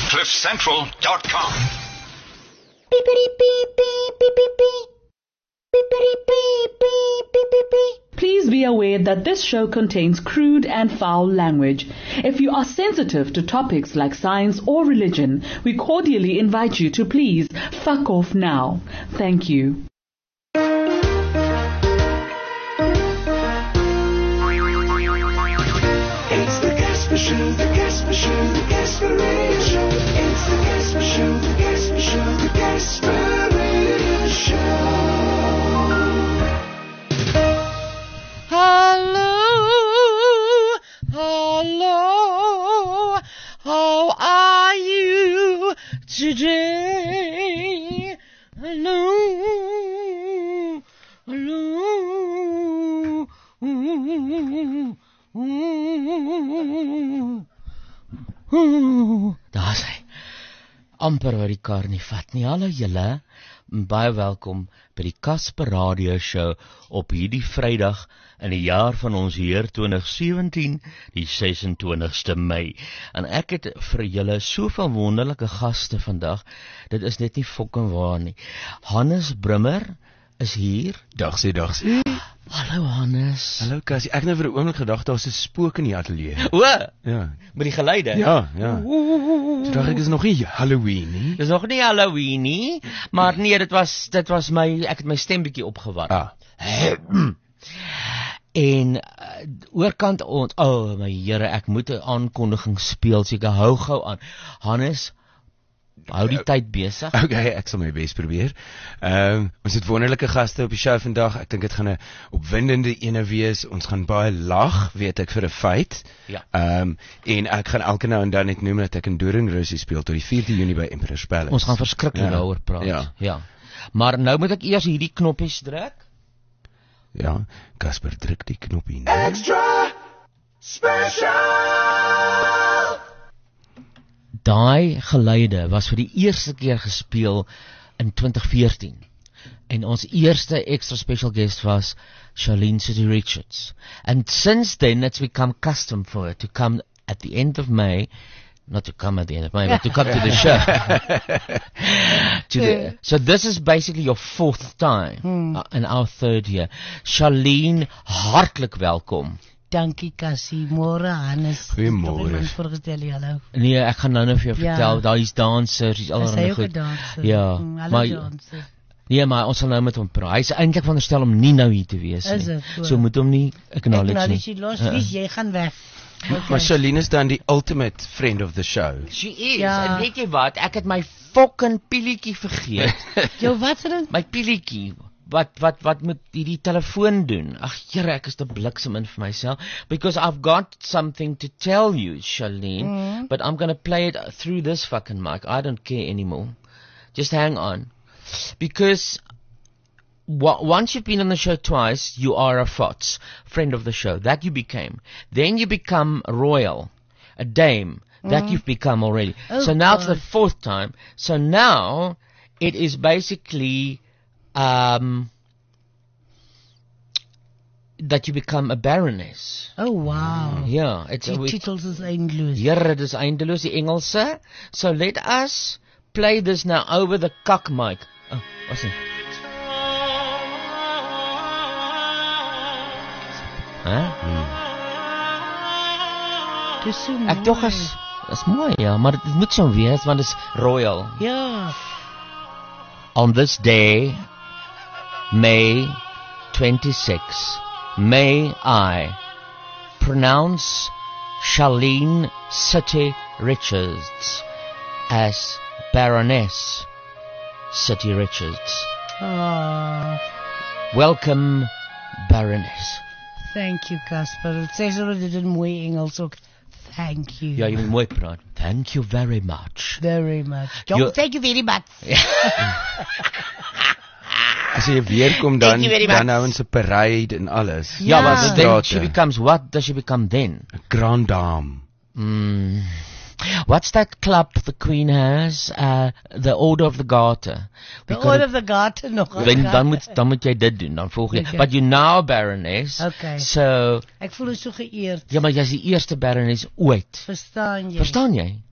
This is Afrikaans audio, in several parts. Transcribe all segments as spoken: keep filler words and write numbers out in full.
cliff central dot com. Beepity beep beep beep beep beep. Beepity beep beep beep beep beep. Please be aware that this show contains crude and foul language. If you are sensitive to topics like science or religion, we cordially invite you to please fuck off now. Thank you. It's the Casper Show, the Casper Show, the Casper Radio Show. It's the Casper Show, the Casper Show, the Casper Radio Show. Hello, hello, how are you today? Hello, hello. Daar is hy. Amper wat die kar nie vat nie. Hallo julle, baie welkom by die Casper Radio Show op hierdie Vrydag in die jaar van ons Heer twintig sewentien, die ses en twintigste Mei. En ek het vir julle soveel wonderlike gaste vandag, dit is net nie fucking waar nie. Hannes Brimmer is hier. Dag sê, dag sê. Hallo Hannes. Hallo Cassie, ek het nou vir 'n oomblik gedagte daar's 'n spook in die ateljee. O, Ja. met die geluide? Ja, ja. Toe dacht ek is nog nie Halloween nie. Dis nog nie Halloween nie, maar nee, dit was dit was my ek het my stem bietjie opgewarm. Ah. En uh, oorkant ons, o oh, my Here, ek moet 'n aankondiging speel, seker hou gou aan. Hannes, hou die tyd besig. Okay, ek sal my bes probeer. Ehm um, ons het wonderlike gaste op die show vandag. Ek dink dit gaan 'n opwindende ene wees. Ons gaan baie lag, weet ek vir 'n feit. Ja. Ehm um, en ek gaan elke nou en dan net noem dat ek in Doornrosie speel tot die vierde Junie by Emperor's Palace. Ons gaan verskriklik Ja. daaroor praat. Ja. ja. Maar nou moet ek eers hierdie knoppies druk. Ja, Casper druk die knoppie. Extra special. Daai geluide was vir die eerste keer gespeel in twintig veertien. En ons eerste extra special guest was Charlene City Richards. And since then it's become custom for her to come at the end of May, not to come at the end of May, but to come to the show. to the, so this is basically your fourth time, Hmm. uh, in our third year. Charlene, hartlik welkom. Dankie Cassie, môre Hannes. Goeiemôre. Ek het iemand voorgestel, hallo. Nee, ek gaan nou nou vir jou Ja. vertel, daar is dansers, dis Is hy allerlei ook 'n goed. danser? Ja, Hmm, Hallo maar danser. nee, maar ons sal nou met hom praat. Hy is eintlik veronderstel om nie nou hier te wees Is nie. dit so? So moet hom nie acknowledge Acknowledge nie. jy los, Uh-uh. wie jy gaan weg. Okay. Maar Charlene is dan die ultimate friend of the show. She is, Ja. en weet jy wat, ek het my fucking pilletjie vergeet. Jou wat se ding? My pilletjie. Wat wat wat moet hierdie telefoon doen? Ag Here, ek is te bliksem in vir myself because I've got something to tell you, Charlene, Mm. but I'm going to play it through this fucking mic. I don't care anymore. Just hang on. Because wa- once you've been on the show twice, you are a F O T S, friend of the show. That you became. Then you become a royal, a dame. That you've become already. Oh, so now it's the God. fourth time. So now it is basically um, that you become a baroness. Oh wow. Yeah, it's Die we- titels is eindeloos. Here, dis eindeloos die Engelse. So let us play this now over the cock mic. Oh, what's it? Huh? Dis so Ek tog is is mooi, ja, maar dit moet so wees want dit is royal. Ja. On this day, May twenty-sixth, may I pronounce Charlene City Richards as Baroness City Richards. Ah, Welcome, Baroness. thank you Casper. Dit sê so dit in mooi Engels ook. Thank you. Ja, jy moet mooi praat. Thank you very much. Very much. Jo- Don't thank you very much. As jy weer kom dan Thank you very much. dan nou in 'n parade en alles. Ja, Ja. maar then Strate. she becomes, what does she become then? Grand Dame. Mm. What's that club the Queen has? Uh, the Order of the Garter. The We gotta- Order of the Garter nog. Dan, dan, moet, dan moet jy dit doen, dan volg jy. Okay. But you're now a baroness. Okay. So, Ek voel so geëerd. ja, maar jy's die eerste baroness ooit. Verstaan jy? Verstaan jy?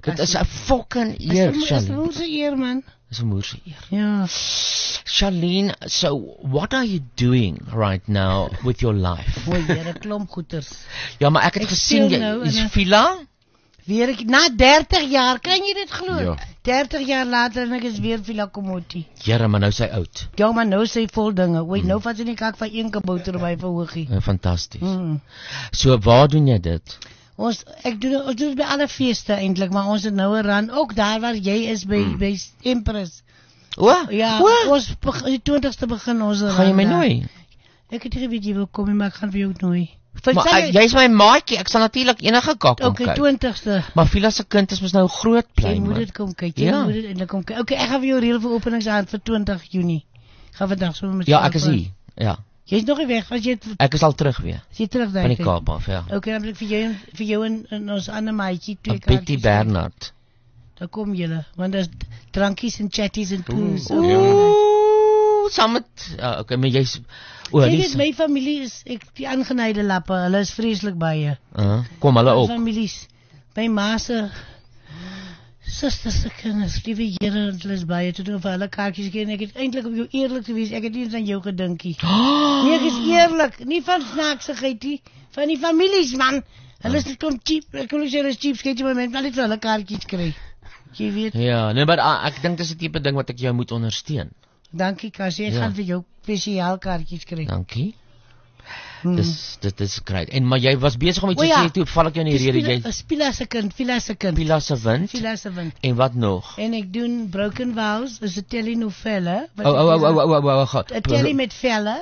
Dit is 'n fucking eer, Dis 'n Charlene. moerse eer, man. Dis 'n moerse eer. Ja. Charlene, so what are you doing right now with your life? O, Here, klomp goeters. Ja, maar ek het Ek gesien speel jy nou is in 'n- villa. Weer ek na dertig jaar, kan jy dit glo? Ja. dertig jaar later en ek is weer Villa Komoti. Here, maar nou sy oud. Ja, maar nou sê vol dinge. Oei, nou vat sy nie kak van een kabouter by verhoogie. Uh, Fantasties. Mm. So waar doen jy dit? Ons ek doen ons doen dit by alle feeste eintlik, maar ons het nou 'n run ook daar waar jy is by mm. by Empress. O, Ja, o, ons beg- die twintigste begin ons 'n gaan jy run my daar. nooi? Ek het nie geweet jy wil kom nie, maar ek gaan vir jou nooi. Maar ek- jy's my maatjie, ek sal natuurlik enige kak kom Okay, kyk. twintigste. Maar Villa se kind is mos nou groot Jy plein. moet man. dit kom kyk. Jy Ja. moet dit eintlik kom kyk. Okay, ek gaan vir jou reël vir openingsaand vir twintig Junie. Gaan vandag sommer met Ja, jou ek is praat. hier. Ja, Jy's nog nie weg, as jy ek is al terug weer as jy terug van die daar. Kaap af, ja. Okay, dan wil ek vir jou en vir jou en, en ons ander maatjie twee Betty kaartjies. Bernard. Dan kom julle, want daar's drankies en chatties en toes. Ooh, saam met ja, okay, maar jy's o, Jy Lisa. weet my familie is ek die aangenaide lappe, hulle is vreeslik baie. Uh, kom hulle My ook. families. My ma se susters se kinders, liewe Here, hulle is baie te doen vir hulle kaartjies gee en ek het eintlik om jou eerlik te wees, ek het nie eens aan jou gedinkie. Nee, ek is eerlik, nie van snaaksigheid nie, van die families man. Hulle is kom cheap, ek wil nie sê hulle is cheap, skets jy maar mense, maar net vir hulle kaartjies kry. Jy weet. Ja, nee, maar ah, ek dink dis 'n tipe ding wat ek jou moet ondersteun. Dankie Cassie, ek Ja. gaan vir jou spesiaal kaartjies kry. Dankie. Hmm. Dis dit is great. En maar jy was besig om iets O te ja. sê, toe val ek jou in die rede jy Spila se kind, Villa se kind. Pila se wind Villa se wind. en wat nog? En ek doen Broken Vows, is 'n telenovelle. O o o o o o o. 'n Telly met velle.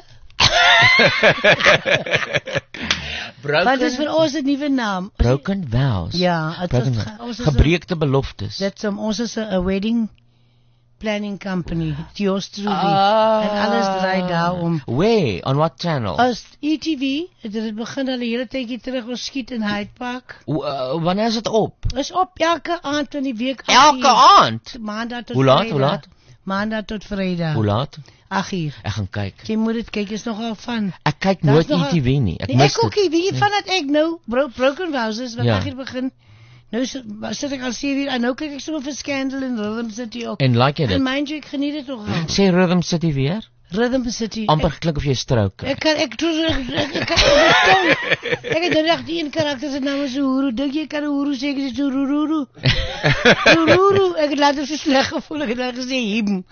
Broken Want dis vir ons 'n nuwe naam. Ons- Broken vows. Ja, het Broken is, vows. ons is Gebreekte beloftes. Dit is om ons is 'n 'n wedding planning company. Yours truly. Ah. En alles draai daarom. Where? On what channel? As E T V, het dit begin al 'n hele tydjie terug ons skiet in Hyde Park. O, uh, wanneer is dit op? Is op elke aand in die week. Elke agt uur. aand. Maandag tot Hoe laat? Vrydag. Hoe laat? Maandag tot Vrydag. Hoe laat? agt uur. Ek gaan kyk. Jy moet dit kyk, is nogal van. Ek kyk Daar's nooit nog E T V nie. Ek nee, mis ek ook dit. nie, weet jy vandat ek nou bro, Broken Vows is, wat Ja. ek hier begin. Nou sit, sit ek al sewe uur en nou kyk ek sommer vir Scandal en Rhythm City ook. En like jy En dit? mind you, ek geniet dit nogal. Sê Rhythm City weer? Rhythm City. Amper Ek, klink of jy stroke. ek kan ek toe ek ek ek kan ek Ek het net die een karakter se naam is Uhuru. Dink jy kan Uhuru sê ek is Uhuru? Uhuru. Ek het later so sleg gevoel ek het net gesê him.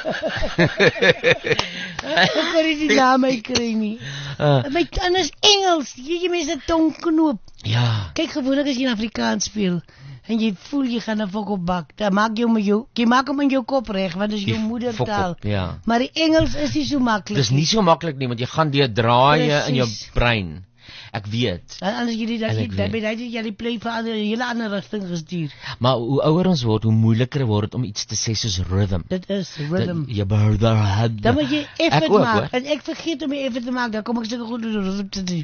Ek kon nie die naam uitkry nie. Uh, My tande is Engels. Jy jy mense tongknoop. ja. Kyk gewoonlik as jy in Afrikaans speel en jy voel jy gaan 'n fok op bak, dan maak jy hom met jou, jy maak hom in jou kop reg want dit is jou Die moedertaal. fok op, ja. Maar die Engels is nie so maklik. Dis nie so maklik nie want jy gaan deur draaie in jou Presies. brein. Ek weet. Dan anders jy dit dat En jy ek dan weet. by daai jy die play vir 'n hele ander rigting gestuur. Maar hoe ouer ons word, hoe moeiliker word dit om iets te sê soos rhythm. Dit is rhythm. Dat, jy behoort daar. Dan moet jy effort Ek ook, maak. hoor. En ek vergeet om die effort te maak, dan kom ek seker goed door die rhythm te doen.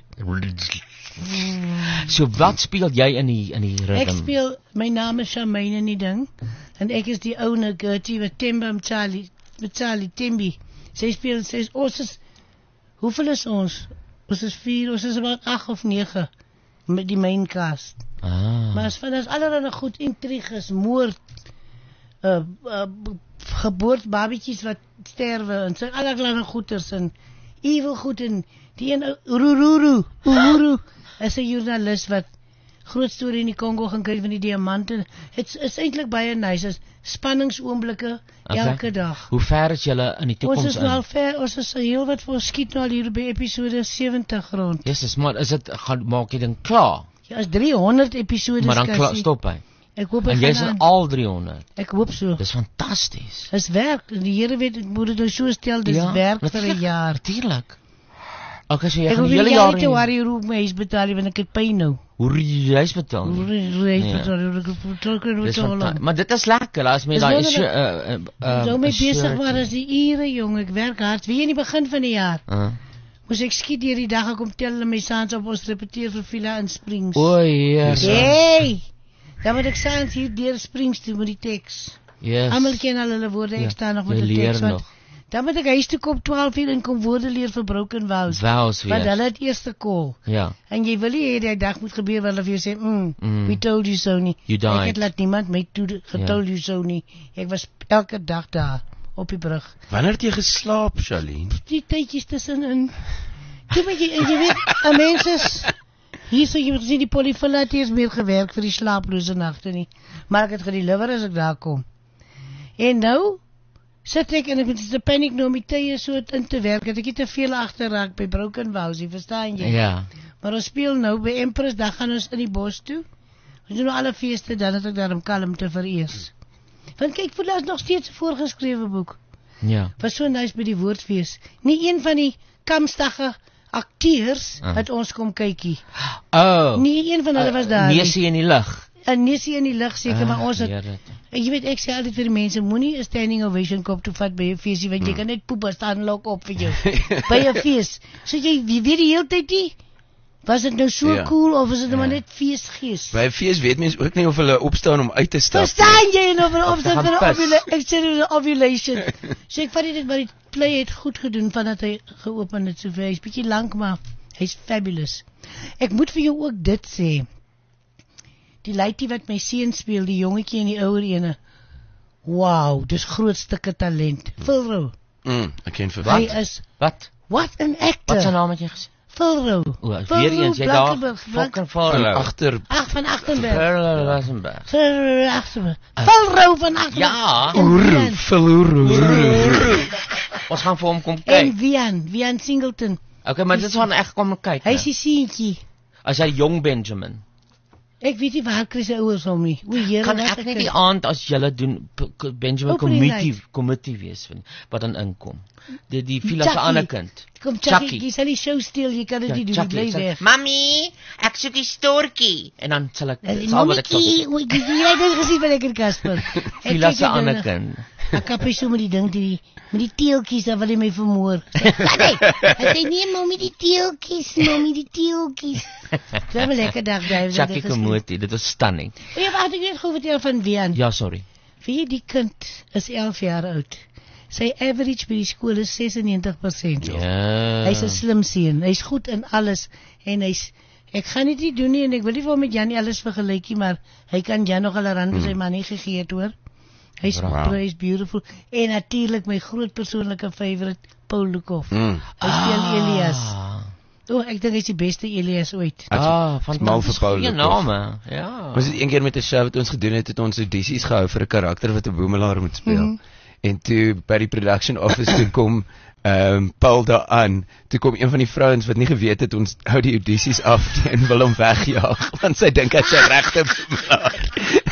So wat speel jy in die in die rhythm? Ek speel, my naam is Charmaine in die ding en ek is die ouene Gertie wat Temba met Charlie, met Charlie Tembi. Sy speel, sy is, ons is, hoeveel is ons? Ons is vier, ons is about acht of negen met die main cast. Ah. Maar as van as allerhande goed intriges, moord, uh, uh, geboort babietjies wat sterwe en so allerlei goeters en evil goed en die een Ururu, Ururu is 'n joernalis wat groot storie in die Kongo gaan kry van die diamante. Dit is eintlik baie nice, is spanningsoomblikke Okay. elke dag. Hoe ver is julle in die Ons toekoms is nou al in? ver, ons is heel wat vir ons skiet nou al hier by episode seventig rond. Jesus, maar is dit gaan maak jy ding klaar? Ja, is driehonderd episodes. Maar dan Cassie. klaar stop hy. Ek hoop En ek jy's gaan in aan. al driehonderd. Ek hoop so. Dis fantasties. Dis werk. Die Here weet ek moet dit nou so stel, dis Ja, werk vir 'n natuurlijk, jaar. Natuurlik. Okay, so jy Ek gaan hoef die nie hele jaar jaar te in- worry hoe my huis betaal nie, want ek het pyn nou. Hoe jy huis betaal nie? Hoe hoe huis Ja. betaal, hoe ek betaal kan Dis betaal. fanta- Maar dit is lekker as mens Dis daai is so wonderlik. uh, uh, uh, Zo mee is bezig so- maar as die ure, jong. Ek werk hard. Wie in die begin van die jaar Uh. moes ek skiet hier die dag, ek kom tel en my saans op ons repeteer vir Villa in Springs. O, yes. Hey! Dan moet ek saans hier deur Springs toe met die teks. Yes. Almal ken al hulle woorde, ek Ja, staan nog met jy die leer teks. Want nog. Dan moet ek huis toe kom twaalf uur en kom woorde leer vir Broken Vows. Vows weer. Want hulle het eerste call. Ja. En jy wil nie hê die dag moet gebeur waar hulle vir jou sê, mm, Mm. we told you so nie. You died. Ek het laat niemand my toe getold you so nie. Ek was elke dag daar op die brug. Wanneer het jy geslaap, Charlene? Die tydjies tussenin. Toe moet jy, en jy weet, 'n mens is hier so jy moet sien die polyfillatie is meer gewerk vir die slaaplose nagte nie. Maar ek het gedeliver as ek daar kom. En nou sit ek en ek het 'n paniek nou om die tye so in te werk dat ek nie te veel agterraak by Broken Vows, jy verstaan jy? Ja. Maar ons speel nou by Empress, dan gaan ons in die bos toe. Ons doen nou alle feeste, dan het ek daarom kalm te vereers. Want kyk, vir daar is nog steeds 'n voorgeskrewe boek. Ja. Was so nice by die woordfees. Nie een van die kamstige akteurs Ah. wat ons kom kykie. Oh. Nie een van hulle was daar nie. Nesie in die lug. 'n Nesie in die lug seker, maar ons het, Here. jy weet, ek sê altyd vir die mense, moenie 'n standing ovation kop toe vat by 'n feesie, want jy kan net poep as staan lok op vir jou. By 'n fees. So jy, jy weet die hele tyd nie, was dit nou so Ja. cool, of is dit nou Ja. maar net feesgees? By 'n fees weet mense ook nie of hulle opstaan om uit te stap. Verstaan jy en of of Of te dit gaan vir 'n pis. ovula- ek sê dit is 'n ovulation. So ek vat dit maar die play het goed gedoen vandat hy geopen het so vir hy's bietjie lank maar hy's fabulous. Ek moet vir jou ook dit sê. Die laaitjie wat my seun speel, die jongetjie en die ouer ene. Wow, dis groot stukke talent. Phil Rowe. Mm, ek ken vir Hy wat. is Wat? what an Wat se actor. naam het jy gesê? Phil Rowe. O, Phil weer Rowe, eens jy daar. Blankenberg, Blank- Fucking Van follow. agter. Ag van Agterberg. Perla Rosenberg. Phil Agterberg. Phil Rowe van Agterberg. Ja. En Oer, Vian. verloor. Ons gaan vir hom kom En kyk. Vian, Vian Singleton. Okay, maar dit gaan ek kom kyk. Hy né? is die seentjie. As hy jong Benjamin. Ek weet nie waar kry sy ouers hom nie. O, Here, Kan wat ek ek net is. die aand as julle doen p- k- Benjamin Opening committee night. committee wees van wat dan inkom. Die die Villa se Chucky. ander kind. Kom Chucky. Chucky, jy sal die show steel, jy kan dit Ja, nie doen, Chucky, bly sal- weg. Mami, ek soek die stortjie. En dan sal ek En die sal wat ek Mommetjie, o, jy jy het dit gesien van ek en Casper. Ek Villa kyk se dit ander nou. kind. Ek kap hy so met die ding die met die teeltjies dan wil hy my vermoor. Sê, "Wat hy?" Hy sê nee, mommy, die teeltjies, mommy, die teeltjies. Dit was 'n lekker dag daai. Chucky Komoti, dit was stunning. Ja, wag, ek weet gou vertel van Vian. Ja, sorry. Weet jy, die kind is elf jaar oud. Sy average by die skool is sesennegentig persent. Ja. Hy's 'n slim seun. Hy's goed in alles en hy's ek gaan dit nie doen nie en ek wil nie vir hom met Janie alles vergelyk nie, maar hy kan Jan nog al ran vir sy man nie gegee het hoor. Hy's Wow. hy's beautiful en natuurlik my groot persoonlike favourite Paul Lukhoff. Mm. Hy speel Elias. Ah, O, oh, ek dink hy's die beste Elias ooit. ah Mal vir Paul goeie Lukhoff. name. Ja. Ons het een keer met 'n show wat ons gedoen het, het ons audisies gehou vir 'n karakter wat 'n boemelaar moet speel. Mhm. En toe by die production office toe kom ehm um, Paul daar aan. Toe kom een van die vrouens wat nie geweet het ons hou die audisies af en wil hom wegjaag want sy dink hy's 'n regte boemelaar.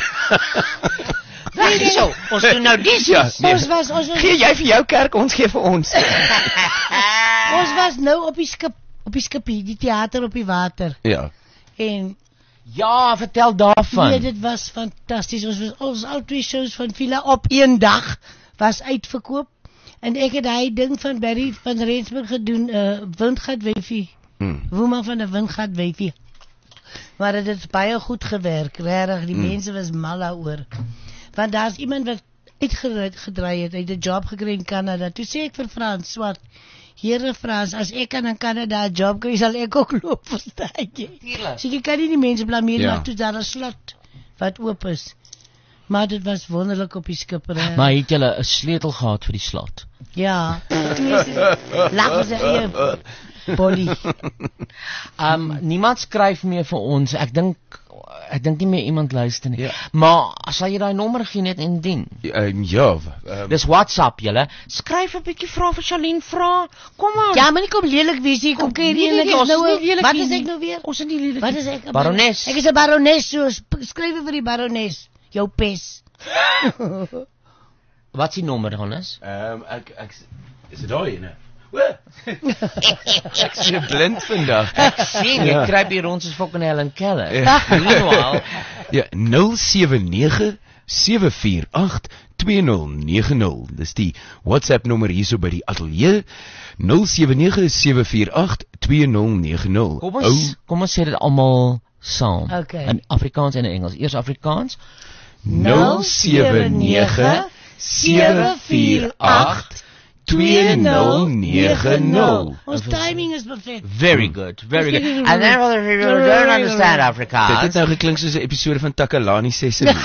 Wag hierso. Ons doen nou dis. Ja, nee. Ons was ons was, Gee jy vir jou kerk, ons gee vir ons. ons was nou op die skip op die skipie, die teater op die water. Ja. En Ja, vertel daarvan. nee, dit was fantasties. Ons was ons al twee shows van Villa op een dag was uitverkoop. En ek het daai ding van Barry van Rensburg gedoen, 'n uh, windgat wyfie. Mm. Woema van 'n windgat wyfie. Maar dit het baie goed gewerk, regtig. Die Mm. mense was mal daaroor. Want daar's iemand wat uitgedraai het, hy het 'n job gekry in Kanada. Toe sê ek vir Frans Swart, Here Frans, as ek kan in Kanada 'n job kry, sal ek ook loop, verstaan jy? Tuurlik. So jy kan nie die mense blameer, Ja. maar toe daar 'n slot wat oop is. Maar dit was wonderlik op die skip. hè. Maar het julle 'n sleutel gehad vir die slot? Ja, die mense lag vir sy eie Polly. Um niemand skryf meer vir ons. Ek dink ek dink nie meer iemand luister nie. Ja. Maar sal jy daai nommer gee net indien? Ehm ja, ehm Dis WhatsApp julle. Skryf 'n bietjie vra vir Charlene vra. Kom aan. Ja, maar nie kom lelik wees nie, kom kyk Nee, hier nee, en nee, ek ons is is nou nie lelik Wat hier is ek nie. nou weer? Ons is nie lelik. Wat is ek? 'n Barones. Ek is 'n barones, so sp- skryf vir die barones. Jou pes. Wat is die nommer, Hannes? Ehm ek ek is dit daai ene? O. Ek sien blind vandag. Sien, jy kry hier rond soos fucking Helen Keller. Ja. Meanwhile, Ja, nul sewe nege sewe vier agt twee nul nege nul. Dis die WhatsApp nommer hierso by die ateljee. nul sewe nege sewe vier agt twee nul nege nul. kom ons kom ons sê dit almal saam. Okay. In Afrikaans en in Engels. Eers Afrikaans. nul sewe nege sewe vier agt twee nul negen nul. Ons timing is perfect. Very good, very good. And then other people don't understand Dit Afrikaans. het nou geklink soos 'n episode van Takalani Sesame.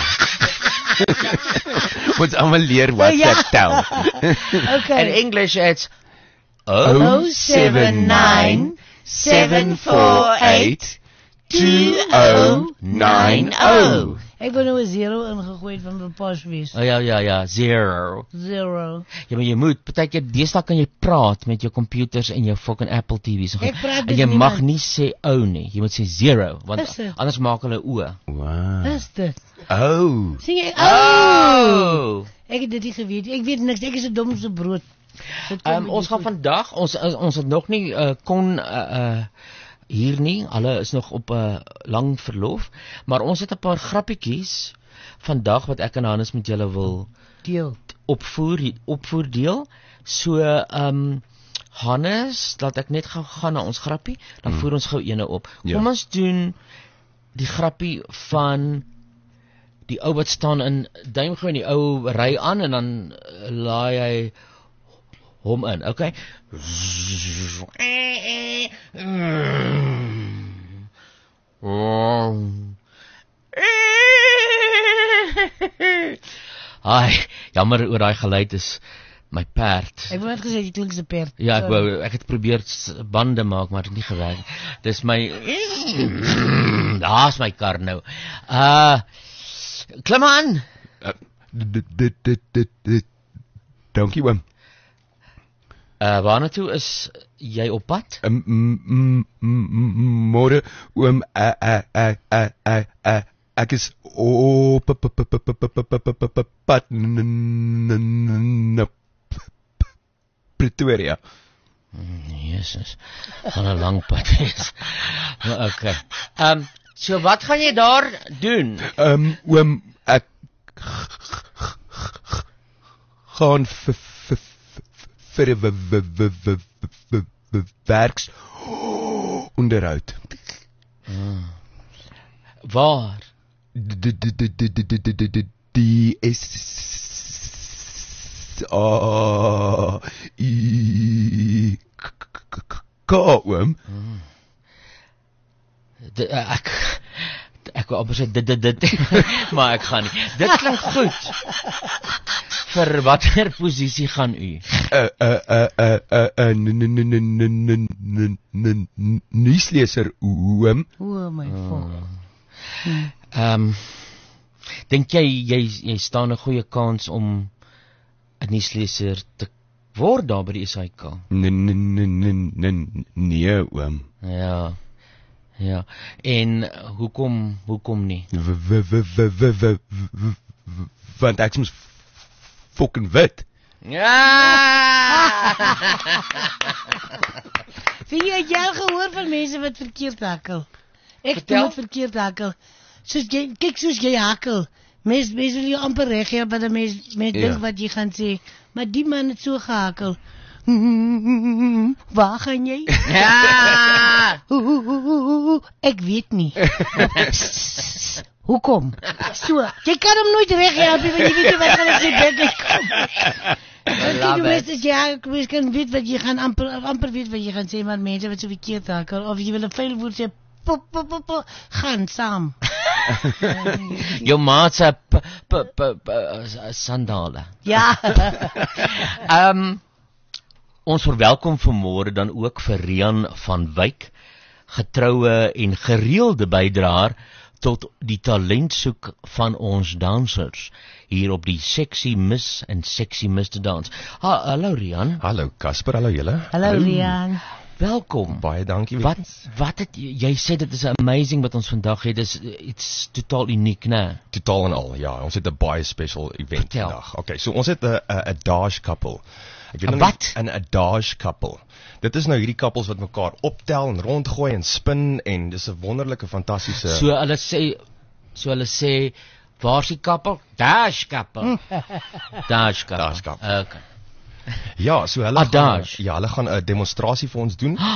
Ons almal leer wat Ja. ek tel. Okay. In English it's oh seven nine seven four eight two oh nine oh. Ek wou nou 'n zero ingegooi van my pas wees. Oh ja ja ja, zero. Zero. Ja, maar jy moet, partykeer deesdae kan jy praat met jou computers en jou fucking Apple T V's. Ek praat En met jy mag niemand. nie sê ou nie, jy moet sê zero, want Is dit? anders maak hulle o. Wow. Is dit? Oh. Sien jy? Oh! Oh! Ek het dit nie geweet. Ek weet niks. Ek is 'n dom so brood. Dit kom Um, met ons die gaan goed. vandag, ons uh, ons het nog nie uh, kon uh, uh, hier nie, hulle is nog op 'n uh, lang verlof, maar ons het 'n paar grappietjies vandag wat ek en Hannes met julle wil deel. opvoer opvoer deel. So ehm um, Hannes, laat ek net gou gaan na ons grappie, dan Hmm. voer ons gou eene op. Ja. Kom ons doen die grappie van die ou wat staan in duim gou in die ou ry aan en dan uh, laai hy hom in, okay? Ai, jammer oor daai geluid is my perd. Ek wou net gesê jy klink so perd. Ja, ek wou ek het probeer s- bande maak, maar dit het nie gewerk. Dis my Daar's my kar nou. Uh klim aan. Uh, dit dit dit dit dit. Dankie oom. Uh waarna toe is jy op pad? Um, m- m- m- m- Môre oom a a a a a a ek is op p- p- p- p- p- p- p- p- p- p- pad n- n- n- n- Pretoria. Jesus. Gaan 'n lang pad wees. Maar okay. Ehm um, so wat gaan jy daar doen? Um oom ek gaan vir vir vir vir vir vir vir vir werks onderhoud. Waar? Die die die die die die die die die is ah i k oom. De, uh, ek ek wou amper sê dit dit dit maar ek gaan nie. Dit klink goed. Vir watter posisie gaan u? Uh uh uh uh uh nuusleser oom. O my god. Ehm um, dink jy jy jy staan 'n goeie kans om 'n nuusleser te word daar by die S A I K? Nee oom. Ja. Ja. En hoekom hoekom nie? Want ek is fucking wit. Ja! Sien jy het jy al gehoor van mense wat verkeerd hakkel? Ek Vertel. doen dit verkeerd hakkel. Soos jy kyk soos jy hakkel. Mense mense wil jou amper reg hê wat 'n mens met Ja. dink wat jy gaan sê, maar die man het so gehakkel. Waar gaan jy? Ja! Ek weet nie. Hoekom? So, jy kan hom nooit reg help nie, want jy weet nie wat gaan sy bek uitkom. Want Love die it. mense ja, ek mens kan weet wat jy gaan amper amper weet wat jy gaan sê, maar mense wat so verkeerd hakkel of jy wil 'n vuil woord sê, pop pop pop, pop gaan saam. Jou maat se p- p- p- p- sandale. Ja. Ehm um, ons verwelkom vanmôre dan ook vir Rian van Wyk, getroue en gereelde bydraer tot die talentsoek van ons dansers hier op die Sexy Miss en Sexy Mister Dance. Ha, hallo Rian, Hallo Casper, hallo julle. Hallo Rian. welkom. Baie dankie. Wat wat het jy jy sê dit is amazing wat ons vandag het. Dis it's totaal uniek, né? Totaal en al, ja. Ons het 'n baie special event Vertel. vandag. Okay, so ons het 'n 'n adage couple. Ek weet A nou wat? nie 'n adage couple. Dit is nou hierdie couples wat mekaar optel en rondgooi en spin en dis 'n wonderlike fantastiese So hulle sê so hulle sê waar's die kappel? Dash kappel. Dash kappel. Dash kappel. Okay. Ja, so hulle Adage. gaan ja, hulle gaan 'n demonstrasie vir ons doen.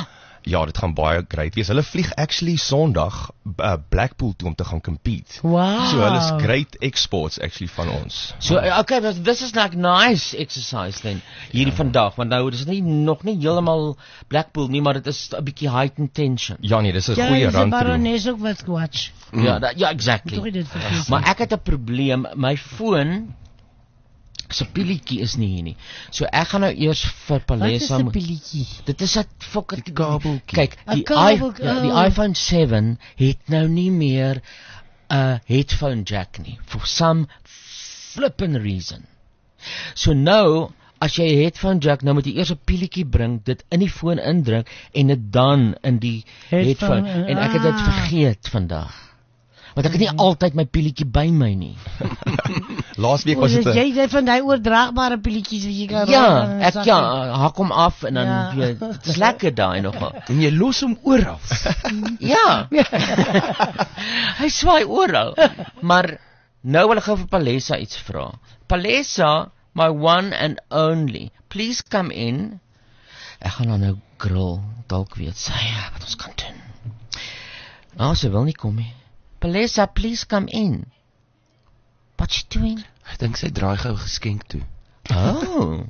Ja, dit gaan baie great wees. Hulle vlieg actually Sondag uh, Blackpool toe om te gaan compete. Wow. So hulle is great exports actually van ons. So okay, but this is like nice exercise then hierdie vandag, want nou dis nie nog nie heeltemal Blackpool nie, maar dit is 'n bietjie heightened tension. Ja nee, dis 'n Ja, goeie is 'n run through. barones ook wat watch. Mm. Ja, dat, ja, exactly. Moet dit vergeet. Maar ek het 'n probleem, my foon se pilletjie is nie hier nie. So ek gaan nou eers vir Wat is Palesa 'n pilletjie? Dit is 'n fucking Die kabeltjie. Kyk, 'n die, kabel- I, ja, die oh. iPhone seven het nou nie meer 'n uh, headphone jack nie for some flippin' reason. So nou as jy 'n headphone jack, nou moet jy eers 'n pilletjie bring, dit in die foon indruk en dit dan in die headphone, Headphone, en ek het dit ah. vergeet vandag. Want ek het nie altyd my pilletjie by my nie. Laasweek O, was dit dis 'n jy dit van die oordraagbare pilletjies wat jy kan Ja, rol in 'n ek sak ja, in. hak hom af en dan Ja. ja. Dit is lekker daai nogal. En jy los hom oral. Ja. Hy swaai oral. Maar nou wil ek gou vir Palesa iets vra. Palesa, my one and only. Please come in. Ek gaan dan nou grill, dalk weet sy wat ons kan doen. Nou, sy wil nie kom nie. Palesa, please come in. What's she doing? Ek dink sy draai gou 'n geskenk toe. Oh.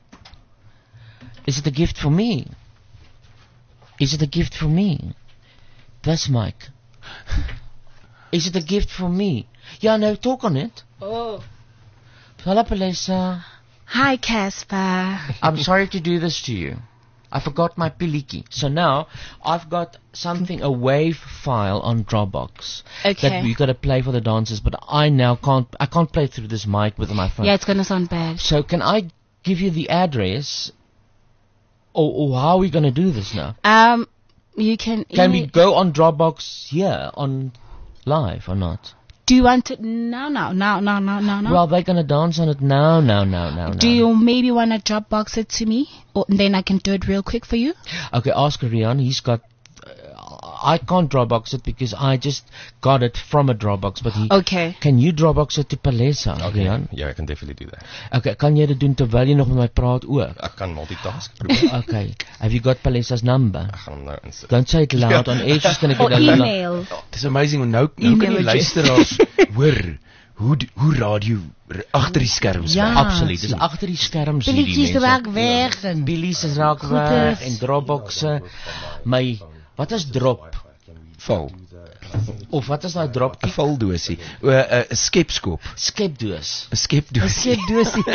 Is it a gift for me? Is it a gift for me? This mic. Is it a gift for me? Yeah, no, talk on it. Oh. Hello, Palesa. Hi, Casper. I'm sorry to do this to you. I forgot my piliki. So now, I've got something, a wave file on Dropbox. Okay. That we got to play for the dancers, but I now can't, I can't play through this mic with my phone. Yeah, it's gonna sound bad. So can I give you the address? Or, or how are we going to do this now? Um, you can. Can we email- go on Dropbox here on live or not? Do you want it now? Now, now, now, now, now, now. Well, they're going to dance on it now, now, now, now, now. Do you maybe want to Dropbox it to me, or and then I can do it real quick for you? Okay, ask Rian. He's got. Uh, I can't Dropbox it because I just got it from a Dropbox. But he. Okay. Can you Dropbox it to Palesa, Okay. Rian? Ja, ek kan definitely do that. Okay, kan jy dit doen terwyl jy nog met my praat ook? Ek kan multitask probeer. Okay. Have you got Palesa's number? Ek gaan hom nou insit. Don't say it loud on air. She's going to Or get a lot. email. Dis amazing want nou nou kan Email die address. luisteraars hoor hoe d- hoe radio r- agter die skerms Ja. werk. Absoluut. Dis agter die skerms hierdie Pilletjies mense. raak weg en Billies is raak Goeders. weg en Dropboxe. My wat is drop? Val. Of wat is daai drop? 'n Valdosie. O 'n 'n skepskop. Skepdoos. 'n Skepdosie. skep dosie.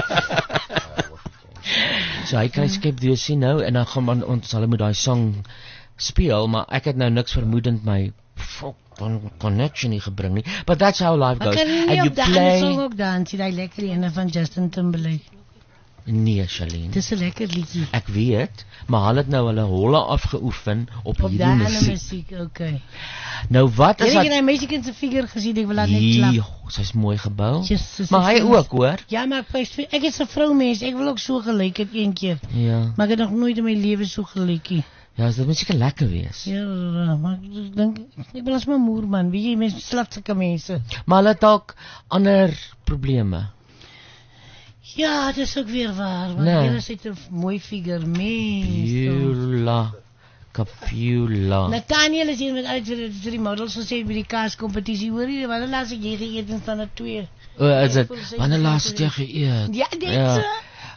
So hy kry skepdoosie nou en dan gaan man, ons hulle moet daai song speel, maar ek het nou niks vermoedend my fuck van connection nie gebring nie. But that's how life Ek goes. kan nie And you op daai song play ook dans, die lekker ene van Justin Timberlake. Nee, Charlene. Dis 'n lekker liedjie. Ek weet, maar hulle het nou hulle holle afgeoefen op Op hierdie daai ander musiek. musiek, okay. Nou wat Jy is het dat? daai meisiekind se figuur gesien, ek wil haar net Nee, klap. sy's mooi gebou. Jesus, Maar hy ek- ook, hoor. Ja, maar ek, ek is 'n vroumens, ek wil ook so gelyk het een keer. Ja. Maar ek het nog nooit in my lewe so gelyk nie. Ja, dit moet seker lekker wees. Ja, maar ek dink ek wil as my moer man, weet jy, mense slat sulke mense. Maar hulle het dalk ander probleme. Ja, dis ook weer waar, want Nee. nee. Jy het 'n mooi figuur, mens. Pula. Kapula. Nathaniel is hier met uit vir die, vir die models gesê by die kaaskompetisie. Hoor jy, wanneer laas ek jy geëet en van 'n twee? O, is dit Ek voel sy- wanneer laas het jy geëet? Ja, dit Ja. so.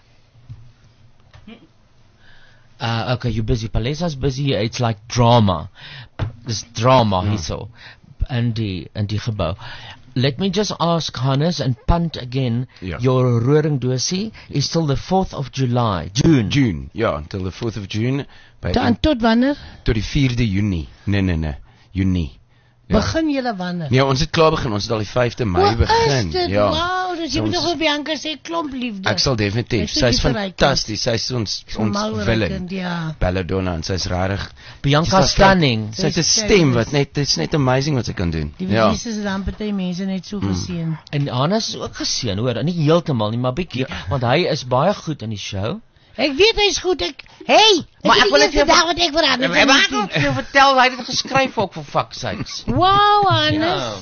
Uh, okay, you're busy. Palesa's busy. It's like drama. This drama, he saw. In die, in die gebou. Let me just ask Hannes and punt again. Ja. Your roaring dosie is till the fourth of July. June. June. Ja, until the fourth of June by Dan tot wanneer? tot die vierde Junie. Nee nee nee, Junie. Ja. Begin julle wanneer? Nee, ons het klaar begin. Ons het al die vyfde Mei Hoe begin. is dit? Ja. Wow, dus jy So moet ons- nog op Bianca sê klomp liefde. Ek sal definitief. Ek sê Sy's dis 'n ryk fantasties. Sy's ons Ek sal mal ons oor 'n villain. kind, ja. Belladonna en sy's regtig Bianca Stunning. Sy het 'n Sy's stem wat fabulous. net dit's net amazing wat sy kan doen. Die Ja. mense is dan party mense net so geseën. En Hannes is ook geseën, hoor. Nie heeltemal nie, maar bietjie, Ja. want hy is baie goed in die show. Ek weet hy's goed. Ek hey, Maar ek ek wil net net vir- dag wat ek vir aan. Maar ek wil vir jou vertel, hy het dit geskryf ook vir fuck sakes. Wow, Hannes. Ja.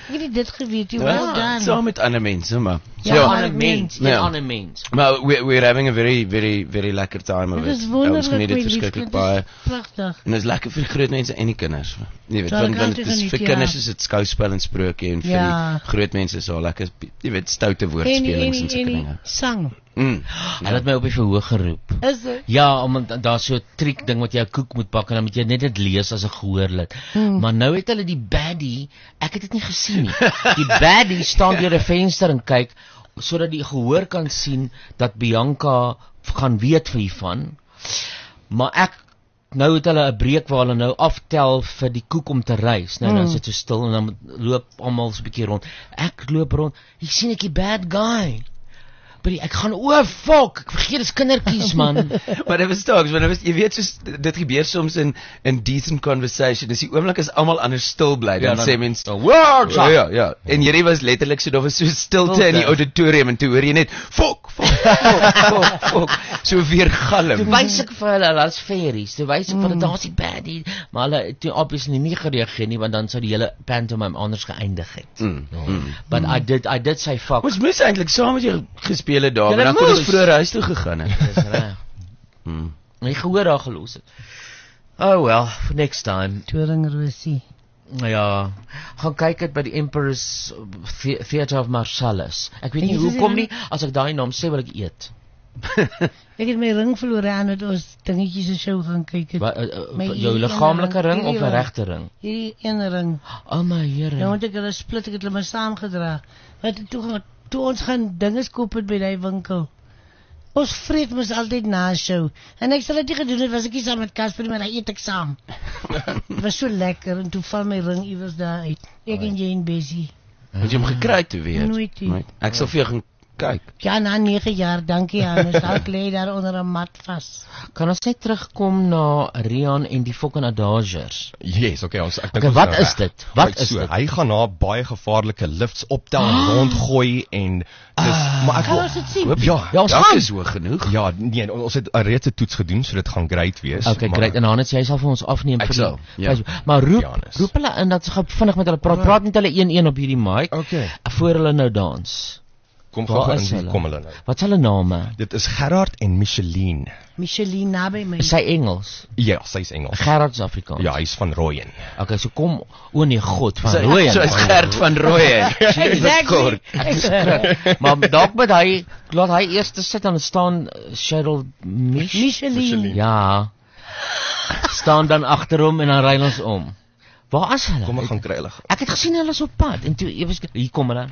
Ek het nie dit geweet, jy well done. Saam met ander mense, maar. Ja, Ja. ander mens, Ja, Ja. ander mens. Maar we, we're having a very, very, very lekker time of Dit it. is Ja, ons wonderlik, geniet dit my verskriklik liefkind, baie. dit is pragtig. En dit is lekker vir die groot mense en die kinders. Jy weet, Sal want, ek want altyd dit is geniet, vir ja. kinders is dit skouspel en sprokie en vir Ja. die groot mense is daar lekker, jy weet, stoute En die, en woordspelings die, en sulke en die dinge. sang. Mm. Hulle het my op die verhoog geroep. Is dit? Ja, omdat daar's so 'n triek ding wat jy 'n koek moet bak en dan moet jy net dit lees as 'n gehoorlid. Hmm. Maar nou het hulle die baddie, ek het dit nie gesien nie. Die baddie staan deur 'n venster en kyk sodat die gehoor kan sien dat Bianca gaan weet vir hiervan. Maar ek nou het hulle 'n breek waar hulle nou aftel vir die koek om te reis. Nou dan Hmm. sit jy stil en dan loop almal so 'n bietjie rond. Ek loop rond. Hier sien ek die bad guy. Maar ek gaan o, fuck, ek vergeet dis kindertjies man. Maar dit was talks, want jy weet soos dit gebeur soms in in decent conversation. Dis die oomblik as almal anders stil bly, dan, dan- sê mense, dan, "Words ja, up." ja, ja. En hierdie was letterlik so daar was so stilte in die Stilte. auditorium en toe hoor jy net fok, fok, fok, fok, fok. So weer Toe galm. wys ek vir hulle, hulle is fairies. Toe wys ek vir hulle daar's die baddie, maar hulle het toe obviously nie gereageer nie want dan sou die hele pantomime anders geëindig het. Mm, mm. But I did I did say fuck. Ons moes eintlik saam met jou gespeel het daar, Julle maar dan kon ons moes. vroeër huis toe gegaan het. Dis reg. Mm. Nie gehoor daar gelos het. Oh well, for next time. Tweelingrosie. Ja, gaan kyk dit by die Emperor's The- Theatre of Marcellus. Ek weet En nie jy sê hoekom dan- nie, as ek daai naam sê wil ek eet. Ek het my ring verloor aan het ons dingetjies se show gaan kyk het. Wa- uh, uh, My jou hierdie liggaamlike ene ring hierdie of 'n ring. regte ring? Hierdie ene ring. O oh my Here. Nou moet ek hulle split, ek het hulle maar saamgedra. Wat toe gaan toe ons gaan dinges koop het by daai winkel. Ons vreet mos altyd na show. En ek sal dit nie gedoen het was ek nie saam met Casper nie, maar dan eet ek saam. Dit was so lekker en toe val my ring iewers daar uit. Ek en Jane Bessie. Het jy hom gekry toe weer? Nooit nie. Nooit. Ek sal vir jou gaan kyk. Ja, na nege jaar, dankie Hannes. Dalk lê daar onder 'n mat vas. Kan ons net terugkom na Rian en die fucking Adagers? Yes, okay, ons ek dink Okay, ons wat nou is reg. dit? Wat Right, is so, dit? Hy gaan na baie gevaarlike lifts optel en rondgooi en dis maar ek Kan wil ons dit sien? hoop ja, Ja, ons Dalk gaan. is hoog genoeg. ja, nee, ons het 'n reeds 'n toets gedoen, so dit gaan great wees. Okay, maar- great. En Hannes, jy sal vir ons afneem Ek vir sal, die ja. Maar roep, Janus. roep hulle in dat ze gou vinnig met hulle praat. Praat met hulle een-een op hierdie mic Okay. voor hulle nou dans. Kom Waar gou is in, hulle? kom hulle nou. Wat is hulle name? Dit is Gerard en Micheline. Micheline naby my. Is sy Engels? Ja, sy's Engels. Gerard is Afrikaans. Ja, hy's van Rooyen. Okay, so kom o nee God van So, Rooyen. so is Gert van Rooyen. Exactly. Maar dalk met hy laat hy eers sit dan staan uh, Cheryl Mich. Micheline. Micheline. Ja. Staan dan agter hom en dan ry ons om. Waar is hulle? Kom ons gaan kry hulle. Ek het gesien hulle is op pad en toe ewe hier kom hulle.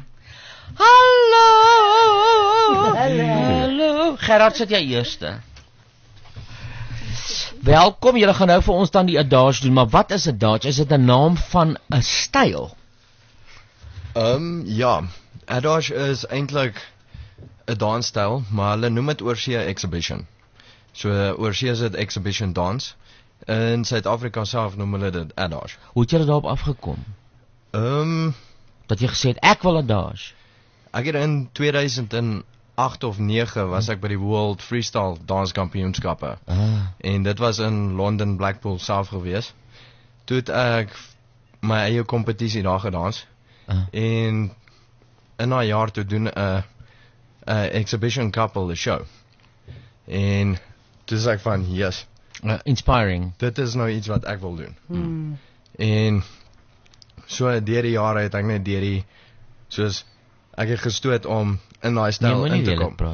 Hallo. Hallo. Gerard sit jy eerste. Welkom, julle gaan nou vir ons dan die adage doen, maar wat is 'n adage? Is dit 'n naam van 'n styl? Ehm um, ja, Adage is eintlik 'n dansstyl, maar hulle noem dit oorsee exhibition. So oorsee is dit exhibition dans. In Suid-Afrika self noem hulle dit Adage. Hoe het julle daarop afgekom? Ehm um, Dat jy gesê het ek wil 'n adage. ek het in twee duisend agt of nege was ek by die World Freestyle Danskampioenskappe. Ah. En dit was in Londen, Blackpool self gewees. Toe het ek my eie kompetisie daar gedans. Ah. En in daai jaar toe doen 'n uh, 'n exhibition couple 'n show. En toe sê ek van, yes, Uh, inspiring. dit is nou iets wat ek wil doen. Hmm. En so deur die jare het ek net deur die soos ek het gestoot om in daai Nee, styl moenie in te weer kom. praat.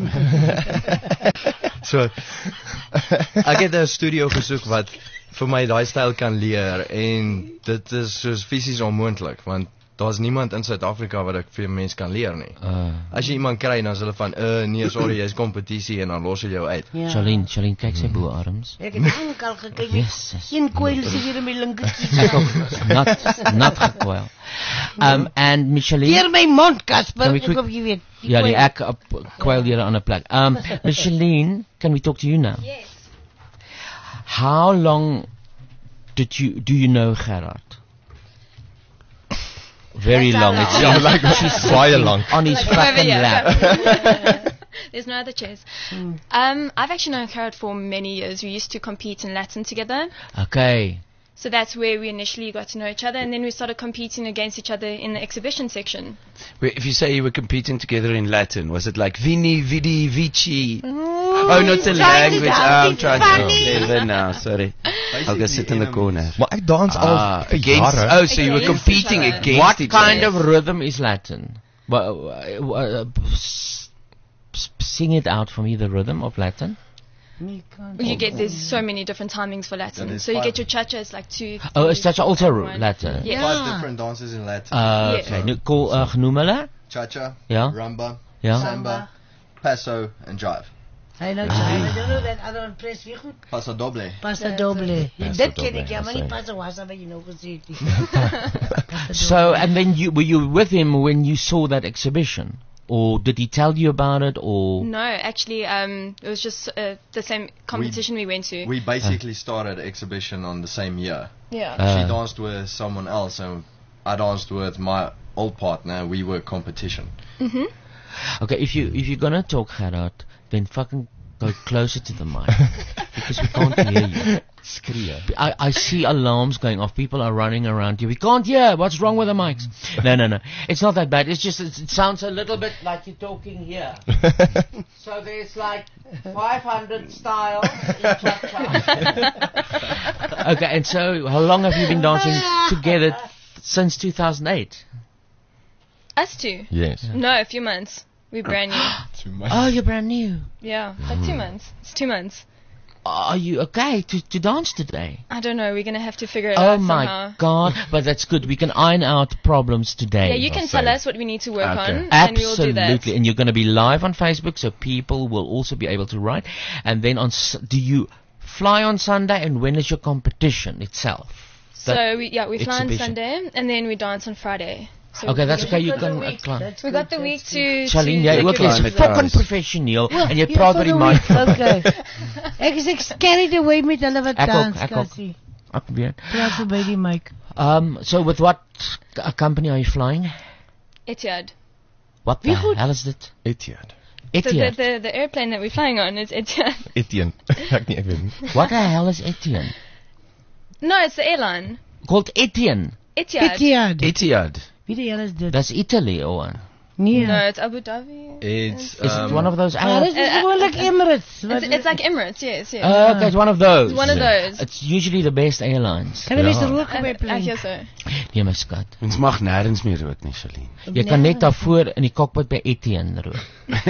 So ek het 'n studio gesoek wat vir my daai styl kan leer en dit is soos fisies onmoontlik want daar's niemand in Suid-Afrika wat ek vir mense kan leer nie. Uh, As jy iemand kry dan is hulle van uh nee sorry jy's kompetisie en dan los hulle jou uit. Ja. Charlene, Charlene kyk sy boarms. Ek het lank al gekyk. Jezus. Een koil sit hier in my linkerkies. Ek ook nat nat gekwyl. Um and Micheline. Deur my mond, Casper. Can we Ek quick- hoop jy weet. die Ja, die koil. ek op kwyl hier aan 'n plek. Um Micheline, can we talk to you now? Yes. How long did you do you know Gerard? Very That's long. how It's long. Ja, like she's baie sitting lank. on his Like over fucking here. lap. There's no other chairs. Um, I've actually known Gerard for many years. We used to compete in Latin together. Okay. So that's where we initially got to know each other, and then we started competing against each other in the exhibition section. Wait, if you say you were competing together in Latin, was it like Vini, Vidi, Vici? Oh, not the language. Oh, I'm trying to be clever now. Sorry. I'll go sit in the corner. Maar ek dans al Ah, vir against. jare. Oh, so you were Against competing each other. against What each kind other. of rhythm is Latin? Well, uh, uh, s- s- sing it out for me, the rhythm of Latin. Me can't. You get there's so many different timings for Latin. there's So you five. get your cha-cha, it's like two. Oh, three, is cha-cha four, also and one. Latin? Yes. Five Ja. different dances in Latin. Uh, Yes. okay, nu call uh, genoem hulle? Cha-cha, Ja. rumba, Ja. samba, paso, and jive. Hy nou sê, I don't know that other one press wie goed. Paso doble. Pasta doble. Ja, Pasta dit ken doble, ek, ja, maar nie sorry. pasta wasa wat jy nou gesê het nie. So, and then you were you with him when you saw that exhibition, or did he tell you about it, or No, actually, um, it was just uh, the same competition we, went to. We basically started exhibition on the same year. yeah. Uh, She danced with someone else, and I danced with my old partner. We were competition. hmm okay? If you if you're gonna talk Gerard, then fucking go closer to the mic because we can't hear you. Skree. I, I see alarms going off. People are running around you. We can't hear. What's wrong with the mics? No, no, no. It's not that bad. It's just it, it sounds a little bit like you're talking here. So there's like five hundred styles in cha-cha. Okay, and so how long have you been dancing together? Since two thousand eight. Us two? Yes. No, a few months. We're brand new. Too much. Oh, you're brand new. Yeah, like two months. It's two months. Are you okay to, to dance today? I don't know. We're gonna have to figure it Oh out my somehow. God! But that's good. We can iron out problems today. Yeah, you can tell us what we need to work Okay. on, and we will do that. Absolutely, and you're going to be live on Facebook, so people will also be able to write. And then on, S- do you fly on Sunday? And when is your competition itself? So That we, yeah, we fly on exhibition. Sunday, and then we dance on Friday. So Okay, we- that's okay. You got the can. week. Uh, That's We good, got the week that's to. Charlene, to jy ook climb is it fucking guys. professioneel Well, en jy hier praat for oor die the mic. week, Okay. Ek is ek carried away met hulle wat Ek ook, dans, ek ook. Cassie. Ek weet. Praat verby die mic. Um, so with what uh, company are you flying? Etihad. What the Wie goed? hell is it? Etienne. The, the, Etienne. the, the airplane that we're flying on is Etihad. Etienne. Ek nie, ek weet nie. What the hell is Etienne? No, it's the airline. Called Etienne. Etihad. Etihad. Etihad. Wie die hell is dit? That's Italy or Nee. No, it's Abu Dhabi. It's is um, it one of those? Ah, Arab- dit is gewoon like Emirates. Wat- It's, it's like Emirates, yes, yes. Oh, okay, it's one of those. It's one of those. It's usually the best airlines. Kan 'n mens Ja. rook I, op my I plane? hear so. Nee, my skat. Ons mag nêrens meer rook nie, Charlene. Jy kan net daarvoor in die cockpit by Etienne rook.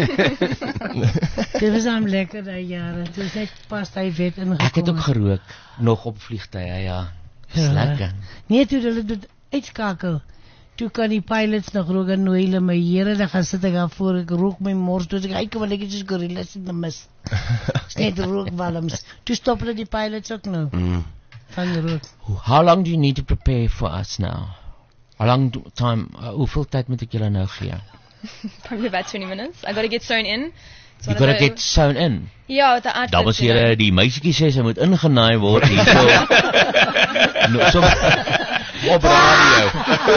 Dit was aan lekker daai jare. Dit is net pas hy wet ingekom. Ek het ook gerook nog op vliegtye, ja. Dis Ja. lekker. Nee, toe hulle dit uitskakel. Toe kan die pilots nog rook en nou hulle my here, dan gaan sit ek daar voor, ek rook my mors, toe ek kyk wat ek is gorillas in die mis. Is net rookwalms. Toe stop hulle die pilots ook nou Mm. van die rook. How long do you need to prepare for us now? How long do, time, uh, hoeveel tyd moet ek julle nou gee? Probably about twenty minutes. I got to get sewn in. It's You one of gotta the- get sewn in. Yeah, with the outfits. Dames en you know. here, die meisietjie sê sy moet ingenaai word hierso. no, so op radio.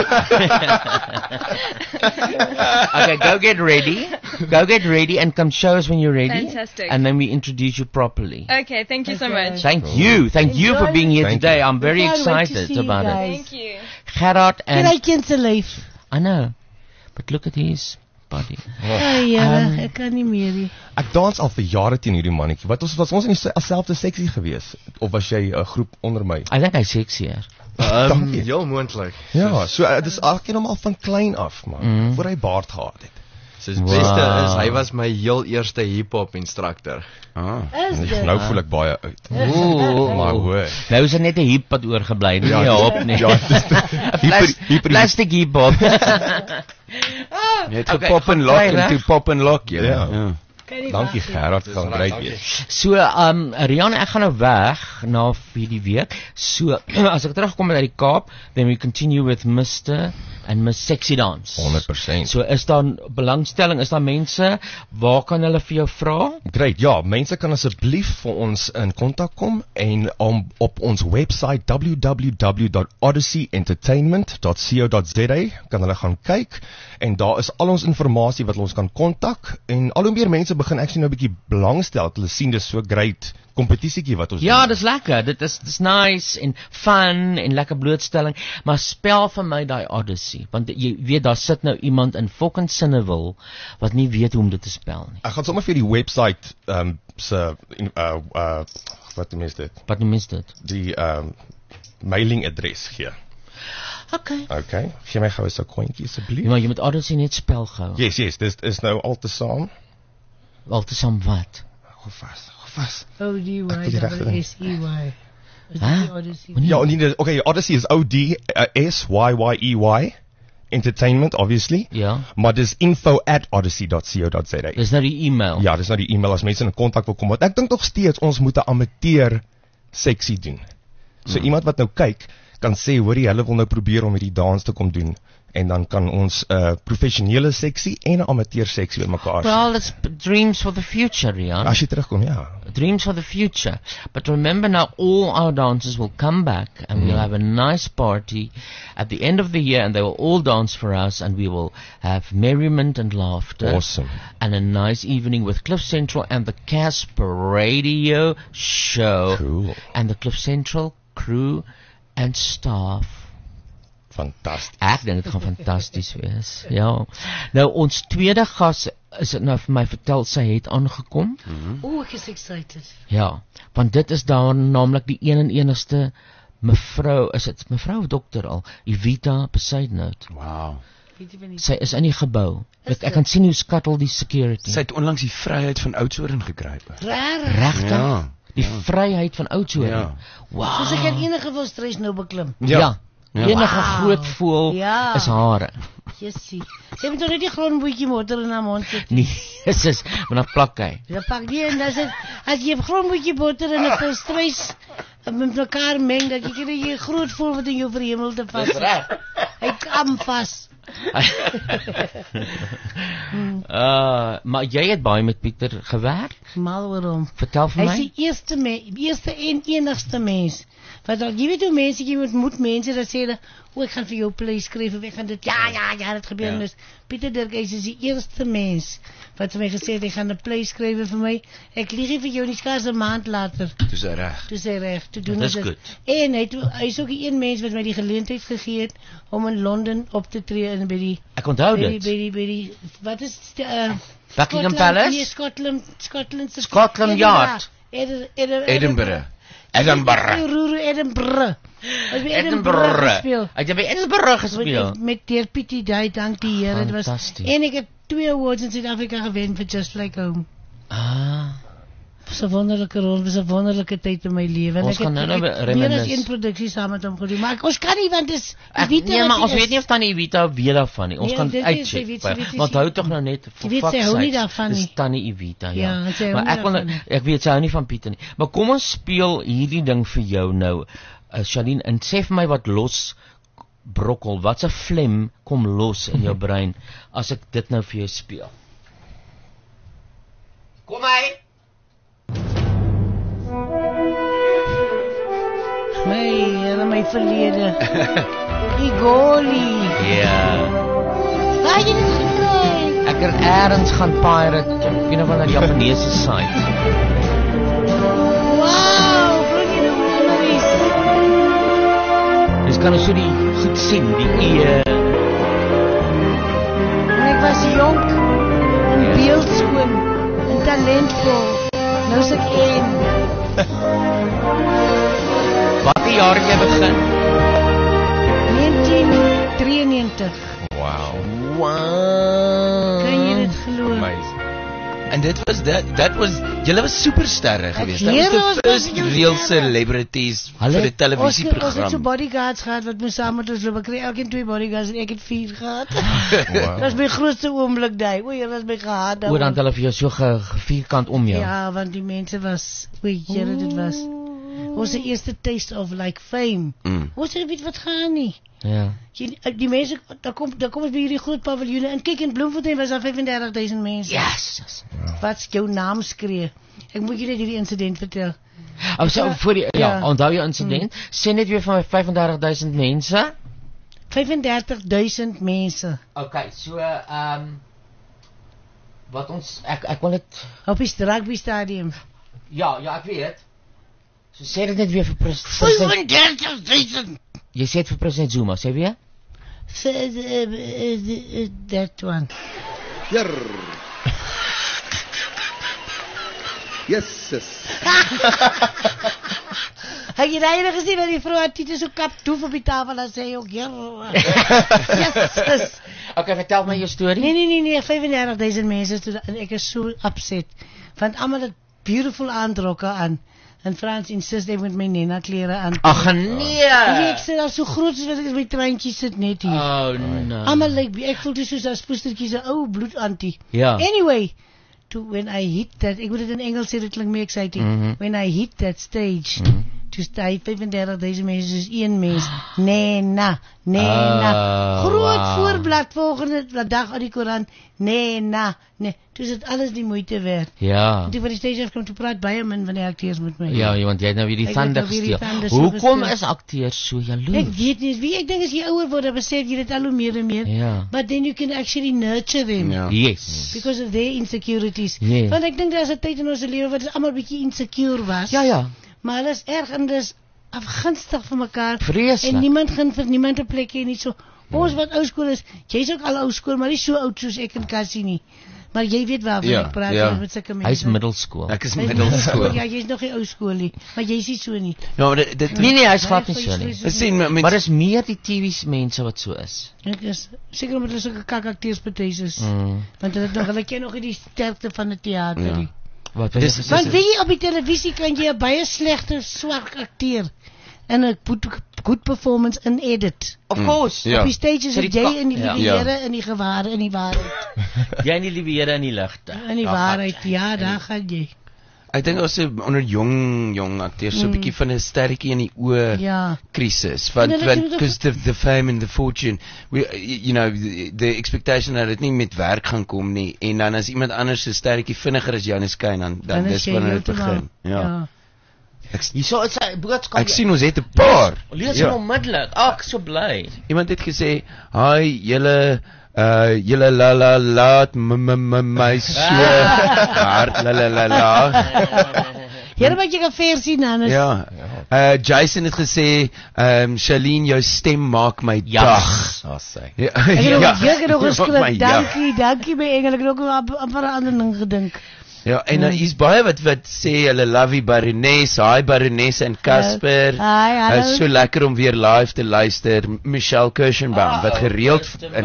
Okay, go get ready. Go get ready and come show us when you're ready. Fantastic. And then we introduce you properly. Okay, thank you so Okay. much. Thank you. Thank you for Enjoy. being here Thank today. you. I'm very Can't wait to excited see you about it. guys. Thank you. Gerard En and hy ken sy lyf. I know. But look at his body. Ai, ja, Um, ek kan nie meer nie. Ek dans al vir jare teen hierdie mannetjie. Wat ons was ons in dieselfde seksie gewees of was jy 'n groep onder my? I think I sexier. um, Dankie. heel moontlik. Ja, so uh, dis ek ken hom al van klein af, man, Mm. voor hy baard gehad het. Sy Wow. beste is hy was my heel eerste hip-hop instructor. Ah. Is dit? Nou voel ek baie oud. Ooh. Maar hoor. Nou is er net 'n hip wat oorgebly, nie Ja, 'n hop nie. ja, dis- Een plas- hyper- Plastic hip hop. Jy het Okay, gepop en gaan lock kry, en reg? toe pop en lock, jy. Ja. Ja. Kan nie Dankie wag nie. Gerard, Dis gaan reg, reg dankie. wees. So, um Rian, ek gaan nou weg na hierdie week. So, as ek terugkom uit die Kaap, then we continue with Mister en Miss Sexy Dance. honderd persent. So is daar belangstelling, is daar mense, waar kan hulle vir jou vra? Great, ja, mense kan asseblief vir ons in kontak kom en um, op ons website w w w dot odyssey entertainment dot co dot za kan hulle gaan kyk en daar is al ons inligting wat ons kan kontak en al hoe meer mense begin actually nou 'n bietjie belangstel, dat hulle sien dis so great kompetisietjie wat ons Ja, doen. dis lekker, dit is dis nice en fun en lekker blootstelling, maar spel vir my daai Odyssey, want jy weet daar sit nou iemand in fucking Sinneville wat nie weet hoe om dit te spel nie. Ek gaan sommer vir die website um, se uh, uh, wat noem dit? Wat noem dit? Die um, mailing adres gee. Okay. Okay, gee my gou 'n sekondjie asseblief. Ja, maar jy moet Odyssey net spel gou. Yes, yes, dis is nou altesaam. Altesaam wat? Hou vas, hou vas. O D Y S E Y. Huh? Ja, nee, okay, Odyssey is O D S Y Y E Y Entertainment, obviously. Ja. Maar dis info at odyssey dot co dot za. Dis nou die e-mail. Ja, dis nou die e-mail as mense in kontak wil kom. Want ek dink nog steeds ons moet 'n amateur seksie doen. So Hmm. iemand wat nou kyk kan sê, hoorie, hulle wil nou probeer om hierdie dans te kom doen. En dan kan ons 'n uh, professionele seksie en 'n amateur seksie bymekaar sit. Well, it's dreams for the future, Rian. As jy terugkom, ja. Dreams for the future. But remember now, all our dancers will come back and Mm. we'll have a nice party at the end of the year and they will all dance for us and we will have merriment and laughter. Awesome. And a nice evening with Cliff Central and the Casper Radio Show. Cool. And the Cliff Central crew and staff. Fantasties. Ek dink dit gaan fantasties wees. Ja. Nou ons tweede gas is dit nou vir my vertel sy het aangekom. O, ek is excited. Ja, want dit is daar naamlik die een en enigste mevrou, is dit mevrou of dokter al, Evita Besuidenhout. Wow. Sy is in die gebou. Ek, ek kan sien hoe skattel die security. Sy het onlangs die vryheid van Oudtshoorn gekry. Rarig. Regtig? Ja. Die ja. vryheid van Oudtshoorn. Ja. Wow. Soos ek in enige van stres nou beklim. Ja. ja. Ja. Enige Wow. groot voel Ja. is hare. Jessie. Sy het toch net die grondboetjie motor in haar mond sit. Nee, sis, maar dan plak hy. Ja, pak die en dan sê, as jy grondboetjie boter en 'n vol stres met mekaar meng, dat jy kry jy groot voel wat in jou verhemel te vas. Dis reg. Hy kam vas. uh, maar jy het baie met Pieter gewerk? Mal oor hom. Vertel vir Hy my. is die eerste me, eerste en enigste mens. Wat al, jy weet hoe mense, jy moet moed mense dat sê, o, ek gaan vir jou play skryf, of ek gaan dit, ja, ja, ja, dit gebeur. Ja. Dus Pieter Dirkhuis is die eerste mens wat vir my gesê het, hy gaan 'n play skryf vir my. Ek lieg nie vir jou nie, skaars 'n maand later. Dis reg. Toe sy reg, toe doen Dis dit. goed. En hy, toe, hy is ook die een mens wat my die geleentheid gegee het om in Londen op te tree in by die Ek onthou by die, dit. by die, by die, wat is die, uh, Buckingham Scotland- Palace? Nee, Scotland, Scotland, Scotland Yard. Edinburgh. Edinburgh. Edinburgh. Edinburgh. Edinburgh. Edinburgh. Ons by Edinburgh Edinburgh. gespeel. Het jy by Edinburgh gespeel? Met, met Deer Pietie Dui, dank die Here. Dit was Fantasties. en ek het twee awards in Suid-Afrika gewen vir Just Like Home. Ah. Dit was 'n wonderlike rol, dit was 'n wonderlike tyd in my lewe. En Ons ek gaan het, nou ek nou het reminisce. meer as een produksie saam met hom gedoen. Maar ons kan nie want dis Ek, weet nee, wat maar hy ons is. weet nie of Tannie Evita weet daarvan nie. Ons Nee, kan dit is- sy uitcheck. weet- sy weet- sy- Want hou tog nou net Sy weet, sy hou nie daarvan Dis nie. Tannie Evita, ja. Ja, sy hou maar nie ek wil nou, daarvan ek weet sy hou nie van Pieter nie. Maar kom ons speel hierdie ding vir jou nou. Uh, Charlene, en sê vir my wat los brokkel, wat 'n flem kom los in jou brein as ek dit nou vir jou speel. Kom hy. My Here, my verlede. Die goalie. Ja. Waar jy dit gekry? Ek het eers gaan pirate, een of ander Japaneese site. Wow, bring jy nou memories. Dis kan ons so die goed sien, die eer. En ek was jonk, en beeldskoon, en talentvol. Nou is ek een. Wat die jaar het jy begin? negentien drieënnegentig. Wow. Wow. Kan jy dit glo? Amazing. En dit was dat that was julle was supersterre geweest. Dat Here, was ons the was first die real sterre. celebrities Hulle- vir 'n Ons, ons het so televisieprogram. bodyguards gehad, wat moes saam met ons loop. Ek kry elkeen twee bodyguards en ek het vier gehad. Wow. Dat is my grootste oomblik daai. O, dat is my gehaat. Oor dan het hulle vir jou so ge, gevierkant om jou. Ja, want die mense was, o, Here, dit was ons eerste taste of like fame. Mm. Ons het weet wat gaan nie. Ja. Die, die mense, daar kom, daar kom ons by hierdie groot paviljoene en kyk in Bloemfontein was daar vyfendertig duisend mense. Yes. Wat jou naam skree. Ek moet julle hierdie insident vertel. Oh, so, Ja, voor die, ja, ja. onthou jou incident. Sê net weer van my vyfendertig duisend mense. vyfendertig duisend mense. Okay, so ehm um, wat ons ek ek wil dit op die rugby stadium. Ja, ja, ek weet. So sê dit net weer vir president. vyfendertig duisend. Jy sê dit vir president Zuma, sê weer? That one. Hier. Yes, yes. Heb je nou gezien dat die vrouw haar titel zo kap doef op die tafel en zei ook, ja, yes. Okay, vertel my jou storie. Nee, nee, nee, nee, vyfendertig duisend mensen toe, en ek is so upset. Want allemaal het beautiful aantrokken aan. En Frans insist, ek moet my Nena kleren aan. Ach, nee. En ek sê, dat so groot is wat ek my treintjie sit net hier. Oh, no. Allemaal, like, ek voel toe soos as poestertjies, een ou bloedantie. Ja. Anyway, to, when I hit that, ek moet het in Engels sê, dit klink meer exciting. Mhm. When I hit that stage, Mhm. toe sta hy vyfendertig duisend mense, soos een mens, Nena, Nena, Oh, groot wow. voorblad volgende dag uit die koran, Nena, nee, toe is het alles die moeite werd. Ja. En toe van die stage af kom, toe praat baie min van die acteurs met my. Ja, want jy het nou weer die Ek het tande nou weer die gesteel. tande so Hoekom gesteel. is akteurs so jaloers? Ek weet nie, wie ek dink as jy ouer word, dan besef jy dit al hoe meer en meer. Ja. But then you can actually nurture them. Ja. Yes. Because of their insecurities. Yes. Want ek dink daar is 'n tyd in ons lewe wat ons almal bietjie insecure was. Ja, ja. Maar hulle is erg en dis afgunstig vir mekaar. Vreeslik. En niemand gaan vir niemand 'n plek hê nie. So ons wat ou skool is, jy's ook al ou skool, maar nie so oud soos ek en Cassie nie. Maar jy weet waarvan Ja, ek praat ja. met sulke mense. Hy is middelskool. Ek is Hy middelskool. Ja, jy's nog nie ou skool nie, maar jy's nie so nie. Ja, maar dit, dit Nee nee, hy's Ja, glad nie hy so is- nie. hy is- Ek sien met, met Maar dis meer die T V's mense wat so is. Ek is seker omdat hulle sulke kakakteurspartytjies is. Mm. Want hulle het nog hulle ken nog nie die sterkte van 'n teater Ja. nie. Wat Dis- dis, Want weet jy, op die televisie kan jy 'n baie slegte swart akteur en 'n goed, goed performance in edit. Of course. Ja. Op die stages So het die jy ka- in die ja. liewe in die geware, in die waarheid. Jy in die liewe in die ligte. In die Ja, waarheid, ja, daar gaan jy. ek dink ons het onder jong jong akteurs so 'n Mm. bietjie van 'n sterretjie in die oë Ja. krisis want En hulle want doen because the the fame and the fortune we you know the, the expectation dat dit nie met werk gaan kom nie en dan as iemand anders se sterretjie vinniger as Janus Kane dan dan Dan is dis jy wanneer dit heeltemal- begin ja ek Hierso is sy boodskap. ek sien ons het 'n paar Lees Ja. hom onmiddellik. Ag, so bly. iemand het gesê hi julle uh julle la la laat m- m- m- my so hard la la la la Here wat jy kan versie dan is. ja uh Jason het gesê um Charlene jou stem maak my dag Ah, sê. ja Ek het nog, ek het nog Maak geskryf, my ja. dankie, dankie my engel, ek het ook aan aan 'n ander ding gedink. Ja, en dan is baie wat wat sê hulle love die Baroness, hi Baroness en Casper. Hi, hallo. Dit is so lekker om weer live te luister. Michelle Kirschenbaum wat gereeld in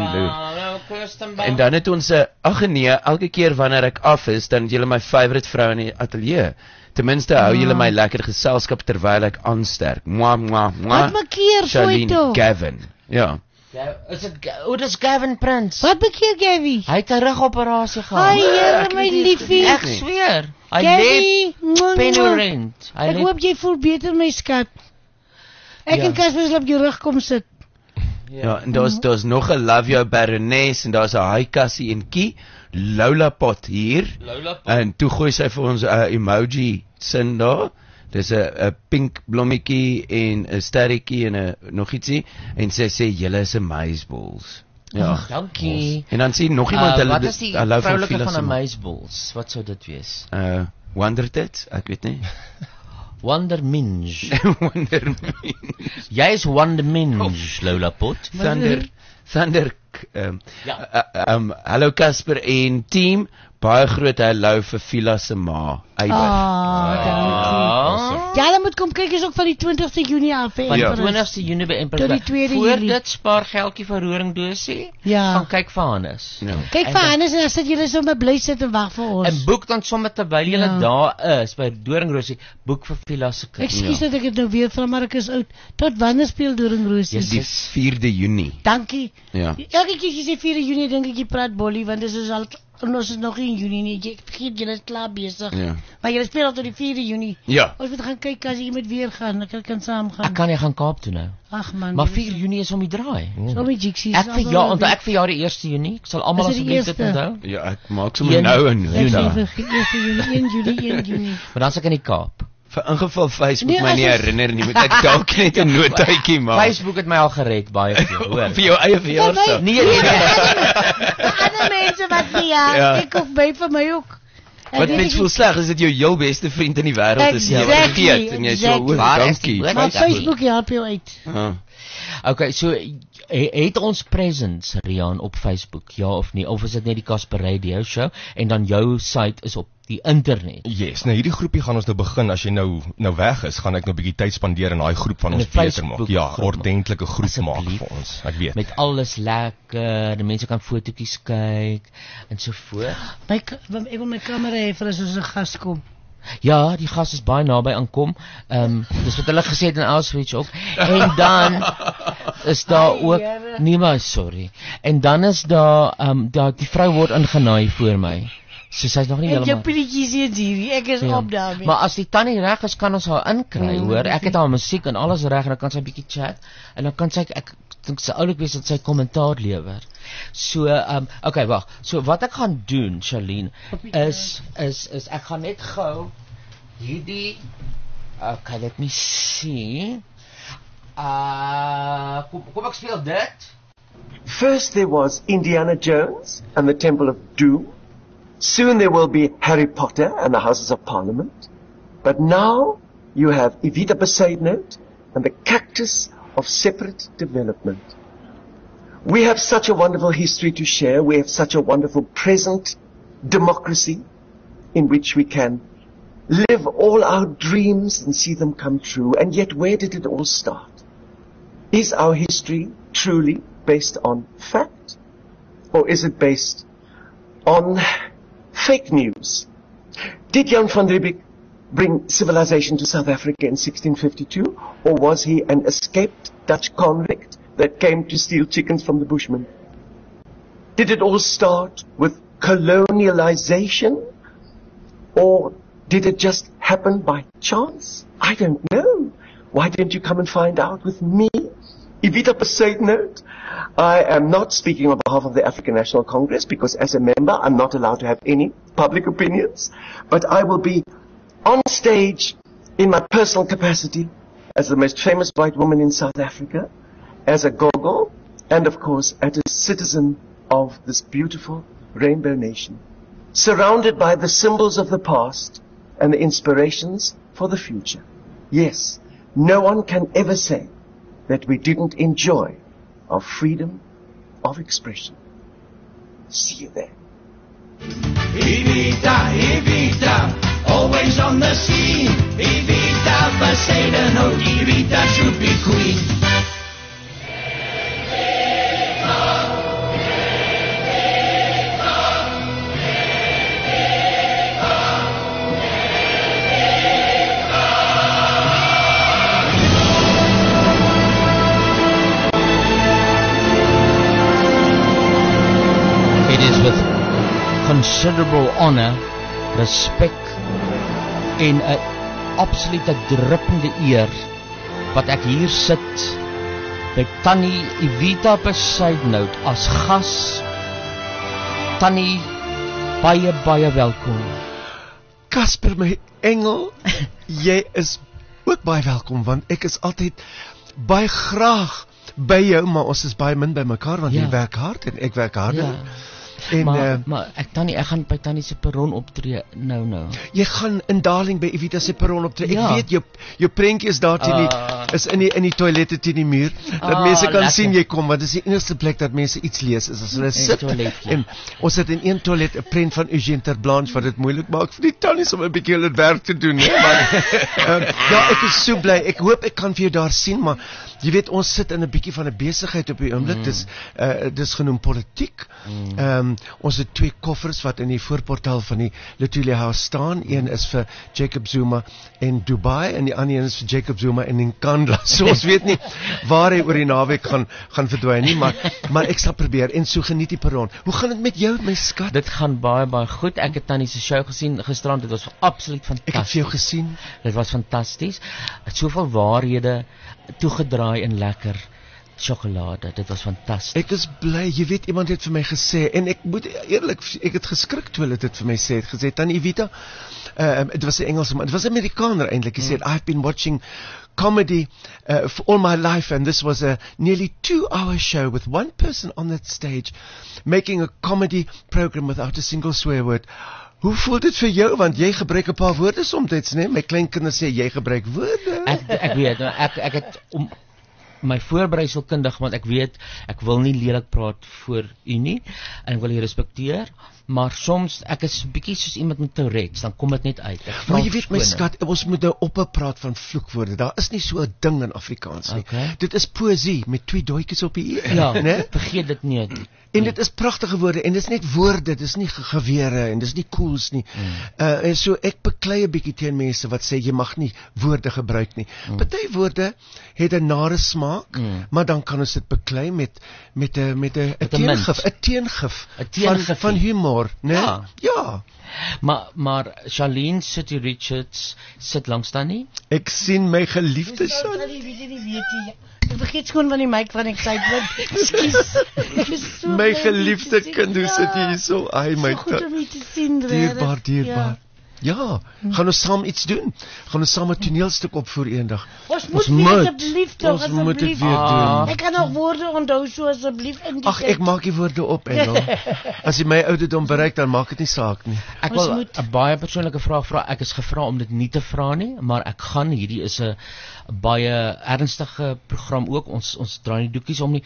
En dan het ons 'n ag nee, elke keer wanneer ek af is, dan is julle my favourite vrou in die ateljee. Ten minste hou julle my lekker geselskap terwyl ek aansterk. Mwah mwah mwah. Wat bekeer Charlene foto? Gavin. Ja. Ja, is dit o, dis Gavin Prince. Wat bekeer Gavin? Hy het 'n rugoperasie gehad. Ai, Here ek my weet nie, liefie. ek Ek nie. sweer. Hy lê Gavin, mwah, mwah. Penrent. Hy Ek lê hoop jy voel beter my skat. Ek Ja. en Casper sal op jou rug kom sit. Ja, en daar's daar's nog 'n Love Your Baroness en daar's 'n Hi Cassie en Kie. Lola Pot hier. Lola Pot. En toe gooi sy vir ons 'n uh, emoji sin daar. Dis 'n 'n pink blommetjie en 'n sterretjie en 'n nog ietsie en sy sê julle is amazeballs. Ja. Ag, dankie. En dan sien nog iemand Uh, hulle wat is die hulle vroulike van Amazeballs? Wat sou dit wees? Uh Wondertits, ek weet nie. Wonder Minge. Wonder Jy is Wonder Minge, Lola Pot. Thunder Thunder um, Ja. uh, um hallo Casper en team. Baie groot hallo vir Villa se ma. Eiber. Ah, dankie. Ah. Ja, dan moet kom kyk is ook van die twintigste Junie af. hè, Van die Ja. Empress. twintigste Junie by Empress. Tot die tweede Voor Julie. dit spaar geldjie vir roeringdosie. Ja. Gaan kyk vir Hannes. Ja. Kyk En vir dan- Hannes en dan sit julle sommer bly sit en wag vir ons. En boek dan sommer terwyl jy Ja. daar is by Doringrosie, boek vir Villa se kind. Ekskuus dat ek dit nou weer vra, maar ek is oud. Tot wanneer speel Doringrosie? Dis die vierde Junie. Dankie. Ja. Elke keer as jy sê vierde Junie dink ek jy praat bollie want dit is al En ons is nog in Junie nie, ek vergeet julle is klaar besig. Ja. Maar julle speel al tot die vierde Junie. Ja. Ons moet gaan kyk as jy met weer gaan, dan kan kan saam gaan. Ek kan nie gaan Kaap toe nou. Ag man. Maar vier Junie is om die draai. So met Jixies. Ek vir ja, onthou ek vir jaar die eerste Junie. Ek sal almal Is dit die asseblief dit eerste? onthou. Ja, ek maak sommer nou en Ek nou. sê vir eerste Junie, een Julie, een Junie. Maar dan se ek in die Kaap. Vir ingeval Facebook Nee, my as nie ons- herinner nie, moet ek dalk net 'n notaatjie maak. Facebook het my al gered baie keer, hoor. Vir jou eie verjaarsdag. Nee, nee, nee. Ander mense wat nie ja, Ja. ek hoef by vir my ook. Ek Wat weet mens ek- voel sleg is dit jou heel beste vriend in die wêreld is jy wat Exactly, vergeet en jy so exactly. oor Waar is dankie. die woord? Maar Facebook. Facebook help jou uit. Ah. Okay, so he- het ons presence Rian op Facebook, ja of nee, of is dit net die Casper Radio show en dan jou site is op die internet. Yes, nou hierdie groepie gaan ons nou begin as jy nou nou weg is, gaan ek nou 'n bietjie tyd spandeer in daai groep van In ons die beter maak. Facebook Ja, groep maak. ordentlike groep maak Asseblief. vir ons. Ek weet. Met alles lekker, die mense kan fotootjies kyk en so voort. My ka- ek wil my kamera hê vir as ons 'n gas kom. Ja, die gas is baie naby aankom. Ehm um, dis wat hulle gesê het in Auschwitz ook. En dan is daar Ai, ook Here. nee maar sorry. En dan is daar ehm um, daar die vrou word ingenaai voor my. So sy's nog nie Ek jou heeltemal pilletjies eens hier, ek is Ja. op daarmee. Maar as die tannie reg is, kan ons haar inkry, Mm, hoor. dis Ek het haar musiek en alles reg en dan kan sy 'n bietjie chat en dan kan sy ek dink sy oulik wees dat sy kommentaar lewer. So, ehm um, okay, wag. So wat ek gaan doen, Charlene, is is is ek gaan net gou hierdie okay, let me see. Uh kom, kom ek speel dit. First there was Indiana Jones and the Temple of Doom. Soon there will be Harry Potter and the Houses of Parliament. But now you have Evita Besaidnout and the Cactus of Separate Development. We have such a wonderful history to share. We have such a wonderful present democracy in which we can live all our dreams and see them come true. And yet, where did it all start? Is our history truly based on fact? Or is it based on fake news? Did Jan van Riebeeck bring civilization to South Africa in sixteen fifty-two? Or was he an escaped Dutch convict that came to steal chickens from the Bushmen? Did it all start with colonialization? Or did it just happen by chance? I don't know. Why didn't you come and find out with me? Evita Besaidnout. I am not speaking on behalf of the African National Congress because as a member I'm not allowed to have any public opinions. But I will be on stage in my personal capacity as the most famous white woman in South Africa, as a gogo, and of course as a citizen of this beautiful rainbow nation, surrounded by the symbols of the past and the inspirations for the future. Yes, no one can ever say that we didn't enjoy our freedom of expression. See you there. Evita, Evita, always on the scene. Evita Besaidnout, Evita should be queen. It is with considerable honor, respect en 'n absolute druppende eer wat ek hier sit by Tannie Evita Besaidnout as gas. Tannie, baie baie welkom. Casper, my engel, jy is ook baie welkom want ek is altyd baie graag by jou, maar ons is baie min by mekaar want Ja. jy werk hard en ek werk harder. Ja. En maar, uh, maar ek Tannie, ek gaan by Tannie se perron optree nou nou. jy gaan in Darling by Evita se perron optree. Ja. Ek weet jou jou prentjie is daar teen die Ah. is in die in die toilette teen die muur dat Ah, mense kan lekker. sien jy kom want dis die enigste plek dat mense iets lees is as hulle In sit. die toiletjie. En ons het in een toilet 'n prent van Eugène ter Blanche wat dit moeilik maak vir die tannies om 'n bietjie hulle werk te doen, hè. Maar um, ja, ek is so bly. Ek hoop ek kan vir jou daar sien, maar jy weet ons sit in 'n bietjie van 'n besigheid op die oomblik. Mm. Dis uh, dis genoem politiek. Mm. Ehm um, ons het twee koffers wat in die voorportaal van die Litulia House staan. Een is vir Jacob Zuma in Dubai en die ander een is vir Jacob Zuma in Nkandla. So ons weet nie waar hy oor die naweek gaan gaan verdwyn nie, maar maar ek sal probeer en so geniet die perron. Hoe gaan dit met jou, my skat? Dit gaan baie baie goed. Ek het Tannie se show gesien gisterand. Dit was absoluut fantasties. Ek het vir jou gesien. Dit was fantasties. Het soveel waarhede toegedraai en lekker sjokolade. Dit was fantasties. Ek is bly. Jy weet, iemand het vir my gesê en ek moet eerlik, ek het geskrik toe hulle dit vir my sê. Het gesê, Tannie Evita, uh, dit was 'n Engelse man. Dit was 'n Amerikaner eintlik. Hy sê, I've been watching comedy uh, for all my life, and this was a nearly two-hour show with one person on that stage making a comedy program without a single swear word. Hoe voel dit vir jou, want jy gebruik 'n paar woorde soms, né? My kleinkinders sê jy gebruik woorde. Ek ek weet, ek ek het om my voorbereiselkundig, want ek weet ek wil nie lelik praat voor u nie en ek wil u respekteer, maar soms ek is bietjie soos iemand met Tourette's, dan kom dit net uit. Maar jy weet my skat, ons moet nou ophou praat van vloekwoorde. Daar is nie so 'n ding in Afrikaans nie. Okay. Dit is poësie met twee doetjies op die e. Ja, né? Vergeet dit nie. En dit is pragtige woorde en dit is net woorde, dit is nie gewere en dit is nie koels nie. Mm. Uh, en so ek beklei 'n bietjie teen mense wat sê jy mag nie woorde gebruik nie. Mm. Party woorde het 'n nare smaak, mm. maar dan kan ons dit beklei met met 'n met 'n teengif, 'n teengif van van humor, né? Ja. ja. Maar maar Charlene City Richards sit langs dan nie? Ek sien my geliefde Charlene. Ek vergeet skoon van die mic van excitement. Ekskuus. So my geliefde kind, hoe sit jy hier so? Ai my God. Goed om te sien, dierbaar, dierbaar. Ja, ja. Hm. Gaan ons saam iets doen? Gaan ons saam 'n toneelstuk opvoer eendag? Ons moet weer asseblief tog, ons asseblief. moet dit weer ah. doen. Ek kan nog woorde onthou so asseblief in die Ag, ek maak die woorde op, Engel. As jy my ouderdom bereik, dan maak dit nie saak nie. Ek wil 'n baie persoonlike vraag vra. Ek is gevra om dit nie te vra nie, maar ek gaan, hierdie is 'n baie ernstige program ook. Ons ons draai nie doekies om nie.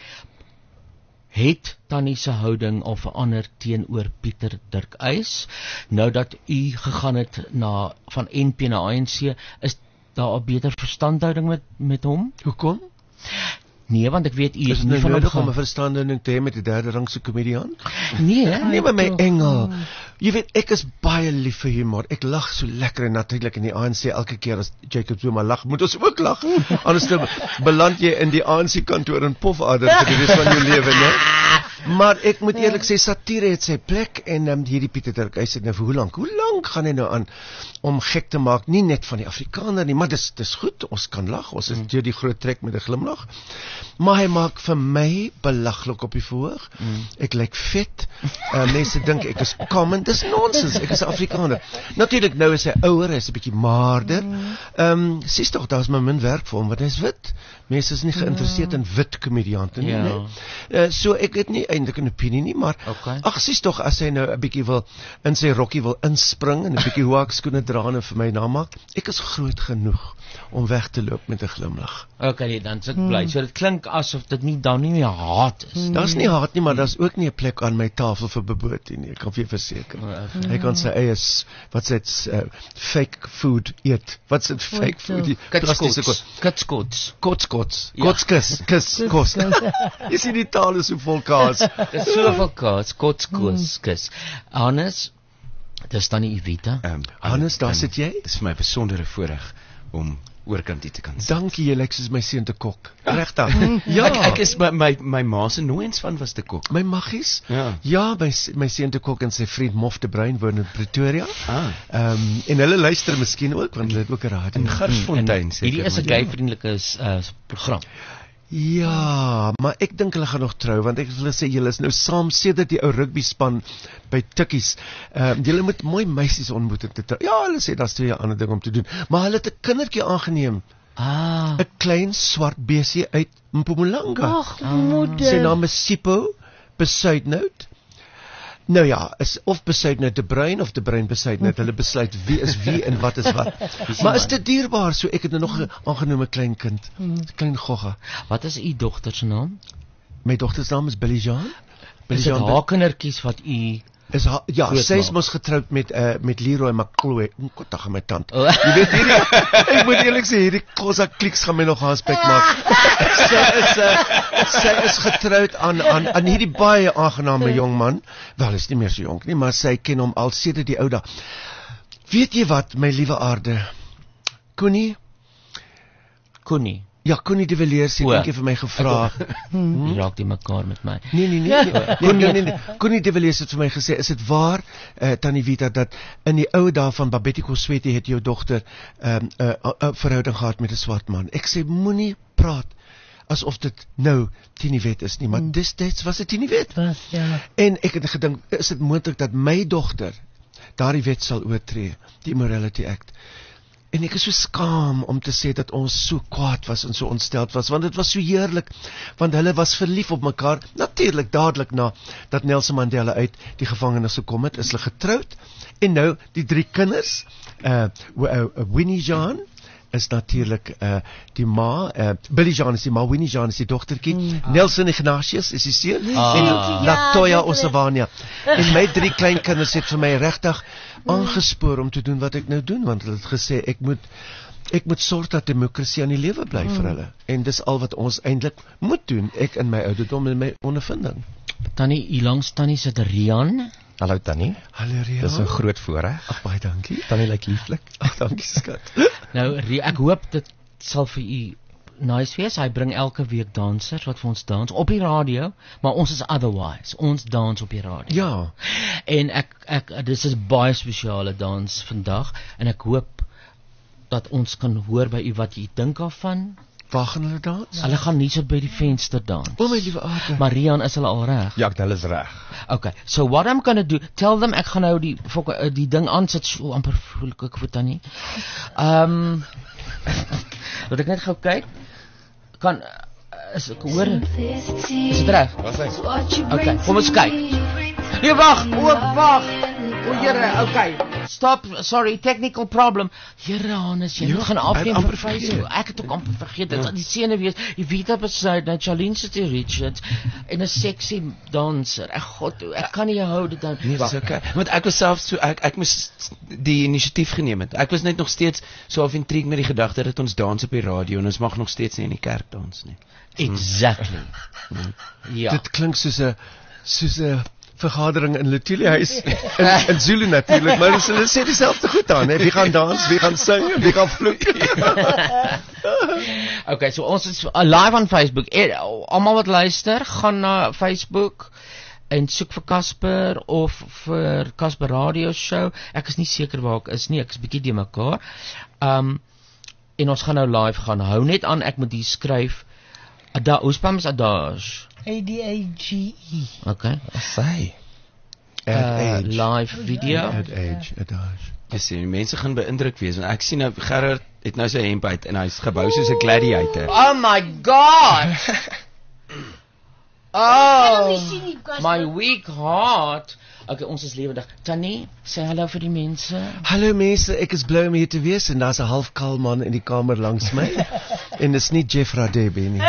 Het Tannie se houding al verander teenoor Pieter Dirk Uys? Nou dat u gegaan het na van N P na A N C, is daar 'n beter verstandhouding met met hom? Hoekom? Nee, want ek weet u is, is nie van hom om 'n verstandhouding te hê met die derde rangse komediant. Nee, nee, maar my Engel. Jy weet, ek is baie lief vir humor. Ek lag so lekker en natuurlik in die A N C elke keer as Jacob Zuma lag, moet ons ook lag. Anders dan beland jy in die A N C kantoor in Pofadder vir die res van jou lewe, né? Maar ek moet eerlik sê, satire het sy plek en um, hierdie Pieter Dirk, hy sê nou vir hoe lank? Hoe lank gaan hy nou aan om gek te maak? Nie net van die Afrikaner nie, maar dis dis goed, ons kan lag. Ons is mm. deur die groot trek met 'n glimlag. Maar hy maak vir my belaglik op die verhoog. Mm. Ek lyk vet. Uh, mense dink ek is common. Dis nonsens. Ek is 'n Afrikaner. Natuurlik nou is hy ouer, hy's 'n bietjie maarder. Ehm, mm. um, sies tog, daar's maar min werk vir hom want hy's wit. Mense is nie geïnteresseerd in wit komediante nie, ja. nee. Uh, so ek het nie eintlik 'n opinie nie, maar okay. ag sies tog as hy nou 'n bietjie wil in sy rokkie wil inspring en 'n bietjie hoekskoene dra en vir my namaak, ek is groot genoeg om weg te loop met 'n glimlag. Okay, dan sit bly. Hmm. So dit klink asof dit nie dan nie meer haat is. Hmm. Daar's nie haat nie, maar daar's ook nie 'n plek aan my tafel vir Bebotie nie. Ek kan vir jou verseker. Hmm. Hy kan sy eie wat sê dit uh, fake food eet. Wat sê fake food? Kitskots. Kitskots. Kotskots. Kotskus. Kus. Kos. Jy sien die taal is so vol kaas. Dis so vol kaas. Kotskos. Kus. Hannes, dis dan die Evita. Um, Hannes, daar um, sit jy? Dit is vir my besondere voorreg om oorkant te kan sit. Dankie, jy lyk soos my seun te kok. Regtig. Ja, ek, ek is my my, my ma se nooiens van was te kok. My maggies? Ja. Ja, my my seun te kok en sy vriend Mof de Bruin woon in Pretoria. Ah. Ehm um, en hulle luister miskien ook want hulle het ook 'n radio in Gersfontein sê. Hierdie is 'n gay-vriendelike uh, program. Ja, maar ek dink hulle gaan nog trou want ek wil sê julle is nou saam sedert die ou rugby span by Tikkies. Ehm uh, julle moet mooi meisies ontmoet om te trou. Ja, hulle sê daar's twee ander dinge om te doen, maar hulle het 'n kindertjie aangeneem. Ah, 'n klein swart besie uit Mpumalanga. Ag, moeder. Sy naam is Sipho Besuidnout. Nou ja, is of Besuidnout de Bruin of de Bruin Besuidnout. Hulle besluit wie is wie en wat is wat. Maar is dit dierbaar so ek het nog 'n aangenome klein kind. Klein gogga. Wat is u dogter se naam? My dogter se naam is Billy Jean. Billy Jean. Haar kindertjies wat u Is haar, ja, Grootma. sy is mos getroud met uh, met Leroy McCloy. Kotag aan my tand. Oh. Jy weet hierdie ek moet eerlik sê hierdie Kosa kliks gaan my nog aanspreek maak. sy is uh, sy is getroud aan aan aan hierdie baie aangename jong man. Wel, is nie meer so jonk nie, maar sy ken hom al sedert die ou dae. Weet jy wat, my liewe aarde? Connie? Connie. Ja, Connie de Villiers het eendag vir my gevra. Jy raak die mekaar met my. Nee, nee, nee. nee, nee, nee, nee, nee. Connie de Villiers het vir my gesê, is dit waar, uh, Tannie Vita, dat in die ou dae van Babette Kosweti het jou dogter 'n um, uh, uh, uh, verhouding gehad met 'n swart man. Ek sê moenie praat asof dit nou Tini Wet is nie, maar hmm. destyds was dit Tini Wet. Was, ja. En ek het gedink, is dit moontlik dat my dogter daardie wet sal oortree, die Immorality Act? En ek is so skaam om te sê dat ons so kwaad was en so ontsteld was, want dit was so heerlik, want hulle was verlief op mekaar, natuurlik dadelik na dat Nelson Mandela uit die gevangenis gekom het, is hulle getroud, en nou die drie kinders, uh, uh, Winnie Jean, is natuurlik uh, die ma, uh, Billy Jean is die ma, Winnie Jean is die dogtertjie, mm. Nelson Ignatius is die seun, Ah. en Ja, Latoya dit is- Osavania. En my drie kleinkinders het vir my regtig aangespoor om te doen wat ek nou doen, want hulle het gesê ek moet ek moet sorg dat demokrasie aan die lewe bly vir hulle. En dis al wat ons eintlik moet doen, ek in my ouderdom en my ondervinding. Tannie, hier langs Tannie sit Rian. Hallo Tannie. Hallo Rian. Dis 'n groot voorreg. Ag baie dankie. Tannie lyk lieflik. Ag dankie skat. Nou, Rie- ek hoop dit sal vir u nice wees. Hy bring elke week dansers wat vir ons dans op die radio, maar ons is otherwise. Ons dans op die radio. Ja. En ek ek dis is baie spesiale dans vandag en ek hoop dat ons kan hoor by u wat u dink daarvan. Waar gaan hulle dans? Ja. Hulle gaan nie so by die venster dans. O my liewe aarde. Marian, is hulle al reg? Ja, hulle is reg. Okay, so what I'm gonna do, tell them ek gaan nou die fokke, die ding aansit so amper voel ek ek voet dan nie. Ehm um, Laat ek net gou kyk. Kan is ek hoor? Is dit reg? Wat sê? Okay, kom ons kyk. Nee, wag, o wag. O Here, okay. Stop, sorry, technical problem. Here, Hannes, jy Ja, moet gaan ek het afneem amper vir Facebook. vergeet. Ek het ook amper vergeet, dit is die scene wees. Jy weet dat besluit nou Charlene City Richards en 'n sexy danser. Ek god, ek kan nie hou dit dan. Nee, dis okay. Want ek was self so ek ek moes die inisiatief geneem het. Ek was net nog steeds so af intrigue met die gedagte dat ons dans op die radio en ons mag nog steeds nie in die kerk dans nie. Exactly. Ja. Dit klink soos 'n soos 'n vergadering in Letilia huis in, in Zulu natuurlik, maar hulle hulle sê dieselfde goed aan, hè. Wie gaan dans, wie gaan sing, wie gaan vloek. Okay, so ons is uh, live on Facebook. Eh, Almal wat luister, gaan na Facebook en soek vir Casper of vir Casper Radio Show. Ek is nie seker waar ek is nie, ek is bietjie de mekaar. Um en ons gaan nou live gaan. Hou net aan, ek moet hier skryf. Ada, hoe spam is Adage? A D A G E. Okay. Sy. Uh, Age. live video. At age, adage. Dis sien mense gaan beïndruk wees want ek sien nou Gerard het nou sy hemp uit en hy's gebou soos 'n gladiator. Oh my god. Oh, my weak heart. Okay, ons is lewendig. Tannie, sê hallo vir die mense. Hallo mense, ek is bly om hier te wees en daar's 'n halfkaal man in die kamer langs my. En dit's nie Jeff Radebe nie.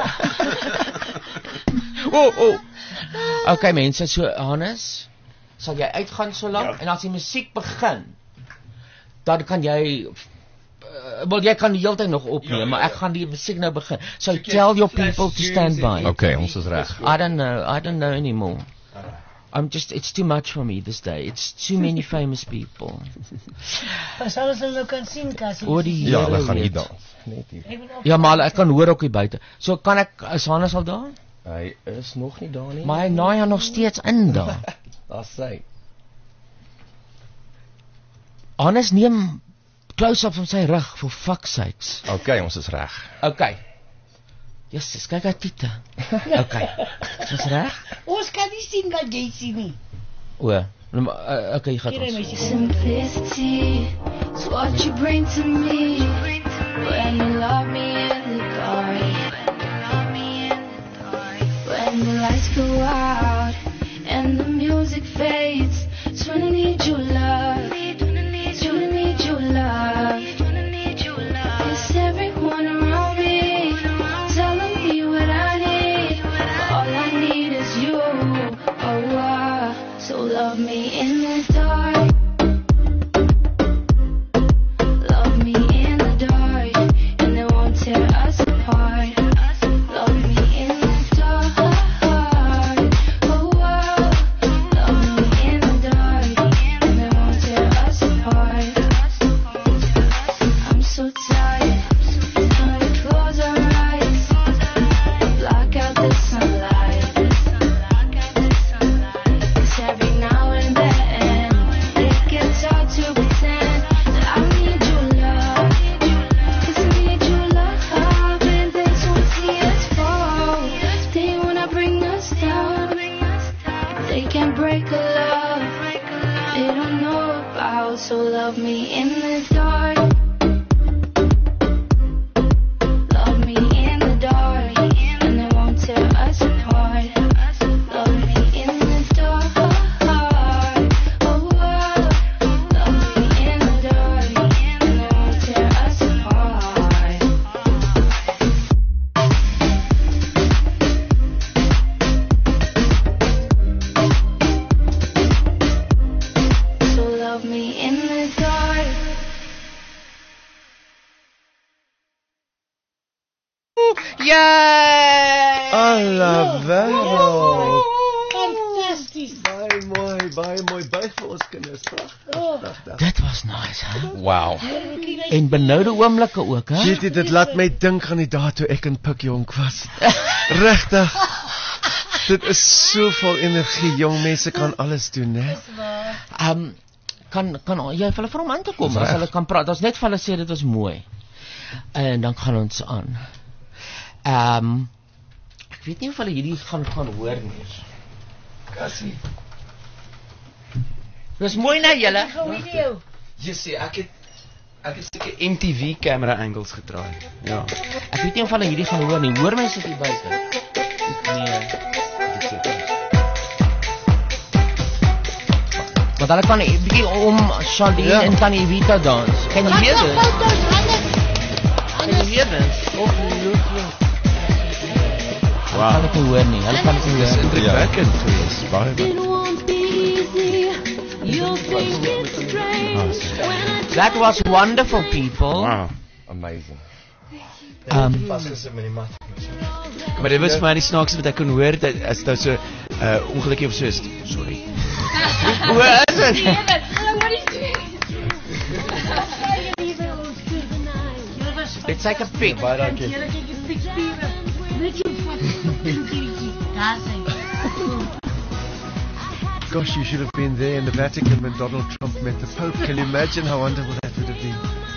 Oh, oh. Okay mense, so Hannes, sal jy uitgaan so lank ja. En as die musiek begin, dan kan jy uh, wel jy kan die hele tyd nog opneem, ja, ja, ja. Maar ek gaan die musiek nou begin. So tell your people to stand by. Okay, ons is reg. I don't know, I don't know anymore. I'm just, it's too much for me this day. It's too many famous people. Sal ons hulle nou kan sien, Cassie? O die Ja, Here hulle gaan weet. hier dans. Net hier. Ja, maar ek kan hoor ook hier buite. So kan ek, is Hannes al daar? Hy is nog nie daar nie. Maar hy naai nog steeds in daar. Daar sê. Hannes neem close-up van sy rug, for fuck's sakes. Okay, ons is reg. Okay. Jesus, kyk hy tiete. Okay. Is reg? Ons kan nie sien wat jy sien nie. O, nou maar, uh, okay, jy gaan Hier, ons. meisie. Simplicity is what you bring to me when you love me in the dark. When the lights go out and the music fades, it's when I need your love. It's when I need your love. It's everyone around me telling me what I need. All I need is you. Oh, ah, so love me out, so love me in the dark. Love me in the dark, and it won't tear us apart. Love me in the dark. Oh, love me in the dark, and it won't tear us apart. So love me in the dark. Yay! Alla wêreld. Fantasties. Baie mooi, baie mooi. Buig vir ons kinders. Pragtig, pragtig. Dit was nice, hè? Wow. En benoude oomblikke ook, hè? Weet jy, dit laat my dink aan die dae toe ek in Pik jonk was. Regtig. Dit is so vol energie. Jong mense kan alles doen, hè? Ehm um, kan kan jy vir hulle vir hom aan te kom as Reg. hulle kan praat. Ons net vir hulle sê dit was mooi. En dan gaan ons aan. Ehm um, ek weet nie of hulle hierdie gaan gaan hoor nie. Cassie. Dis mooi na julle. Video. Jy sê ek het ek het seker M T V camera angles gedraai. Ja. Ek weet nie of hulle hierdie gaan hoor nie. Hoor mense dit buite? Nee. Dit sê. Want hulle kan 'n bietjie om Charlene Ja. en Tannie Evita dans. Kan jy hear dit? Kan jy hear dit? Of Lucio? Hulle kan dit nie hoor nie. Hulle kan dit nie Dis hoor nie. indrukwekkend geweest. Baie baie. That was wonderful, people. Wow. Amazing. Um, Maar dit was vir my die snaakste wat ek kon hoor dat as daar so 'n uh, ongelukkie of so is. Sorry. Hoe is dit? It's like a pig. Gosh, you should have been there in the Vatican when Donald Trump met the Pope. Can you imagine how wonderful that would have been?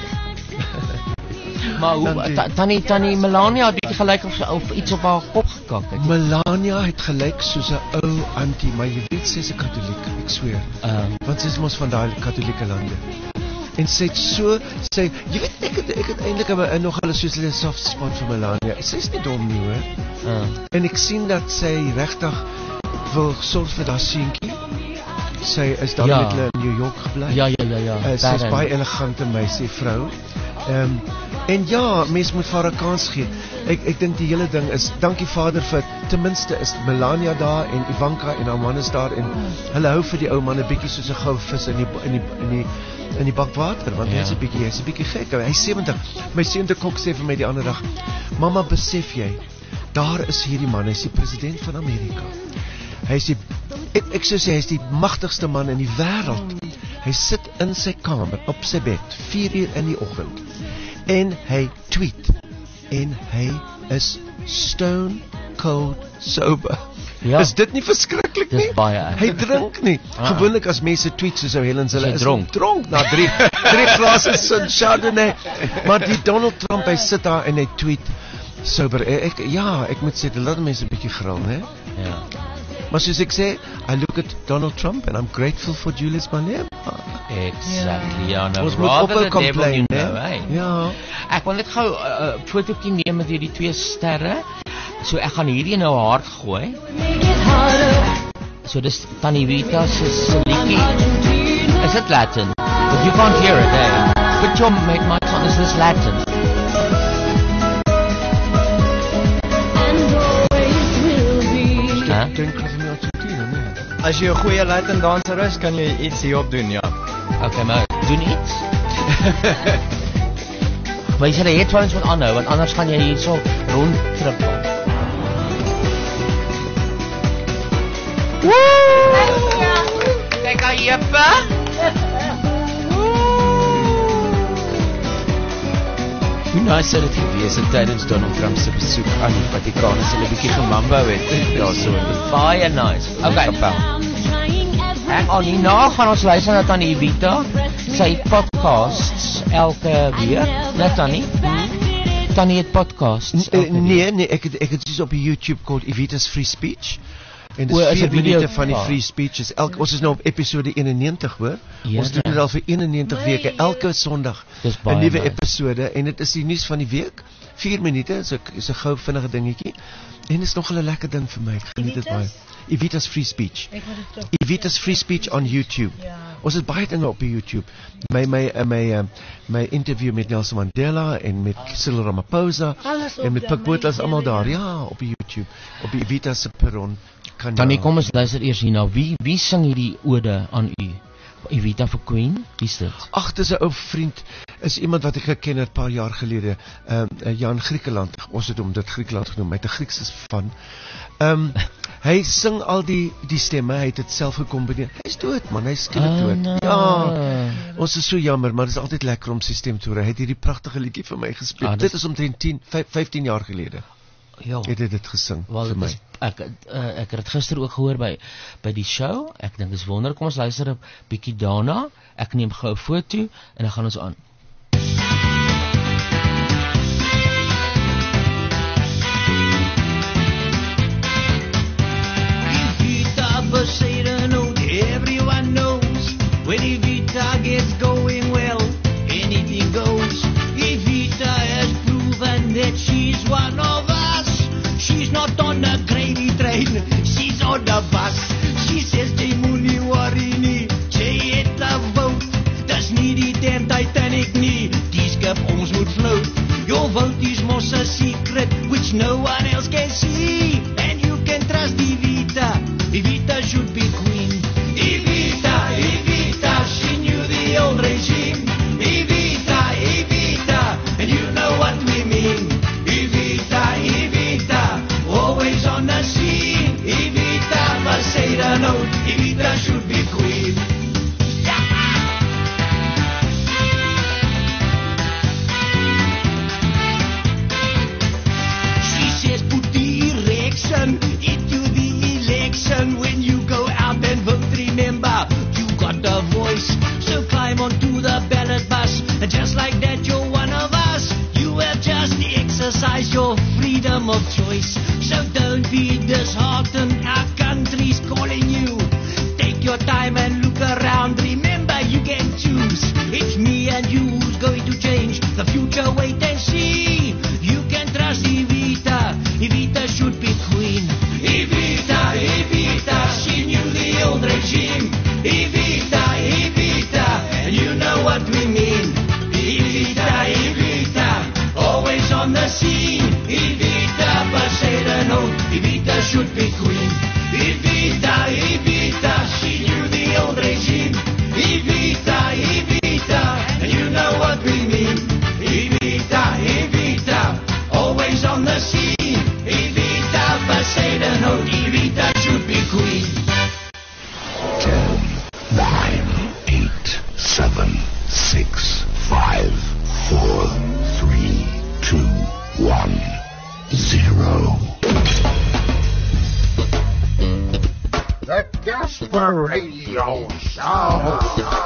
Maar hoe ta- Tannie Tannie Melania het bietjie gelyk of, of iets op haar kop gekak het. Melania het gelyk soos 'n ou auntie, maar jy weet sy is 'n Katoliek, ek sweer. Uh, Want sy is mos van daai Katolieke lande. En sy het so sy jy weet ek het, ek het eintlik 'n nog hulle soos 'n soft spot vir Melania. Sy is nie dom nie, hoor. uh, En ek sien dat sy regtig wil sorg vir daai seentjie. Sy is dan Ja. met hulle in New York gebly. ja ja ja ja. Uh, sy is Darren. baie elegante meisie, vrou. Ehm um, en ja, mens moet vir haar 'n kans gee. Ek ek dink die hele ding is dankie Vader vir ten minste is Melania daar en Ivanka en haar man is daar en hulle hou vir die ou man 'n bietjie soos 'n goue vis in die in die in die in die bak water want Ja. hy's 'n bietjie hy's 'n bietjie gek. Hy's sewentig. My seun te kok sê vir my die ander dag, "Mamma, besef jy, daar is hierdie man, hy's die president van Amerika. Hy's die ek, ek sou sê hy's die magtigste man in die wêreld. Hy sit in sy kamer op sy bed vier uur in die oggend en hy tweet en hy is stone cold sober. Ja. Is dit nie verskriklik nie? Dis baie erg. Hy drink nie. Ah. Gewoonlik as mense tweet soos ou Helen, hulle Is hy is dronk? dronk na drie drie glase sin Chardonnay. Maar die Donald Trump, hy sit daar en hy tweet sober. Ek ja, ek moet sê dit laat mense 'n bietjie gril, né? Ja. Maar soos ek sê, I look at Donald Trump and I'm grateful for Julius Malema. Exactly. Ja, nou Ons moet rather ophou the devil complain, you né? know, hey. Ja. Ek wil net gou 'n uh, fotootjie neem met hierdie twee sterre. So ek gaan hierdie nou hard gooi. So dis Tannie Vita se se liedjie. Is dit Latin? But you can't hear it, eh? Put your mic mic on. Is this Latin? Ek dink dat my Argentina, né? As jy 'n goeie Latin danser is, kan jy iets hierop doen, ja. Okay, maar doen iets. Maar jy sê die headphones moet aanhou want anders gaan jy hierso rond trippel. Kyk aan Jeppe. Hoe nice sou dit gewees het tydens Donald Trump se besoek aan die Vatikaan as hulle 'n bietjie gemambo het daarso. Baie nice. Okay. Hang on, hierna gaan ons luister na Tannie Evita. Sy podcasts elke week. Net Tannie. Tannie het podcasts. Uh, nee, nee, ek het ek het iets op YouTube called Evita's Free Speech. En dis O, is vier dit video- minute van die ah. free speeches. Elk, ons is nou op episode eenennegentig, hoor. Ja, ons doen ja. dit al vir eenennegentig weke, elke Sondag Dis 'n baie nuwe nice. episode en dit is die nuus van die week. vier minute, is 'n is 'n gou vinnige dingetjie. En is nog 'n lekker ding vir my. Ek geniet dit baie. Evita's Free Speech. Ek moet dit ook. Evita's Free Speech on YouTube. Ja. Ons het baie dinge op die YouTube. My my uh, my uh, my interview met Nelson Mandela en met Cyril Ramaphosa Alles op en met daar, Pik Botha is my almal serie, daar. ja. Ja, op die YouTube, op die Evita se perron kanaal. Tannie, kom ons luister eers hierna. Wie wie sing hierdie ode aan u? Evita vir Queen? Wie is dit? Ag, dis 'n ou vriend, is iemand wat ek geken het 'n paar jaar gelede, ehm um, Jan Griekeland. Ons het hom dit Griekeland genoem. Hy het 'n Griekse van. Ehm um, hy sing al die die stemme, hy het dit self gekombineer. Hy's dood, man, hy's skielik Oh, dood. no. Ja. Ons is so jammer, maar dit is altyd lekker om sy stem te hoor. Hy het hierdie pragtige liedjie vir my gespeel. Ah, dis- dit is omtrent tien, vyftien jaar gelede. Ja. Het hy dit gesing Wel, vir dit my. is, ek uh, ek het dit gister ook gehoor by by die show. Ek dink dis wonderlik. Kom ons luister 'n bietjie daarna. Ek neem gou 'n foto en dan gaan ons aan. Evita Besaida note, everyone knows when Evita gets going well, anything goes. Evita has proven that she's one of us. She's not on the gravy train, she's on the bus. She says jy moenie worry nie, jy het 'n boot. Dis nie die damn Titanic nie, die skip ons moet float. Your vote is mos a secret which no one else can see, and you can trust Evita. Evita should be queen. Evita, Evita, she knew the old regime. Evita, Evita, and you know what we mean. Evita, Evita, always on the scene. Evita, Besaida note, Evita should be queen. She says put the erection into the election. When you go out and vote, remember you got the voice. So climb onto the ballot bus, and just like that you're one of us. You have just exercised your freedom of choice. So don't be disheartened, our country's calling you. Take your time and look around. Remember you can choose. It's me and you who's going to change the future. Wait and see. You can trust Evita. Evita should be queen. Evita, Evita, she knew the old regime. Evita, Evita, and you know what we mean. Evita, Evita, always on the scene. Evita, Besaida note, Evita should be queen. Evita, Evita, she knew the old regime. Evita, Evita, and you know what we mean. Evita, Evita, always on the scene. Evita, Besaida note, Evita should be queen. Ten, nine, eight, seven, six, five, four, three, two, one, zero. The Gasper Radio Show.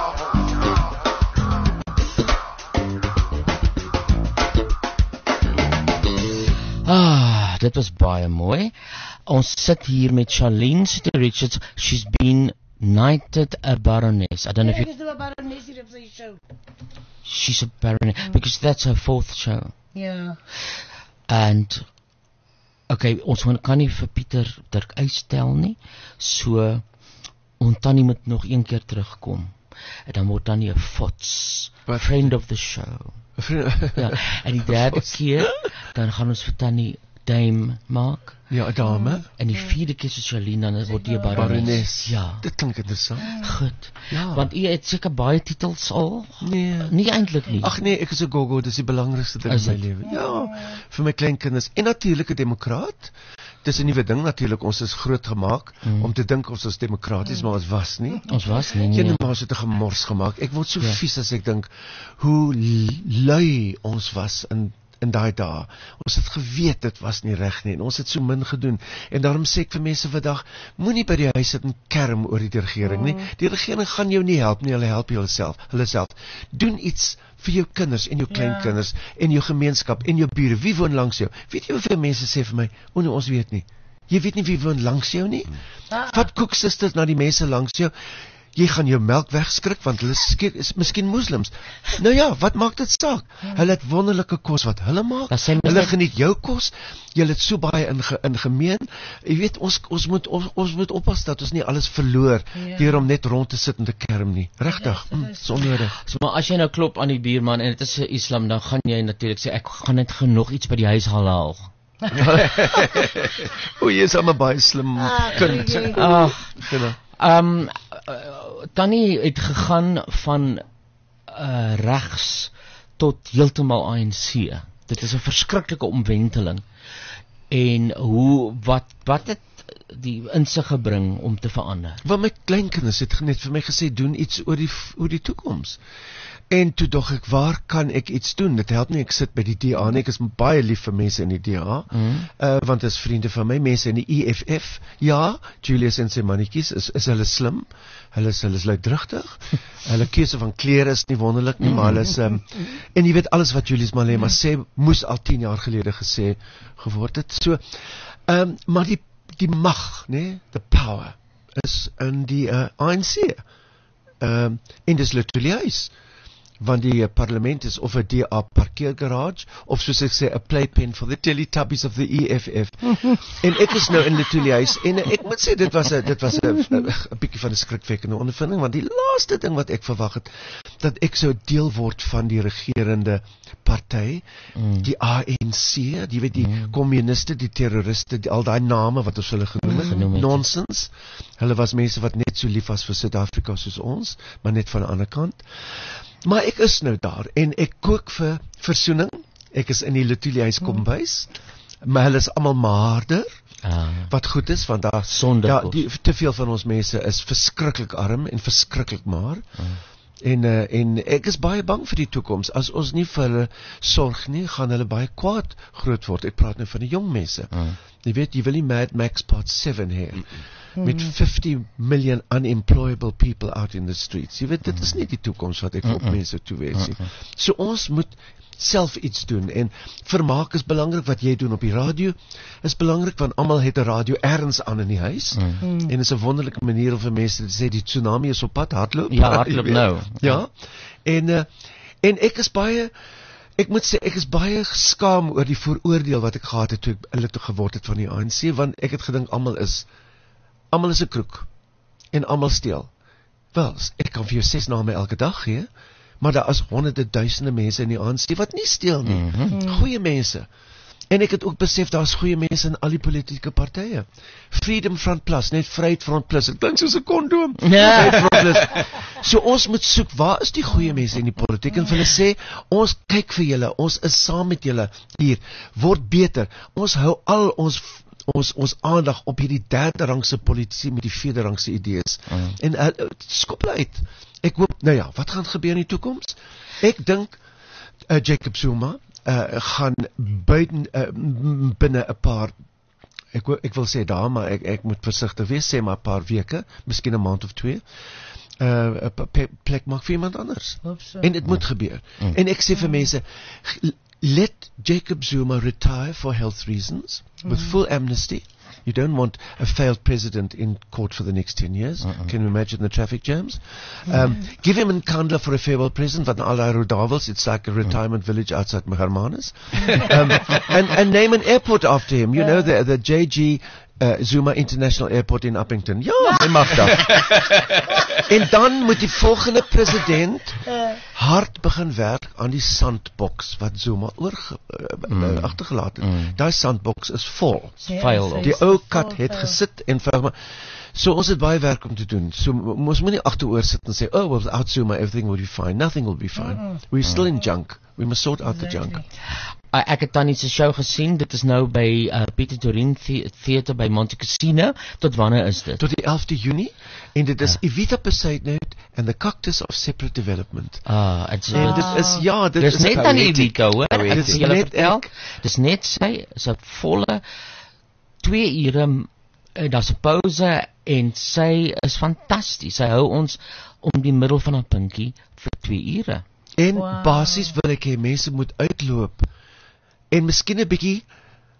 Ah, dit was baie mooi. Ons sit hier met Charlene City Richards. She's been knighted a baroness. I don't know if Ek you... is nou 'n barones hier op sy show. She's a baroness because that's her fourth show. Ja. And okay, ons kan nie vir Pieter Dirk uitstel nie. So ons Tannie moet nog een keer terugkom. En dan word Tannie 'n fots, friend of the show. Ja, en die derde keer dan gaan ons vir Tannie dame maak. Ja, 'n dame. En die vierde keer so Charlene dan word jy 'n baroness. Baroness. Ja. Dit klink interessant. Goed. Ja. Want jy het seker baie titels al. Nee. Nie eintlik nie. Ag nee, ek is 'n gogo, dis die belangrikste ding Is in my dit? lewe. Ja, vir my kleinkinders en natuurlik 'n demokraat. Dis 'n nuwe ding natuurlik. Ons is groot gemaak Mm. om te dink ons is demokraties, maar ons was nie. Ons was nie. nee. Geen maar ons het 'n gemors gemaak. Ek word so Ja. vies as ek dink hoe l- lui ons was in in daai dae. Ons het geweet dit was nie reg nie en ons het so min gedoen. En daarom sê ek vir mense vandag, moenie by die huis sit en kerm oor die regering nie. Die regering gaan jou nie help nie, hulle help jou self, hulle self. Doen iets vir jou kinders en jou kleinkinders en jou gemeenskap en jou bure. Wie woon langs jou? Weet jy hoeveel mense sê vir my, "O nee, ons weet nie." Jy weet nie wie woon langs jou nie. Ah. Vat koeksisters na die mense langs jou. Jy gaan jou melk wegskrik want hulle skik, is miskien moslems. Nou ja, wat maak dit saak? Hulle het wonderlike kos wat hulle maak. Hulle geniet jou kos. Jy het so baie in, in gemeen. Jy weet ons ons moet ons, ons moet oppas dat ons nie alles verloor Ja. deur om net rond te sit en te kerm nie. Regtig, mm, dis onnodig. So, maar as jy nou klop aan die buurman en dit is 'n Islam, dan gaan jy natuurlik sê ek gaan net genoeg iets by die huis haal. O, jy is almal baie slim kind. Ag, Gina. Ehm Tannie het gegaan van uh, regs tot heeltemal A N C. Dit is 'n verskriklike omwenteling. En hoe wat wat het die insig gebring om te verander? Want my kleinkinders het net vir my gesê doen iets oor die oor die toekoms. En toe dog ek, waar kan ek iets doen? Dit help nie ek sit by die D A nie. Ek is baie lief vir mense in die D A. Mm. Uh, want as vriende van my mense in die E F F, ja, Julius en sy mannetjies is is hulle slim. Hulle is hulle is luidrugtig. Hulle keuse van klere is nie wonderlik nie, maar hulle is um, en jy weet alles wat Julius Malema sê moes al tien jaar gelede gesê geword het. So, ehm um, maar die die mag, né, the power is in die uh, A N C. Ehm um, en dis literally huis. Want die uh, parlement is of 'n D A parkeergarage of soos ek sê 'n playpen for the Teletubbies of the E F F. En ek is nou in Letoile huis en ek moet sê dit was 'n dit was 'n 'n bietjie van 'n skrikwekkende ondervinding want die laaste ding wat ek verwag het dat ek sou deel word van die regerende party, mm. die A N C, jy weet die mm. kommuniste, die terroriste, die, al daai name wat ons hulle genoem het, mm. nonsens. Hulle was mense wat net so lief was vir Suid-Afrika soos ons, maar net van 'n ander kant. Maar ek is nou daar en ek kook vir versoening. Ek is in die Letoile huis kombuis. Maar hulle is almal maarder. Ah. Wat goed is want daar Sonder ja, kos. die, te veel van ons mense is verskriklik arm en verskriklik maar. Ah. En uh, en ek is baie bang vir die toekoms. As ons nie vir hulle sorg nie, gaan hulle baie kwaad groot word. Ek praat nou van die jong mense. Ah. Jy weet, jy wil nie Mad Max Part seven hê. Met fifty million unemployable people out in the streets. Jy weet, dit is nie die toekoms wat ek vir mm-mm. mense toewens nie. So ons moet self iets doen en vermaak is belangrik. Wat jy doen op die radio is belangrik want almal het 'n radio ergens aan in die huis. Mm. En dit is 'n wonderlike manier om vir mense te sê die tsunami is op pad, hardloop. Ja, hardloop nou. Ja. En uh, en ek is baie Ek moet sê, ek is baie skaam oor die vooroordeel wat ek gehad het toe ek hulle toe geword het van die A N C, want ek het gedink almal is almal is 'n kroeg en almal steel. Wel, ek kan vir jou ses name elke dag gee, maar daar is honderde duisende mense in die A N C wat nie steel nie. Mm-hmm. Goeie mense. En ek het ook besef daar's goeie mense in al die politieke partye. Freedom Front Plus, net Vryheid Front Plus. Dit klink soos 'n kondoom. Ja. So ons moet soek, waar is die goeie mense in die politiek en vir hulle sê, ons kyk vir julle, ons is saam met julle hier. Word beter. Ons hou al ons ons ons aandag op hierdie derde rangse politici met die vierde rangse idees. Mm. En uh, skop hulle uit. Ek hoop, nou ja, wat gaan gebeur in die toekoms? Ek dink uh, Jacob Zuma uh, gaan buiten uh, binne 'n paar ek ek wil sê daar, maar ek ek moet versigtig wees, sê maar 'n paar weke, miskien 'n maand of twee. 'n uh, plek maak vir iemand anders. So. En dit moet gebeur. Mm. En ek sê vir mense, let Jacob Zuma retire for health reasons mm. with full amnesty. You don't want a failed president in court for the next ten years. Uh-uh. Can you imagine the traffic jams? Um, mm. Give him Nkandla for a farewell present, van al die Rodavels. It's like a retirement mm. village outside Hermanus. um, and, and name an airport after him. You know, the, the J G uh, Zuma International Airport in Uppington. Ja, hy mag dat. En dan moet die volgende president hard begin werk aan die sandbox wat Zuma oor mm. uh, agtergelaat het. Mm. Daai sandbox is vol. Vuil. Die ou kat het gesit en vir so ons het baie werk om te doen. So ons moenie agteroor sit en sê, oh, well, without Zuma everything will be fine. Nothing will be fine. Mm. We're still in junk. We must sort out the junk. Uh, ek het dan iets se show gesien. Dit is nou by uh, Pieter Torin Theater by Monte Cassino. Tot wanneer is dit? Tot die elfde Junie. En dit is ja. Evita Besaidnout and the Cactus of Separate Development. Ah, dit ah. dit is ja, dit dis is net aan Evita, hoor. Dit is net vertel. Dis net sy is 'n volle twee ure, daar's 'n pouse en sy is fantasties. Sy hou ons om die middel van haar pinkie vir twee ure. En wow. Basies wil ek hê mense moet uitloop en miskien 'n bietjie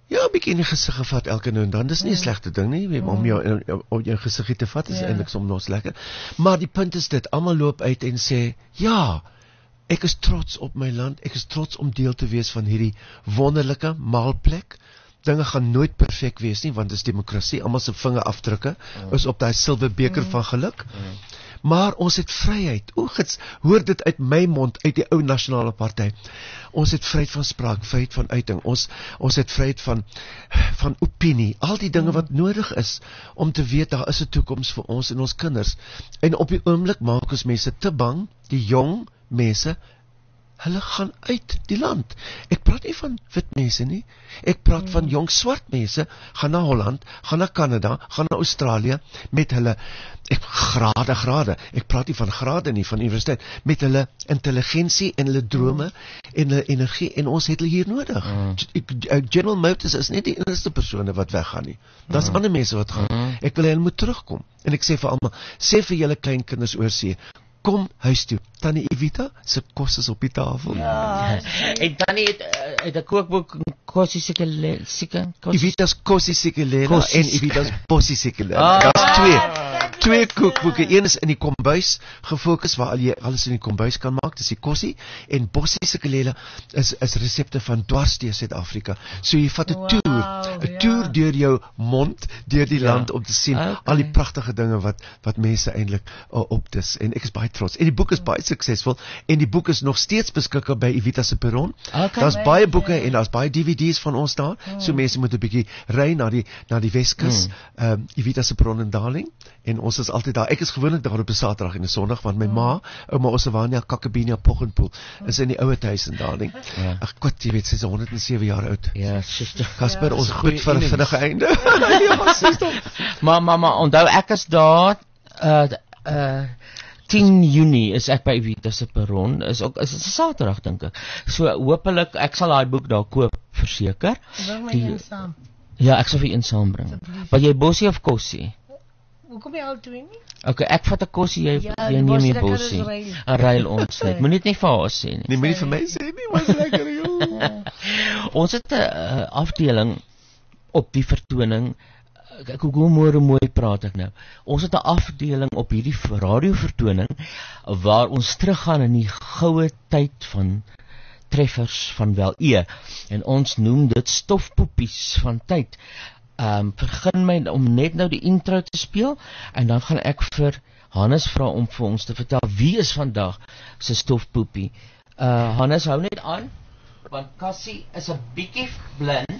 Ja, 'n bietjie in die gesig gevat elke nou en dan. Dis nie 'n slegte ding nie, om jou op jou gesiggie te vat is Ja. eintlik soms nog lekker. Maar die punt is dit, almal loop uit en sê, ja, ek is trots op my land, ek is trots om deel te wees van hierdie wonderlike maalplek. Dinge gaan nooit perfek wees nie, want dit is demokrasie, almal se vingerafdrukke mm. is op daai silwer beker mm. van geluk. Mm. Maar ons het vryheid. O, gits, hoor dit uit my mond, uit die ou nasionale party. Ons het vryheid van spraak, vryheid van uiting. Ons ons het vryheid van van opinie. Al die dinge wat nodig is om te weet daar is 'n toekoms vir ons en ons kinders. En op die oomblik maak ons mense te bang, die jong mense, hulle gaan uit die land. Ek praat nie van wit mense nie. Ek praat mm. van jong swart mense, gaan na Holland, gaan na Kanada, gaan na Australië met hulle ek grade grade. Ek praat nie van grade nie, van universiteit, met hulle intelligensie en hulle drome mm. en hulle energie en ons het hulle hier nodig. Mm. General Motors is nie die enigste persone wat weggaan nie. Daar's mm. ander mense wat gaan. Mm. Ek wil hulle moet terugkom. En ek sê vir almal, sê vir julle klein kinders oor see, kom huis toe. Tannie Evita se kos is op die tafel. Ja. En Tannie het uh, het 'n kookboek Kossie Sikelela, Sike. Evita's Kossie Sikelela en Evita's Bossie Sikelela. Ah. Daar's twee. Twee kookboeke. Een is in die kombuis gefokus waar al jy alles in die kombuis kan maak. Dis die Kossie en Bossie Sikelela is is resepte van dwars deur Suid-Afrika. So jy vat 'n wow, toer, 'n ja. toer deur jou mond, deur die ja. land om te sien okay. al die pragtige dinge wat wat mense eintlik uh, op dis en ek is baie trots. En die boek is baie suksesvol en die boek is nog steeds beskikbaar by Evita se perron. Okay, daar's baie boeke en daar's baie D V D's van ons daar. Hmm. So mense moet 'n bietjie ry na die na die Weskus, ehm um, Evita se perron in Darling en ons is altyd daar. Ek is gewoonlik daar op 'n Saterdag en 'n Sondag want my hmm. ma, ouma Osavania Kakabenia Poggenpoel is in die ouer huis in Darling. Ja. Ag God, jy weet sy is honderd en sewe jaar oud. Ja, sister. Casper, ja, ons groet vir 'n vinnige einde. Ja, sister. Maar mamma, onthou ek is daar uh uh tien Junie is ek by Evita se perron, is ook is 'n Saterdag dink ek. So hopelik ek sal daai boek daar koop verseker. Bring my een saam. Ja, ek sal vir een saambring. Wat jy Bossie of Kossie? Hoekom jy al twee nie? Okay, ek vat 'n Kossie, jy ja, jy neem die Bossie. En ruil ons net. Moenie dit net vir haar sê nie. Nee, moenie vir my sê nie, maar lekker joh. Ons het 'n uh, afdeling op die vertoning. Ek hoe mooi mooi praat ek nou. Ons het 'n afdeling op hierdie radiovertoning waar ons teruggaan in die goue tyd van treffers van wel e en ons noem dit stofpoepies van tyd. Ehm um, vergun my om net nou die intro te speel en dan gaan ek vir Hannes vra om vir ons te vertel wie is vandag se stofpoepie. Uh Hannes hou net aan want Cassie is 'n bietjie blind.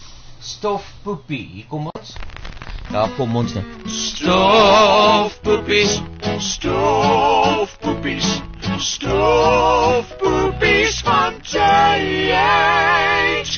Stofpoepie, hier kom ons. Daar kom ons nou. Stofpoepies, stofpoepies, stofpoepies van tyd.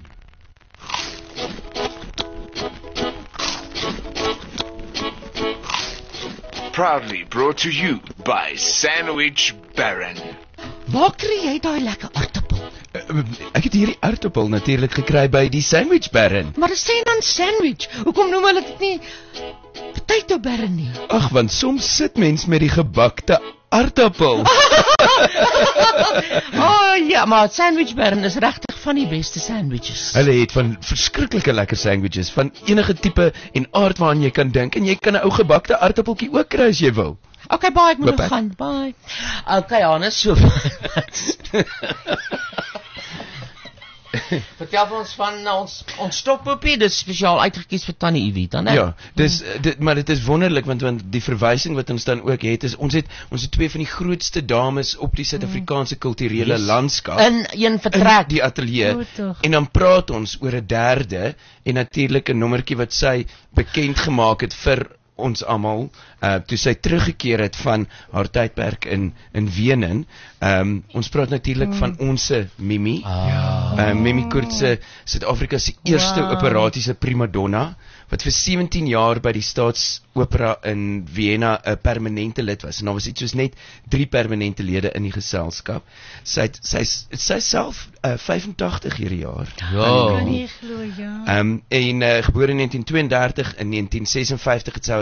Proudly brought to you by Sandwich Baron. Waar kry jy daai lekker aartappel? Uh, ek het hierdie aartappel natuurlik gekry by die Sandwich Baron. Maar dit sê dan sandwich. Hoekom noem hulle dit nie potato baron nie? Ag, want soms sit mens met die gebakte aartappel. Oh ja, maar Sandwich Baron is regtig van die beste sandwiches. Hulle het van verskriklike lekker sandwiches van enige tipe en aard waaraan jy kan dink en jy kan 'n ou gebakte aartappeltjie ook kry as jy wil. Okay, bye, ek moet nog gaan. Bye. Okay, Hannes, so. Vertel vir ons van ons ons stofpoepie, dis spesiaal uitgekies vir Tannie Evita, né? Ja, dis dit maar dit is wonderlik want want die verwysing wat ons dan ook het is ons het ons het twee van die grootste dames op die Suid-Afrikaanse kulturele yes. landskap in een vertrek in die ateljee en dan praat ons oor 'n derde en natuurlik 'n nommertjie wat sy bekend gemaak het vir ons almal uh, toe sy teruggekeer het van haar tydperk in in Wenen. Um, ons praat natuurlik mm. van ons Mimi. Ah. Uh, Mimi Kurtse, Suid-Afrika se eerste wow. operatiese primadonna wat vir sewentien jaar by die Staatsopera in Vienna 'n permanente lid was. En daar was iets soos net drie permanente lede in die geselskap. Sy sy sy self uh, vyfentagtig hierdie jaar. Ja. Kan nie glo ja. Um, en uh, gebore in negentien tweeëndertig, in negentien sesenvyftig het sy haar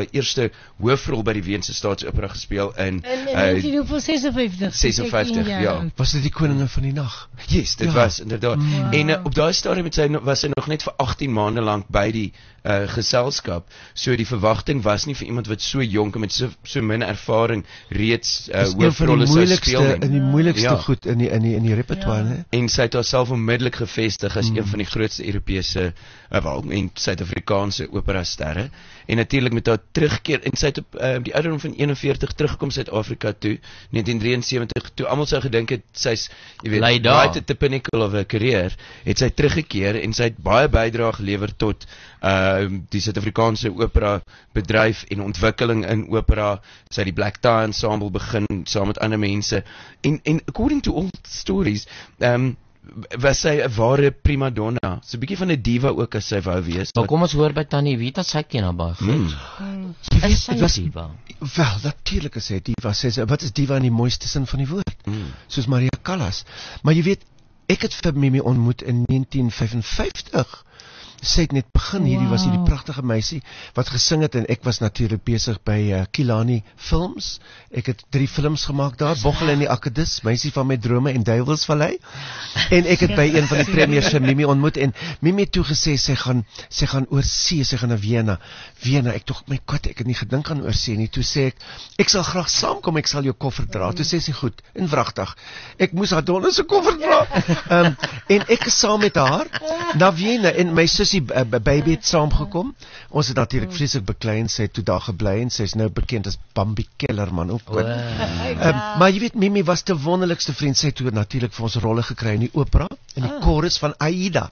haar eerste hoofrol by die Weense Staatsopera gespeel in En uh, nineteen vyfenses. sesenvyftig, ja. Was dit die Koninge van die Nag? Yes, dit Ja. was inderdaad. Wow. En uh, op daai stadium het sy no- was sy nog net vir agttien maande lank by die uh, geselskap. So die verwagting was nie vir iemand wat so jonk en met so so min ervaring reeds uh, Dis een van die hoofrolle sou moeilikste speel nie. in die moeilikste Ja. goed in die in die in die repertoire, né? En sy het haarself onmiddellik gevestig as Mm. een van die grootste Europese uh, wel en Suid-Afrikaanse operasterre. En natuurlik met haar terugkeer en sy het op uh, die ouderdom van eenenveertig teruggekom Suid-Afrika toe, negentien drieënsewentig, toe almal sou gedink het sy's, jy weet, Lei daar. right at the pinnacle of her career, het sy teruggekeer en sy het baie bydrae gelewer tot uh, die Suid-Afrikaanse opera bedryf en ontwikkeling in opera. Sy het die Black Tie Ensemble begin saam met ander mense en en according to all stories, um, was sy 'n ware prima donna. So 'n bietjie van 'n diva ook as sy wou wees. Maar kom ons hoor by Tannie Wita, sy ken haar baie goed. Hmm. Jy weet, Is sy dit was diva? Wel, natuurlik is sy diva. Sy sê wat is diva in die mooiste sin van die woord? Hmm. Soos Maria Callas. Maar jy weet, ek het vir Mimi ontmoet in negentien vyfenvyftig. Sy het net begin, hierdie was hierdie pragtige meisie wat gesing het en ek was natuurlik besig by uh, Kilani Films. Ek het drie films gemaak daar, Boggel in die Akedus, Meisie van my drome en Duivelsvallei. En ek het by een van die premiers vir Mimi ontmoet en Mimi het toe gesê sy gaan sy gaan oorsee, sy gaan na Wiener. Wiener, ek tog my kwat, ek het nie gedink aan oorsee nie. Toe sê ek, ek sal graag saamkom, ek sal jou koffer dra. Toe sê sy goed, en wragtig. Ek moes haar donder se koffer dra. Um, en ek is saam met haar na Wiener en my sussie uh, baby het saamgekom. Ons het natuurlik vreeslik beklei en sy het toe daar gebly en sy is nou bekend as Bambi Kellerman ook. Wow. Um, maar jy weet, Mimi was die wonderlikste vriend. Sy het toe natuurlik vir ons rolle gekry in die opera en die chorus van Aida.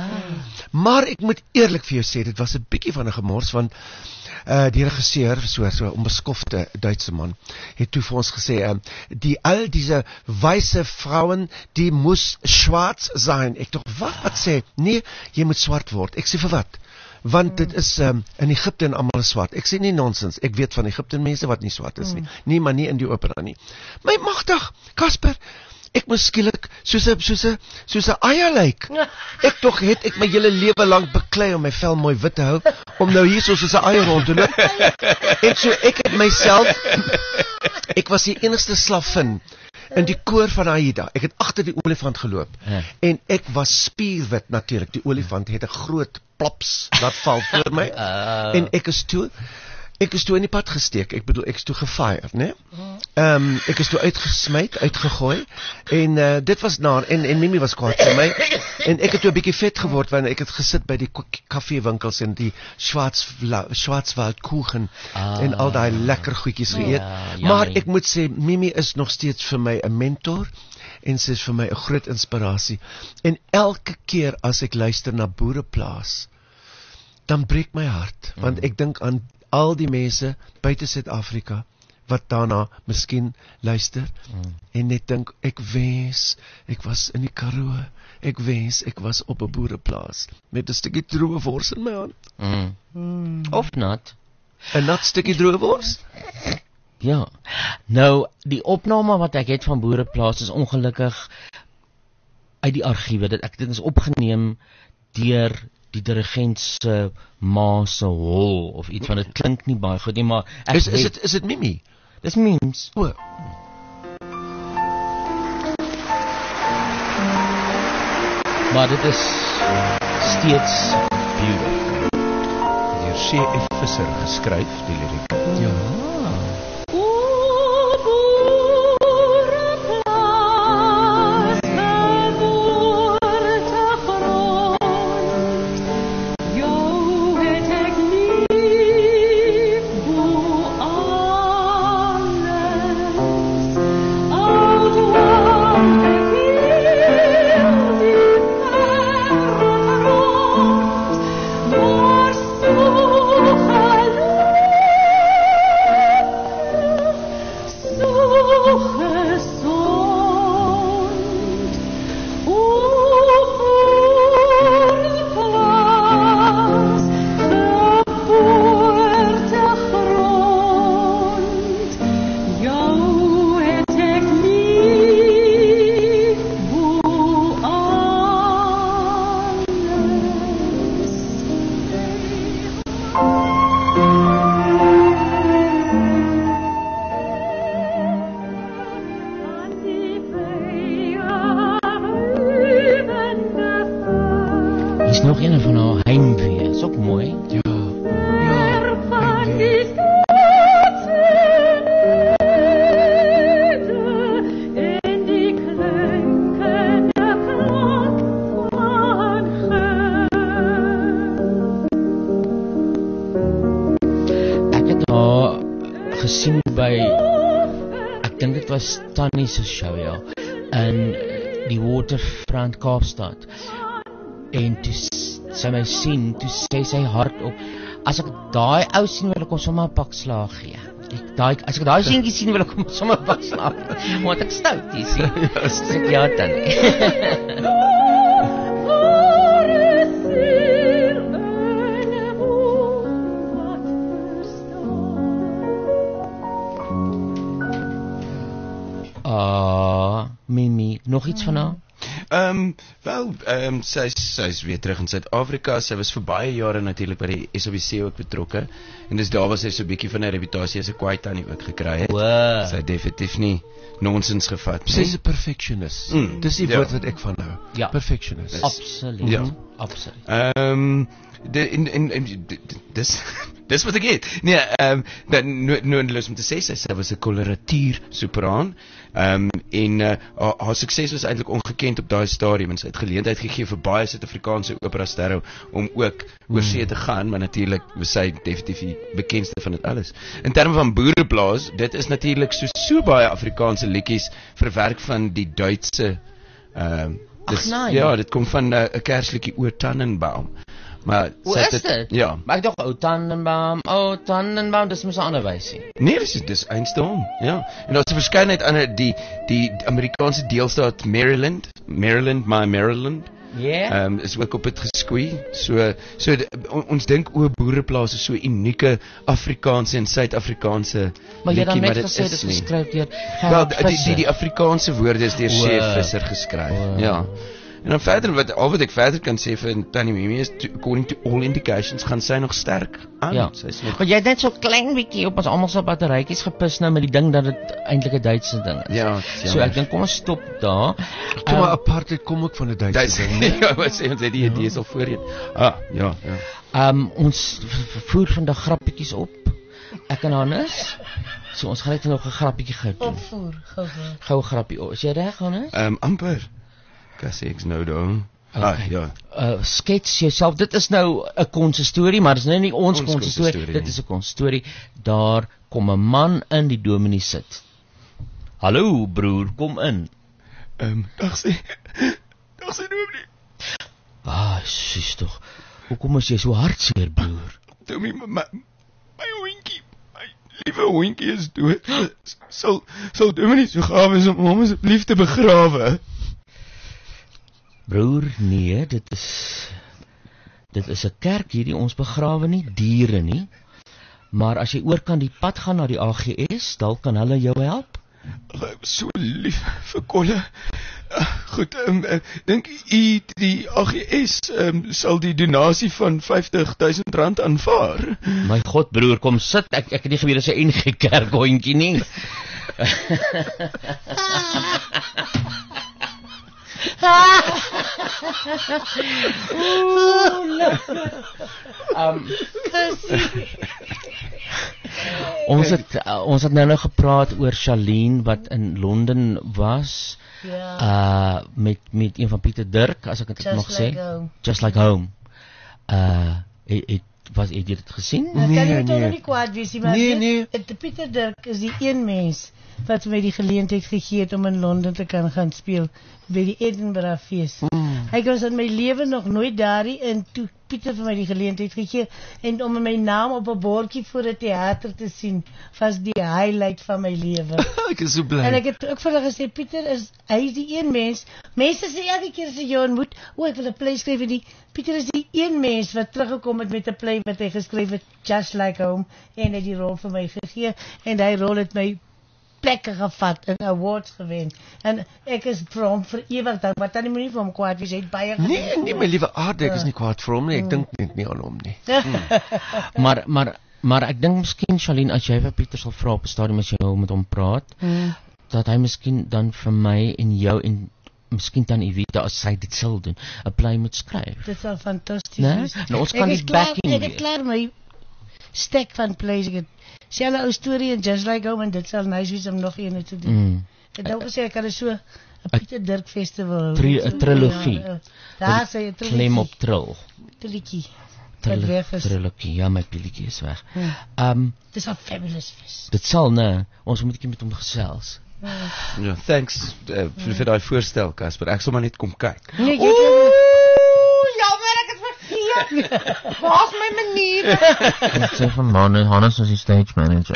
Maar ek moet eerlik vir jou sê, dit was 'n bietjie van 'n gemors want uh, die regisseur, so so 'n onbeskofte Duitse man, het toe vir ons gesê, uh, die al diese weiße Frauen, die muss schwarz sein. Ek dink, wat wat sê? Nee, jy moet swart word. Ek sê vir wat? Want dit is um, in Egipte en almal is swart. Ek sê nie nonsens. Ek weet van Egipte mense wat nie swart is nie. Nee, maar nie in die opera nie. My magtig, Casper, ek moes skielik soos 'n soos 'n soos 'n eie lyk. Ek tog het ek my hele lewe lank beklei om my vel mooi wit te hou om nou hier soos 'n eie rond te loop. En so ek het myself ek was die enigste slavin in die koor van Aida. Ek het agter die olifant geloop. Ja. En ek was spierwit natuurlik. Die olifant het 'n groot plops laat val voor my. Uh. En ek is toe ek is toe in die pad gesteek. Ek bedoel ek is toe gefire, né? Ehm um, ek is toe uitgesmyt, uitgegooi en uh, dit was na en en Mimi was kwaad vir my en ek het toe 'n bietjie vet geword want ek het gesit by die kafeewinkels en die Schwarz Schwarzwald kuchen Ah. en al daai lekker goedjies geëet. Ja, maar yummy. ek moet sê Mimi is nog steeds vir my 'n mentor en sy is vir my 'n groot inspirasie. En elke keer as ek luister na Boereplaas, dan breek my hart, mm. want ek dink aan al die mense buite Suid-Afrika wat daarna miskien luister mm. en net dink ek wens ek was in die Karoo, ek wens ek was op 'n boereplaas met 'n stukkie droë wors in my hand. Mm. Mm. Of not. 'n Nat stukkie droë wors? Ja. Nou, die opname wat ek het van Boereplaas is ongelukkig uit die argiewe. Dit ek dit is opgeneem deur die dirigent se ma se hol of iets van dit klink nie baie goed nie, maar ek Is is dit is dit Mimi? Dis memes. O. Maar dit is steeds beautiful. Deur C F Visser geskryf, die liriek. Ja. nog een van haar heimwee. Is ook mooi. Ja. Gesien by, ek dink dit was Tannie se show, ja, in die Waterfront Kaapstad. En toe sy my sien, toe sê sy hardop, as ek daai ou sien wil ek hom sommer 'n pak slaag gee. Ek daai as ek daai seentjie sien wil ek hom sommer 'n pak slaag gee. Want ek stout, jy sien. Ja, sê ja Tannie. Ah, Mimi, nog iets van haar? Ehm, um, wel, ehm um, sy sy's weer terug in Suid-Afrika. Sy was vir baie jare natuurlik by die S A B C ook betrokke. En dis daar was sy so 'n bietjie van 'n reputasie as 'n kwaai tannie ook gekry het. Wow. Sy het definitief nie nonsens gevat nie. Sy's 'n perfectionist. Mm, dis die woord ja. wat ek van hou. Ja. Perfectionist. Absoluut. Ja. Absoluut. Ehm um, de in in, in dis dis wat ek het. Nee, ehm um, nou nou net om te sê sy sy was 'n koloratuur sopraan. Ehm um, en uh, haar, haar sukses was eintlik ongekend op daai stadium en sy het geleentheid gegee vir baie Suid-Afrikaanse operasterre om ook oor see te gaan, maar natuurlik was sy definitief die bekendste van dit alles. In terme van boereplaas, dit is natuurlik so so baie Afrikaanse liedjies verwerk van die Duitse ehm um, dis Ach, nee. Ja, dit kom van 'n uh, Kersliedjie oor Tannenbaum. Maar Hoe is dit? Ja. Maar ek dink o Tannenbaum, o Tannenbaum, dis mos 'n ander wysie. Nee, dis dis eenstom. Ja. En daar's 'n verskeidenheid ander die die Amerikaanse deelstaat Maryland, Maryland, my Maryland. Ja. Yeah. Ehm um, is ook op dit geskwee. So so de, on, ons dink o boereplaas is so unieke Afrikaanse en Suid-Afrikaanse. Maar jy dan liedjie, net gesê dit is geskryf deur Wel die, die die Afrikaanse woorde is deur Chef Visser geskryf. Wow. Ja. En dan verder wat al wat ek verder kan sê vir Tannie Mimi is to, according to all indications gaan sy nog sterk aan. Ja. Sy is nog Want jy het net so klein bietjie op ons almal se batterytjies gepis nou met die ding dat dit eintlik 'n Duitse ding is. Ja, so ek dink kom ons stop daar. Toe um, maar apartheid kom ook van 'n Duitse, Duitse ding. Nee? Ja, wat sê ons het die idee is al voorheen. Ah, ja, ja. Ehm um, ons voer vandag grappietjies op. Ek en Hannes. So ons gaan net nog 'n grappietjie gou doen. Opvoer, gou gou. Gou 'n grappie. Is jy reg, Hannes? Ehm um, amper. Kassie ek's nou daar. Okay. Ah, ja. Uh, skets jouself. Dit is nou 'n konsestorie, maar dit is nou nie ons, ons konsestorie. Dit is 'n konsestorie. Daar kom 'n man in die dominee sit. Hallo broer, kom in. Ehm, um, dag sê. Dag sê dominee. Ah, sis tog. Hoekom is jy so hartseer, broer? Dominee, my my, my hondjie, my liewe hondjie is dood. Sal sal dominee so gaaf wees om hom asseblief te begrawe? Broer, nee, dit is dit is 'n kerk hierdie, ons begrawe nie diere nie. Maar as jy oor kan die pad gaan na die A G S, dalk kan hulle jou help. Ek was so lief vir Kolle. Uh, goed, um, uh, dink u die A G S um, sal die donasie van vyftig duisend rand aanvaar? My God, broer, kom sit. Ek ek het nie geweet dis 'n N G Kerk hondjie nie. um, ons het uh, ons het nou nog gepraat oor Charlene wat in Londen was. Ja. Uh met met een van Pieter Dirk, as ek dit nog sê. Home. Just Like Home. Uh het, het was het jy dit gesien? Nee, nee, kan jy nee. toch nie kwaad wees nie, maar Nee, weet, nee. het, Pieter Dirk is die een mens wat my die geleentheid gegee het om in Londen te kan gaan speel by die Edinburgh fees. Mm. Ek was in my lewe nog nooit daarin en toe Pieter vir my die geleentheid gegee en om my naam op 'n bordjie voor 'n teater te sien was die highlight van my lewe. Ek is so bly. En ek het ook vir hulle gesê Pieter is hy is die een mens. Mense sê elke keer as jy jou ontmoet, o ek wil 'n play skryf en die Pieter is die een mens wat teruggekom het met 'n play wat hy geskryf het, Just Like Home, en hy die rol vir my gegee en hy rol het my plekke gevat en awards gewen. En ek is vir hom vir ewig dankbaar. Tannie moenie vir hom kwaad wees, hy het baie gedoen. Nee, nee my liewe aarde, ek is nie kwaad vir hom nie. Ek dink net nie aan hom nie. maar maar maar ek dink miskien Charlene, as jy vir Pieter sal vra op 'n stadium as jy nou met hom praat, Mm. dat hy miskien dan vir my en jou en miskien dan Evita as sy dit sal doen, 'n play moet skryf. Dit sal fantasties Nee? wees. Nou, ons Ek kan is die klaar- backing Ek het weer. klaar my stack van plays. Ek het selfe ou storie en Just Like Home en dit sal nice wees om nog een te doen. Mm. Ek het nou gesê ek kan so 'n Pieter Dirk festival. Tri- 'n trilogie. Ja, daar sê jy trilogie. Klem op trill. Trilogie. Tril- Wat weg is. Trilogie, ja, my pilletjie is weg. Ja. Um, Dis 'n fabulous fest. dit sal, nee, ons moet 'n bietjie met hom gesels. Ja, thanks uh, vir vir daai voorstel, Casper. Ek sal maar net kom kyk. Nee, jy jammer, ek het vergeet. Waar's my manier? Ek sê van Hannes, Hannes is die stage manager.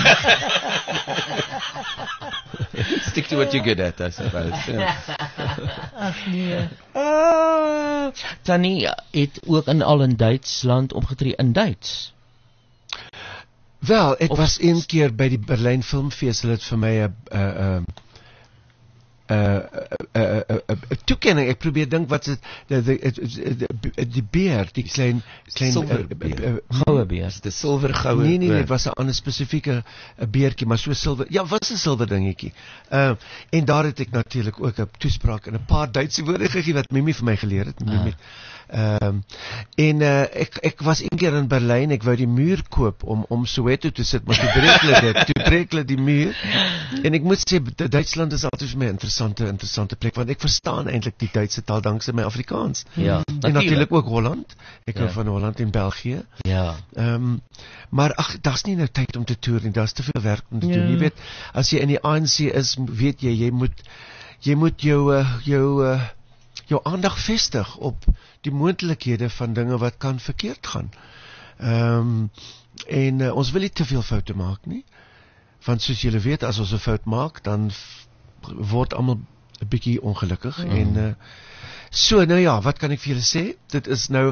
Stick to what you're good at, I suppose. Yeah. Ag nee. Uh, Tannie het ook in al in Duitsland opgetree in Duits. Wel, ek of was een keer by die Berlyn Filmfees, hulle het vir my 'n 'n 'n 'n 'n toekenning. Ek probeer dink wat is dit die die beer, die klein klein Silverbeer. goue beer. Die silwer goue. Nee nee, dit was 'n ander spesifieke 'n beertjie, maar so silwer. Ja, was 'n silwer dingetjie. Uh en daar het ek natuurlik ook 'n toespraak en 'n paar Duitse woorde gegee wat Mimi vir my geleer het. Mimi. Ehm um, en uh, ek ek was een keer in Berlyn, ek wou die muur koop om om Soweto te sit, maar toe breek hulle dit, toe breek hulle die muur. En ek moet sê Duitsland is altyd vir my 'n interessante interessante plek want ek verstaan eintlik die Duitse taal danksy my Afrikaans. Ja, en natuurlik ook Holland. Ek hou Ja. van Holland en België. Ja. Ehm um, maar ag, daar's nie nou tyd om te toer nie. Daar's te veel werk om te Ja. doen. Jy weet, as jy in die A N C is, weet jy jy moet jy moet jou uh, jou uh, jou aandag vestig op die moontlikhede van dinge wat kan verkeerd gaan. Ehm um, en uh, ons wil nie te veel foute maak nie. Want soos julle weet, as ons 'n fout maak, dan f- word almal 'n bietjie ongelukkig Mm. en uh, so nou ja, wat kan ek vir julle sê? Dit is nou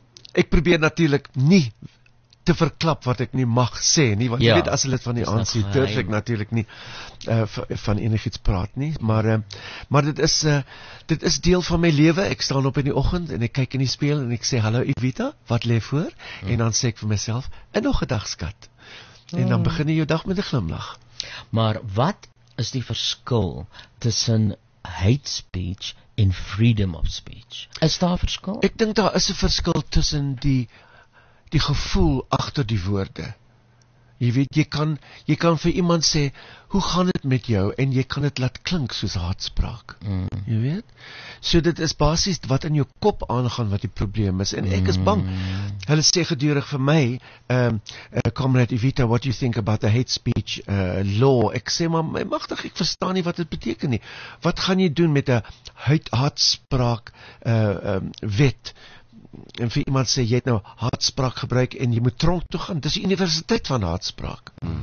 ek probeer natuurlik nie te verklap wat ek nie mag sê nie, want Ja, jy weet as hulle van die dis nog aansien durf ek geheim. natuurlik nie uh, v- van enigiets praat nie, maar uh, maar dit is uh, dit is deel van my lewe. Ek staan op in die oggend en ek kyk in die spieël en ek sê hallo Evita, wat lê voor? Hmm. En dan sê ek vir myself, en nog 'n dag skat. En dan Hmm. begin jy jou dag met 'n glimlag. Maar wat is die verskil tussen hate speech en freedom of speech? Is daar 'n verskil? Ek dink daar is 'n verskil tussen die die gevoel agter die woorde. Jy weet, jy kan jy kan vir iemand sê, "Hoe gaan dit met jou?" en jy kan dit laat klink soos haatspraak. Mm. Jy weet? So dit is basies wat in jou kop aangaan wat die probleem is en ek is bang. Hulle sê gedurig vir my, ehm um, uh, Comrade Evita, what do you think about the hate speech uh, law? Ek sê maar my magtig, ek verstaan nie wat dit beteken nie. Wat gaan jy doen met 'n haat haatspraak uh, um, wet? En vir iemand sê jy het nou haatspraak gebruik en jy moet tronk toe gaan. Dis die universiteit van haatspraak. Hmm.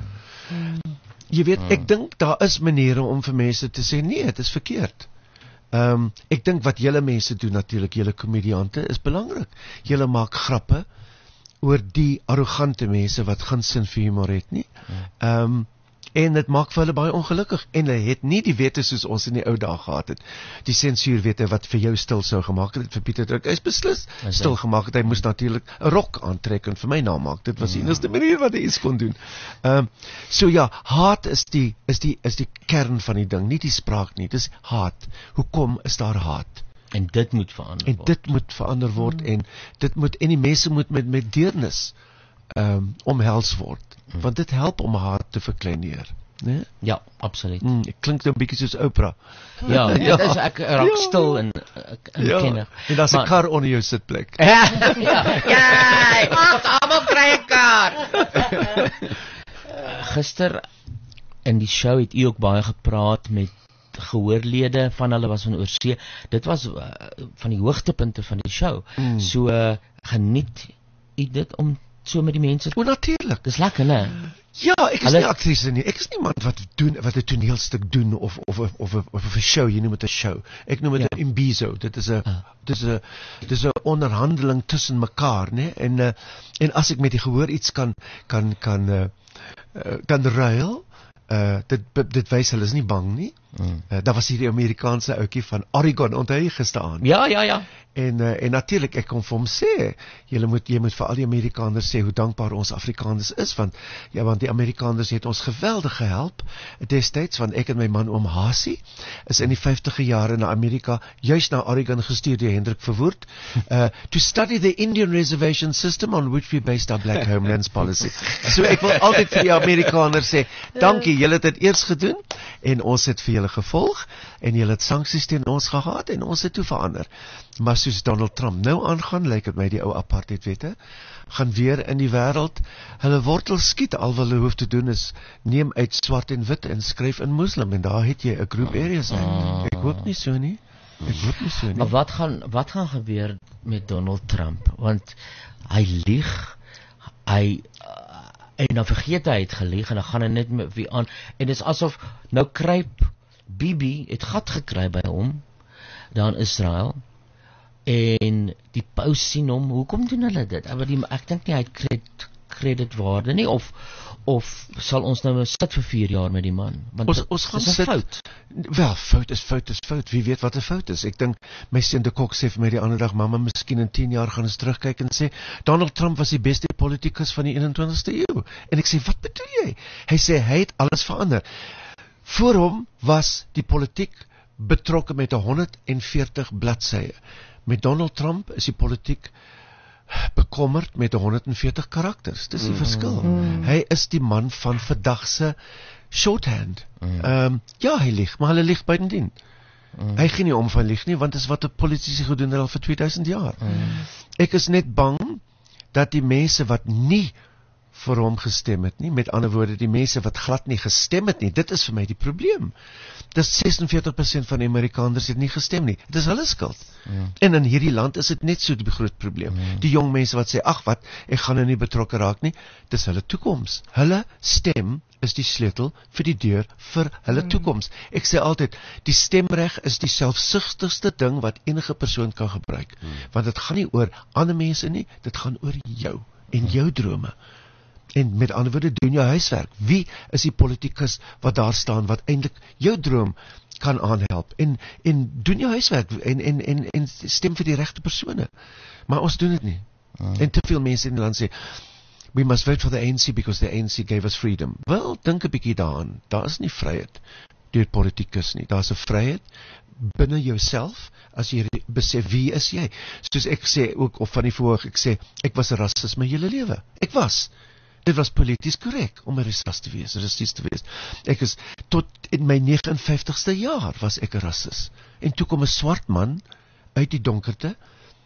Jy weet, Hmm. ek dink daar is maniere om vir mense te sê nee, dit is verkeerd. Ehm um, ek dink wat julle mense doen natuurlik, julle komediante, is belangrik. Julle maak grappe oor die arrogante mense wat geen sin vir humor het nie. Ehm um, en dit maak vir hulle baie ongelukkig en hulle het nie die wette soos ons in die ou dae gehad het. Die sensuurwette wat vir jou stil sou gemaak het, vir Pieter Druk, hy's beslis Is stil hy? gemaak het. Hy moes natuurlik 'n rok aantrek en vir my namaak. Dit was die enigste manier wat hy iets kon doen. Ehm um, so ja, haat is die is die is die kern van die ding, nie die spraak nie. Dis haat. Hoekom is daar haat? En dit moet verander En word. dit moet verander word en dit moet en die mense moet met met deernis ehm um, omhels word. Want dit help om haat te verkleineer, né? Ja, absoluut. Mm, ek klink nou 'n bietjie soos Oprah. Ja, dit is ek raak stil en ek en Ja, kenner. en daar's 'n Maar- kar onder jou sitplek. Ja, ja. Ja, ons almal kry 'n kar. Gister in die show het u ook baie gepraat met gehoorlede van hulle was van oorsee. Dit was uh, van die hoogtepunte van die show. Mm. So uh, geniet u dit om so met die mense. O, natuurlik. Dis lekker, né? Ja, ek is Hulle- nie aktrise nie. Ek is nie iemand wat doen wat 'n toneelstuk doen of of of of of, of 'n show, jy noem dit 'n show. Ek noem dit 'n ja. imbizo. Dit is 'n Ah. dis 'n dis 'n onderhandeling tussen mekaar, né? En uh, en as ek met die gehoor iets kan kan kan uh, uh, kan ruil, uh, dit dit wys hulle is nie bang nie. Mm. Uh, daar was hier die Amerikaanse ouetjie van Oregon, onthou jy gisteraand? Ja, ja, ja. En uh, en natuurlik ek kom vir hom sê, jy moet jy moet vir al die Amerikaners sê hoe dankbaar ons Afrikaners is, want ja, want die Amerikaners het ons geweldig gehelp destyds, want ek en my man oom Hasie is in die vyftiger jare na Amerika, juis na Oregon gestuur deur Hendrik Verwoerd, uh, to study the Indian reservation system on which we based our black homelands policy. So ek wil altyd vir die Amerikaners sê, dankie, julle het dit eers gedoen en ons het vir julle gevolg en julle het sanksies teen ons gehad en ons het toe verander. Maar soos Donald Trump nou aangaan, lyk dit my die ou apartheidwette gaan weer in die wêreld hulle wortel skiet. Al wat hulle hoef te doen is neem uit swart en wit en skryf in Muslim en daar het jy 'n group areas. Oh. Ek hoop nie so nie. Ek hoop nie so nie. Maar wat gaan wat gaan gebeur met Donald Trump? Want hy lieg, hy uh, en dan vergeet hy het gelieg en dan gaan hy net met wie aan en dit is asof nou kruip Bibi het gat gekry by hom daar in Israel. En die paus sien hom, hoekom doen hulle dit? Maar die, ek dink nie hy het credit, creditwaarde nie, of of sal ons nou sit vir vier jaar met die man? Want ons ons gaan sit. Fout. Wel, fout is fout is fout. Wie weet wat 'n fout is? Ek dink my seun de Kok sê vir my die ander dag, mamma, miskien in tien jaar gaan ons terugkyk en sê Donald Trump was die beste politikus van die eenentwintigste eeu. En ek sê, wat bedoel jy? Hy sê hy het alles verander. Voor hom was die politiek betrokke met honderd en veertig bladsye. Met Donald Trump is die politiek bekommerd met honderd en veertig karakters. Dis die mm. verskil. Mm. Hy is die man van verdagse shorthand. Mm. Um, ja, hy lieg, maar hulle lieg buitendien. Mm. Hy gee nie om van lieg nie, want dit is wat 'n politici gedoen het al vir tweeduisend jaar. Mm. Ek is net bang dat die mense wat nie vir hom gestem het nie, met ander woorde die mense wat glad nie gestem het nie, dit is vir my die probleem. Dis ses en veertig persent van die Amerikaners het nie gestem nie. Dit is hulle skuld. Ja. En in hierdie land is dit net so die groot probleem. Ja. Die jong mense wat sê, ag wat, ek gaan nou nie betrokke raak nie, dis hulle toekoms. Hulle stem is die sleutel vir die deur vir hulle ja. toekoms. Ek sê altyd, die stemreg is die selfsugtigste ding wat enige persoon kan gebruik. Ja. Want dit gaan nie oor ander mense nie, dit gaan oor jou en jou drome. En met ander woorde, doen jou huiswerk. Wie is die politikus wat daar staan, wat eintlik jou droom kan aanhelp? En, en doen jou huiswerk, en, en, en, en stem vir die regte persone. Maar ons doen dit nie. Mm. En te veel mense in die land sê, we must vote for the A N C because the A N C gave us freedom. Wel, dink 'n bietjie daaraan. Daar is nie vryheid deur politikus nie. Daar is 'n vryheid binne jouself, as jy besef wie is jy. Soos ek sê, ook of van die voorg, ek sê, ek was 'n rassist my hele lewe. Ek was. Dit was polities korrek om 'n rassist te wees, rassist te wees. Ek is tot in my negenty vyftigste jaar was ek 'n rassist. En toe kom 'n swart man uit die donkerte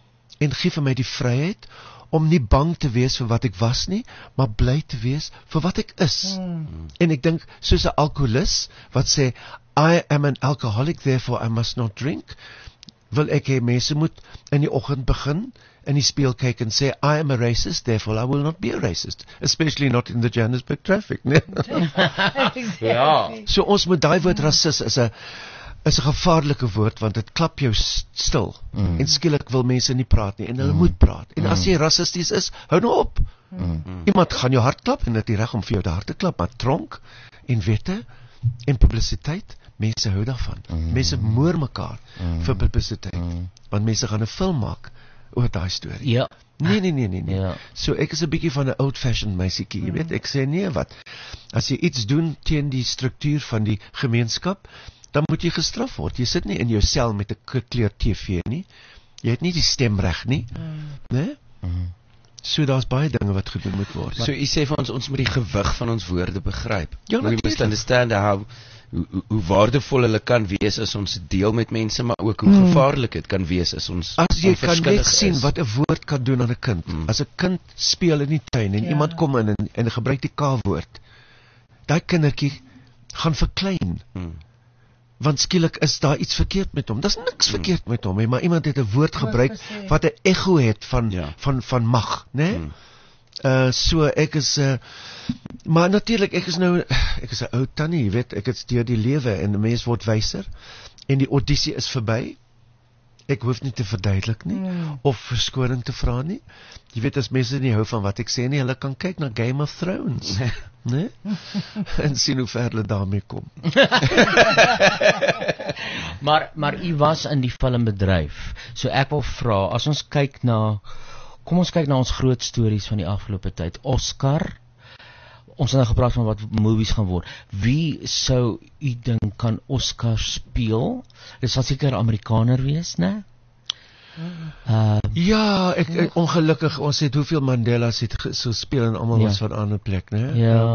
en gee vir my die vryheid om nie bang te wees vir wat ek was nie, maar bly te wees vir wat ek is. Hmm. En ek dink soos 'n alkoholist wat sê I am an alcoholic, therefore I must not drink, wil ek hê mense moet in die oggend begin in die spieël kyk en sê I am a racist, therefore I will not be a racist, especially not in the Johannesburg traffic. Ja. So ons moet daai woord rassist is 'n is 'n gevaarlike woord, want dit klap jou stil. Mm. En skielik wil mense nie praat nie en hulle mm. moet praat. En as jy rassisties is, hou nou op. Mm. Iemand gaan jou hart klap en dit is reg om vir jou die hart te klap, maar tronk en wette en publisiteit, mense hou daarvan. Mm. Mense moer mekaar mm. vir publisiteit. Mm. Want mense gaan 'n film maak oor daai storie. Ja. Nee, nee, nee, nee, nee. Ja. So ek is 'n bietjie van 'n old-fashioned meisiekie, jy weet, ek sê nee, wat? As jy iets doen teen die struktuur van die gemeenskap, dan moet jy gestraf word. Jy sit nie in jou sel met 'n kleur T V nie. Jy het nie die stemreg nie. Mm. Né? Mm. So daar's baie dinge wat gedoen moet word. So u sê vir ons ons moet die gewig van ons woorde begryp. Ja, we must understand how hoe, hoe waardevol hulle kan wees as ons deel met mense, maar ook hoe Hmm. gevaarlik dit kan wees as ons As jy kan net onverskillig sien is. wat 'n woord kan doen aan 'n kind. Hmm. As 'n kind speel in die tuin en Ja. iemand kom in en, en gebruik die K-woord. Daai kindertjie gaan verklein. Hmm. Want skielik is daar iets verkeerd met hom. Daar's niks hmm. verkeerd met hom, he, maar iemand het 'n woord gebruik wat 'n ekho het van ja. van van mag, né? Nee? Hmm. Uh so ek is uh maar natuurlik ek is nou ek is 'n ou tannie, jy weet, ek het deur die lewe en 'n mens word wyser en die audisie is verby Ek hoef nie te verduidelik nie Mm. of verskoning te vra nie. Jy weet as mense nie hou van wat ek sê nie, hulle kan kyk na Game of Thrones, né? En sien hoe ver hulle daarmee kom. maar maar u was in die filmbedryf. So ek wil vra, as ons kyk na kom ons kyk na ons groot stories van die afgelope tyd. Oscar. Ons het nou gepraat van wat movies gaan word. Wie sou u dink kan Oscar speel? Dit sal seker 'n Amerikaner wees, né? Uh, ja, ek, ek ongelukkig ons het hoeveel Mandelas het ge- so speel en almal Ja. was van 'n ander plek, né? Ja.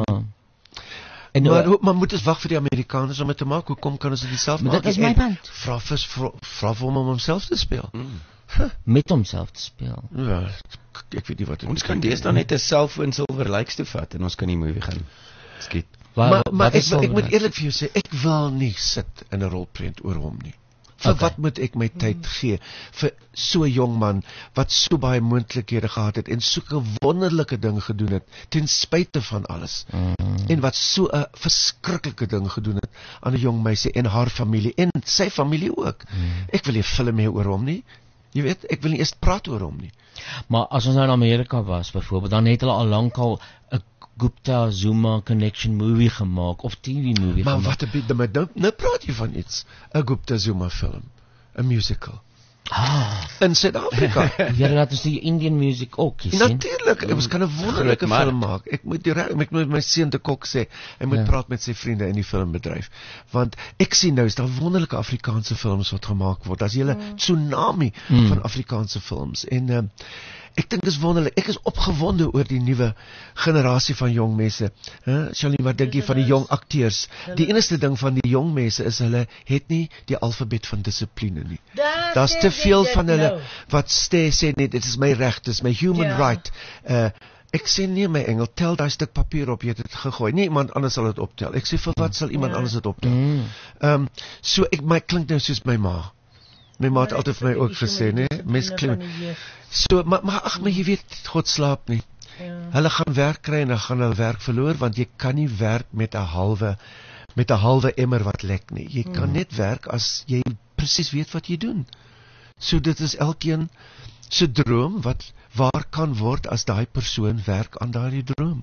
En En maar uh, hoe maar moet ons wag vir die Amerikaners om dit te maak? Hoekom kan ons dit nie self Maar maak? dit is nie? my En punt. Vra vir vra vra vir hom om homself te speel. Mm. met homself te speel. Ja, ek weet nie wat Ons kan deesdae net 'n selfoon Silver Lakes toe vat en ons kan die movie gaan skiet. Waar, maar maar wat ek, is wil- ek Silver moet Lakes? eerlik vir jou sê, ek wil nie sit in 'n rolprent oor hom nie. Vir Okay. wat moet ek my tyd gee vir so 'n jong man wat so baie moontlikhede gehad het en sulke wonderlike ding gedoen het ten spyte van alles. Mm. En wat so 'n verskriklike ding gedoen het aan 'n jong meisie en haar familie en sy familie ook. Mm. Ek wil nie film hê oor hom nie. Jy weet, ek wil nie eers praat oor hom nie. Maar as ons nou in Amerika was byvoorbeeld, dan het hulle al lankal 'n Gupta Zuma connection movie gemaak of T V movie Maar gemaak. wat 'n bied, maar nou, nou praat jy van iets, 'n Gupta Zuma film, 'n musical. Ah, in Suid-Afrika. Ja, dat is die Indian music ook, jy sien. Natuurlik, ons kan 'n wonderlike Groot film mark. maak. Ek moet direk ek moet my seun te kok sê, hy moet Ja. praat met sy vriende in die filmbedryf. Want ek sien nou is daar wonderlike Afrikaanse films wat gemaak word. Daar's 'n hele tsunami Mm. van Afrikaanse films en uh, ek dink dis wonderlik. Ek is opgewonde oor die nuwe generasie van jong mense. Hè, Charlene, wat dink jy van die jong akteurs? Die enigste ding van die jong mense is hulle het nie die alfabet van dissipline nie. Daar Daar's sê te jy veel dit van hulle nou. wat sê sê net dit is my reg, dit is my human Ja. right. Uh ek sê nee my engel, tel daai stuk papier op, jy het dit gegooi. Nee, iemand anders sal dit optel. Ek sê vir wat sal iemand Ja. anders dit optel? Mm. Ehm um, so ek my klink nou soos my ma. My ma het Maar altyd ek vir my is 'n ook bietjie gesê, met die nee, mens dissipline klink. van die jeug. So maar maar ag maar jy weet God slaap nie. Ja. Hulle gaan werk kry en dan gaan hulle werk verloor want jy kan nie werk met 'n halwe met 'n halwe emmer wat lek nie. Jy kan Mm. net werk as jy presies weet wat jy doen. So dit is elkeen se droom wat waar kan word as daai persoon werk aan daardie droom.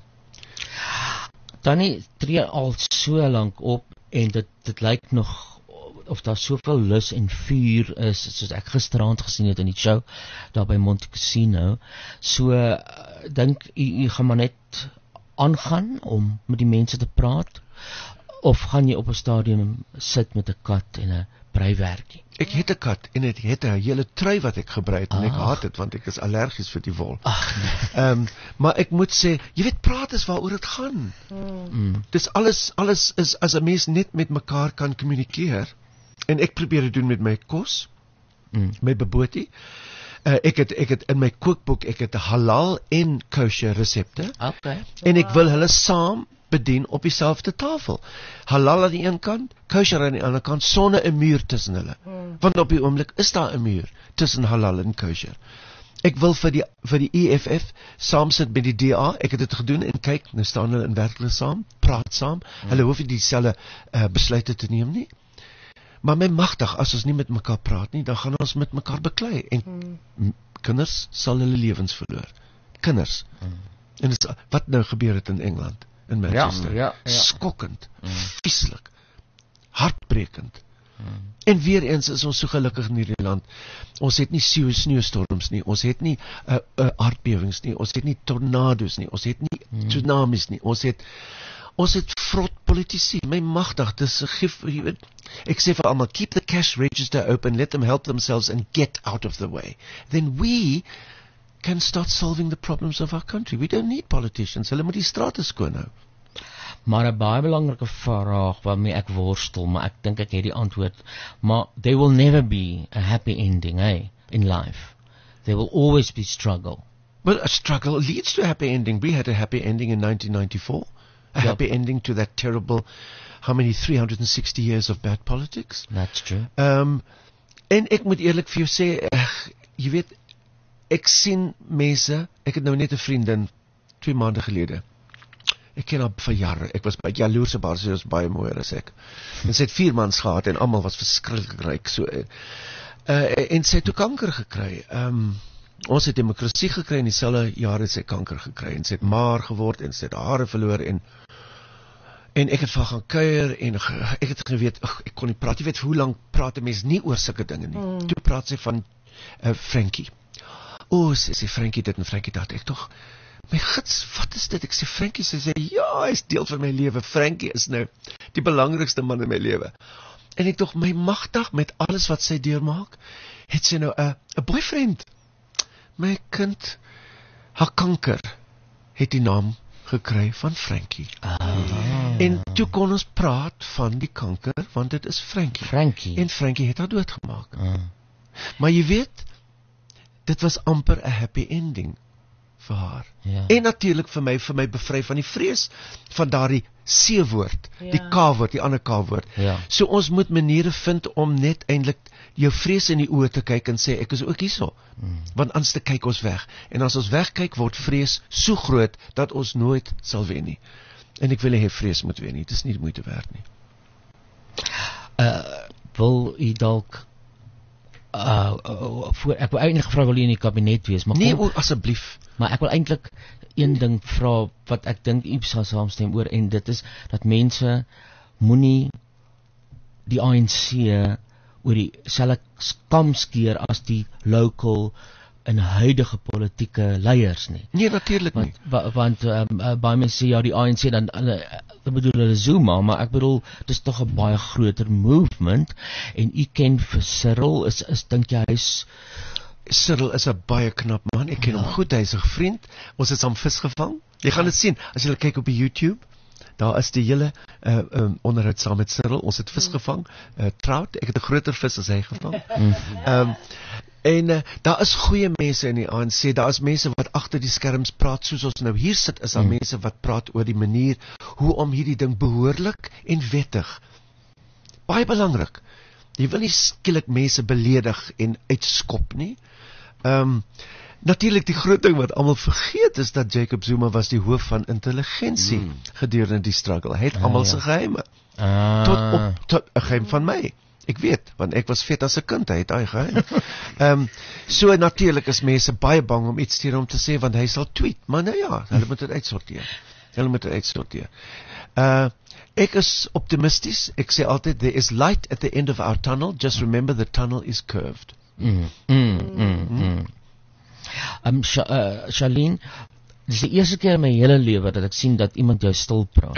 Tannie tree al so lank op en dit dit lyk nog of daar soveel lus en vuur is soos ek gisteraand gesien het in die show daar by Monte Cassino. So uh, dink u u gaan maar net aangaan om met die mense te praat of gaan jy op 'n stadium sit met 'n kat en 'n breiwerkie? Ek het 'n kat en dit het 'n hele trui wat ek gebruik het en ek Ag. haat dit want ek is allergies vir die wol. Ag nee. Ehm um, maar ek moet sê, jy weet praat is waaroor dit gaan. Mm. Dis alles alles is as 'n mens net met mekaar kan kommunikeer. En ek probeer dit doen met my kos, Mm. my bobotie. Uh, ek het ek het in my kookboek ek het halal en kosher resepte. Okay. En ek wil hulle saam bedien op dieselfde tafel. Halal aan die een kant, kosher aan die ander kant sonder 'n muur tussen hulle. Hmm. Want op die oomblik is daar 'n muur tussen halal en kosher. Ek wil vir die vir die E F F saam sit met die D A. Ek het dit gedoen en kyk, nou staan hulle in werklik saam, praat saam. Hmm. Hulle hoef nie dieselfde uh, besluite te neem nie. Maar my magtig, as ons nie met mekaar praat nie, dan gaan ons met mekaar beklei en Hmm. kinders sal hulle lewens verloor. Kinders. Hmm. En dis, wat nou gebeur het in Engeland, in Manchester. Ja, ja, ja. Skokkend, Mm. vieslik, hartbrekend. Mm. En weer eens is ons so gelukkig in hierdie land. Ons het nie sneeu sneeustorms nie, ons het nie uh, uh, aardbewings nie, ons het nie tornado's nie, ons het nie Mm. tsunamies nie, ons het ons het vrot politici. My magtig, dis 'n gif, jy weet. Ek sê vir almal, keep the cash register open, let them help themselves and get out of the way. Then we can start solving the problems of our country. We don't need politicians. Hulle moet die strate skoon hou. Maar 'n baie belangrike vraag waarmee ek worstel, maar ek dink ek het die antwoord. Maar there will never be a happy ending, eh, in life. There will always be struggle. Well, a struggle leads to a happy ending. We had a happy ending in nineteen ninety-four. A Yep. happy ending to that terrible, how many, three hundred sixty years of bad politics. That's true. Um, en ek moet eerlik vir jou sê, ech, jy weet, ek sien mense, ek het nou net 'n vriendin, twee maande gelede, ek ken haar vir jare, ek was baie jaloers op haar, sy was baie mooier as ek, en sy het vier mans gehad, en almal was verskriklik ryk, so, Uh, en sy het toe kanker gekry. Um, ons het demokrasie gekry en dieselfde jaar het sy kanker gekry en sy het maar geword en sy het hare verloor en en ek het van gaan kuier en ge, ek het geweet, ugh, ek kon nie praat, jy weet hoe lang praat 'n mens nie oor sulke dinge nie. Mm. Toe praat sy van uh, Frankie. O, sy sê Frankie dit en Frankie dat. Ek tog, my gids, wat is dit? Ek sê Frankie, sy sê ja, hy is deel van my lewe. Frankie is nou die belangrikste man in my lewe. En ek tog, my magtig met alles wat sy deurmaak, het sy nou 'n 'n boyfriend. My kind, haar kanker het die naam gekry van Frankie. Ah. En toe kon ons praat van die kanker, want dit is Frankie. Frankie. En Frankie het haar doodgemaak. Ah. Maar jy weet, dit was amper 'n happy ending vir haar. Ja. En natuurlik vir my, vir my bevry van die vrees van daardie C-woord, ja. Die K-woord, die ander K-woord. Ja. So ons moet maniere vind om net eintlik jou vrees in die oë te kyk en sê, ek is ook hierso. Hmm. Want anders te kyk ons weg. En as ons wegkyk, word vrees so groot, dat ons nooit sal wen nie. En ek wil nie hê vrees moet wen nie, dit is nie die moeite werd nie. Uh, wil u dalk, uh, uh, voor, ek wil eintlik gevra, wil u in die kabinet wees, maar nee, kom, asseblief. Maar ek wil eintlik een ding vra, wat ek dink u sal saamstem oor, en dit is, dat mense moenie die A N C oor die selfe skam skeer as die local en huidige politieke leiers nie. Nee, natuurlik nie. Want, want um, uh, baie mense sê, ja, die A N C, dan, dan, dan bedoel hulle Zuma, maar ek bedoel, dit is toch 'n baie groter movement, en u ken vir Cyril, is, is dink jy, hy is... Cyril is 'n baie knap man, ek ken ja. hom goed, hy is 'n vriend, ons het saam vis gevang, jy gaan dit sien, as jy kyk op die YouTube, daar is die hele uh, um, onderhoud saam met Cyril, ons het vis gevang, uh, trout, ek het 'n groter vis as hy gevang, um, en uh, daar is goeie mense in die A N C, daar is mense wat agter die skerms praat, soos ons nou hier sit, is daar mm. mense wat praat oor die manier, hoe om hierdie ding behoorlik en wettig, baie belangrik, jy wil nie skielik mense beledig en uitskop nie, um, natuurlik die groot ding wat almal vergeet is dat Jacob Zuma was die hoof van intelligensie mm. gedurende die struggle. Hy het ah, almal ja. se geheime. Ah. Tot op tot 'n geheim van my. Ek weet, want ek was vet as 'n kind, hy het daai geheim. Ehm um, so natuurlik is mense baie bang om iets teen hom te sê want hy sal tweet, maar nou ja, hulle moet dit uitsorteer. Hulle moet dit uitsorteer. Uh ek is optimisties. Ek sê altyd there is light at the end of our tunnel. Just remember the tunnel is curved. Mm. Mm, mm, mm. Um, Sh uh, Charlene, dit is die eerste keer in my hele lewe dat ek sien dat iemand jou stil praat.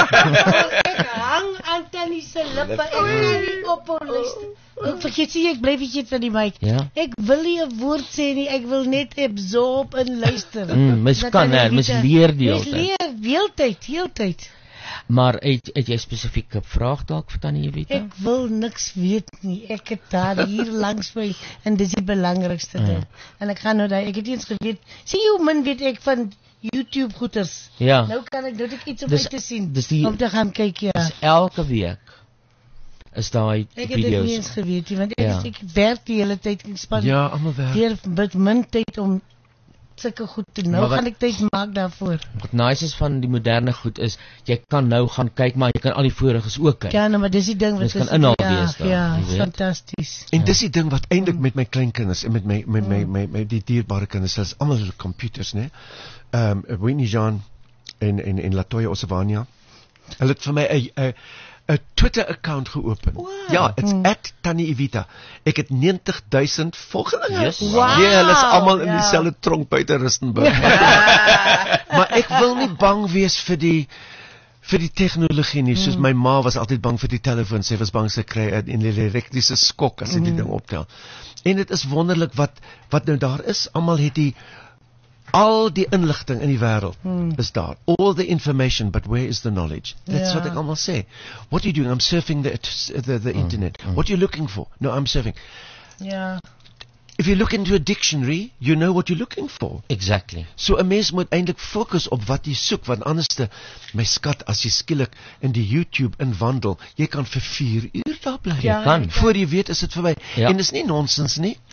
Ek hang aan Tannie se lippe, ek kan nie ophou luister. Ek vergeet sê, ek bly vergeet van die mic. Ja? Ek wil nie 'n woord sê nie, ek wil net absorb en luister. Mm, mens kan, hè, mens leer die hele tyd. Mens leer die hele tyd, die hele tyd. Maar het, het jy spesifieke vraag dalk vir Tannie Evita? Ek wil niks weet nie. Ek het daar hier langs my en dis die belangrikste ding. Ja. En ek gaan nou daar, ek het eens geweet, sien hoe min weet ek van YouTube goeters. Ja. Nou kan ek dit ek iets om dus, uit te sien, die, om te gaan kyk, ja. Dus elke week is daai video's. Ek het dit nie eens geweet nie, want ek, ja. ek werk die hele tyd, ek span ja, allemaal werk. Hier met min tyd om sulke goed te nou wat, gaan ek tyd maak daarvoor. Wat nice is van die moderne goed is, jy kan nou gaan kyk, maar jy kan al die voriges ook kyk. Ja, nou, maar dis die ding wat is, kan inhoud ja, wees daar. Ja, fantasties. En dis die ding wat eintlik met my kleinkinders en met my met my my, my die dierbare kinders, is almal hulle computers, né? Ehm um, Winnie Jean en en en Latoya Osavania. Hulle het vir my 'n 'n 'n Twitter account geopen. Wow. Ja, it's hmm. at Tannie Evita. Ek het negentig duisend volgelinge. Yes. Wow. Nee, hulle is almal in yeah. dieselfde tronk buite Rustenburg. Maar ek wil nie bang wees vir die vir die tegnologie nie, soos mm. my ma was altyd bang vir die telefoon, sy was bang sy kry 'n elektriese skok as sy mm. die ding optel. En dit is wonderlik wat wat nou daar is, almal het die al die inligting in die wêreld hmm. is daar. All the information, but where is the knowledge? That's yeah. what ek almal sê. What are you doing? I'm surfing the the, the mm. internet. Mm. What are you looking for? No, I'm surfing. Yeah. If you look into a dictionary, you know what you're looking for. Exactly. So 'n mens moet eintlik fokus op wat jy soek, want anderste, my skat, as jy skielik in die YouTube inwandel, jy kan vir vier uur daar bly. Ja, jy kan. Voor jy weet is dit verby. Ja. En dis nie nonsens nie.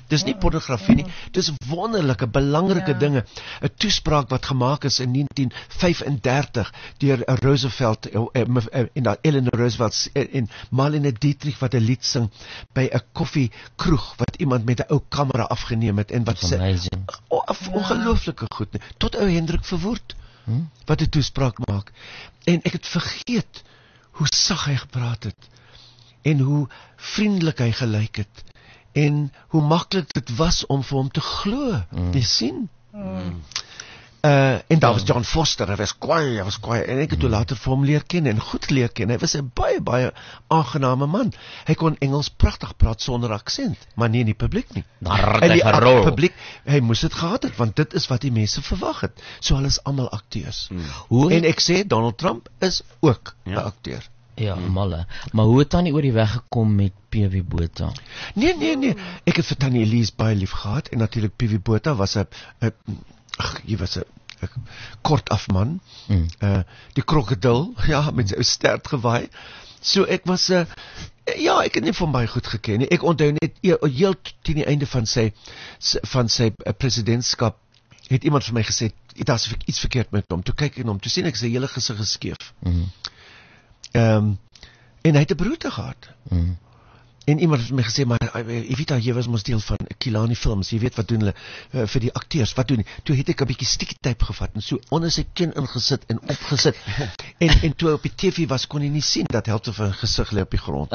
Dis nie pornografie nie, dis wonderlike, belangrike Ja. dinge. 'n Toespraak wat gemaak is in negentien vyf en dertig deur Roosevelt en dan Eleanor Roosevelt en Marlene Dietrich wat 'n lied sing by 'n koffiekroeg wat iemand met 'n ou kamera afgeneem het en wat sê oh, ongelooflike goed, nie. Tot ou Hendrik Verwoerd hmm? wat 'n toespraak maak. En ek het vergeet hoe sag hy gepraat het en hoe vriendelik hy gelyk het en hoe maklik dit was om vir hom te glo. Mm. Jy sien? Mm. Uh, en daar was John Foster, hy was kwaai, hy was kwaai, en ek het toe later vir hom leer ken, en goed leer ken, hy was 'n baie, baie aangename man, hy kon Engels pragtig praat sonder aksent, maar nie in die publiek nie, en die ak- publiek, hy moes het gehad het, want dit is wat die mense verwag het, so hulle is allemaal akteurs, mm. Hoe, en ek sê, Donald Trump is ook 'n ja. akteur. Ja, malle. Maar hoe het Tannie oor die weg gekom met P W Botha? Nee, nee, nee. Ek het vir Tannie Elise baie lief gehad en natuurlik P W Botha was 'n ag, jy was 'n kort af man. Mm. Uh die krokodil, ja, met sy stert gewaai. So ek was 'n uh, ja, ek het nie van baie goed geken nie. Ek onthou net heel teen die einde van sy van sy uh, presidentskap het iemand vir my gesê, "Daar's iets verkeerd met hom." Toe kyk ek na hom, toe sien ek sy hele gesig is skeef. Mm. Ehm um, en hy het 'n broerte gehad. Mm. En iemand het my gesê, maar Evita, jy was mos deel van Kilani Films, jy weet wat doen hulle uh, vir die akteurs, wat doen nie? Toe het ek 'n bietjie sticky tape gevat en so onder sy kin ingesit en opgesit. en en toe op die T V was kon jy nie sien dat helfte van sy gesig lê op die grond.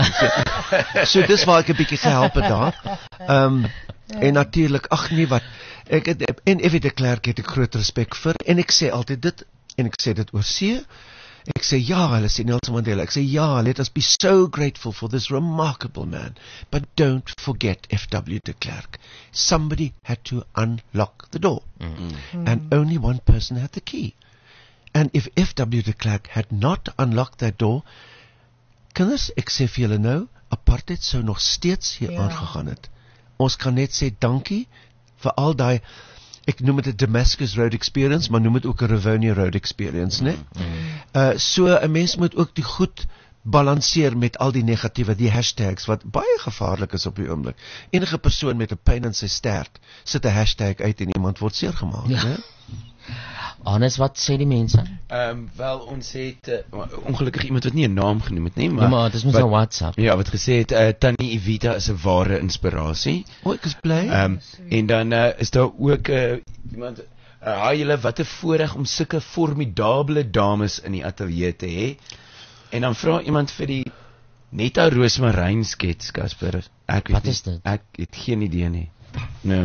So dis waar ek 'n bietjie gehelp het daar. Ehm um, en natuurlik, ag nee wat, ek het en Effie de Klerk het ek groot respek vir en ek sê altyd dit en ek sê dit oor see. Ek sê ja, hulle sê Nelson Mandela. Ek sê ja, let us be so grateful for this remarkable man. But don't forget F W de Klerk. Somebody had to unlock the door. Mm-hmm. And only one person had the key. And if F W de Klerk had not unlocked that door, kinders, ek sê vir julle nou, apartheid sou nog steeds hier ja. aangegaan het. Ons kan net sê dankie vir al daai, ek noem dit 'n Damascus Road Experience, maar noem dit ook 'n Rivonia Road Experience, né? Mm. Uh so 'n mens moet ook die goed balanseer met al die negatiewe, die hashtags wat baie gevaarlik is op die oomblik. Enige persoon met 'n pyn in sy stert sit 'n hashtag uit en iemand word seer gemaak, ja. né? Hannes, wat sê die mense? Ehm um, wel ons het uh, ongelukkig iemand wat nie 'n naam genoem het nie, maar ja, maar dit is mos 'n WhatsApp. Ja, wat gesê het uh, Tannie Evita is 'n ware inspirasie. O, ek is bly. Ehm um, en dan uh, is daar ook uh, iemand uh, haai julle wat 'n voorreg om sulke formidable dames in die ateljee te hê. En dan vra iemand vir die Netta Roosmaryn skets, Casper. Ek weet wat nie, is dit? Ek het geen idee nie. Nee.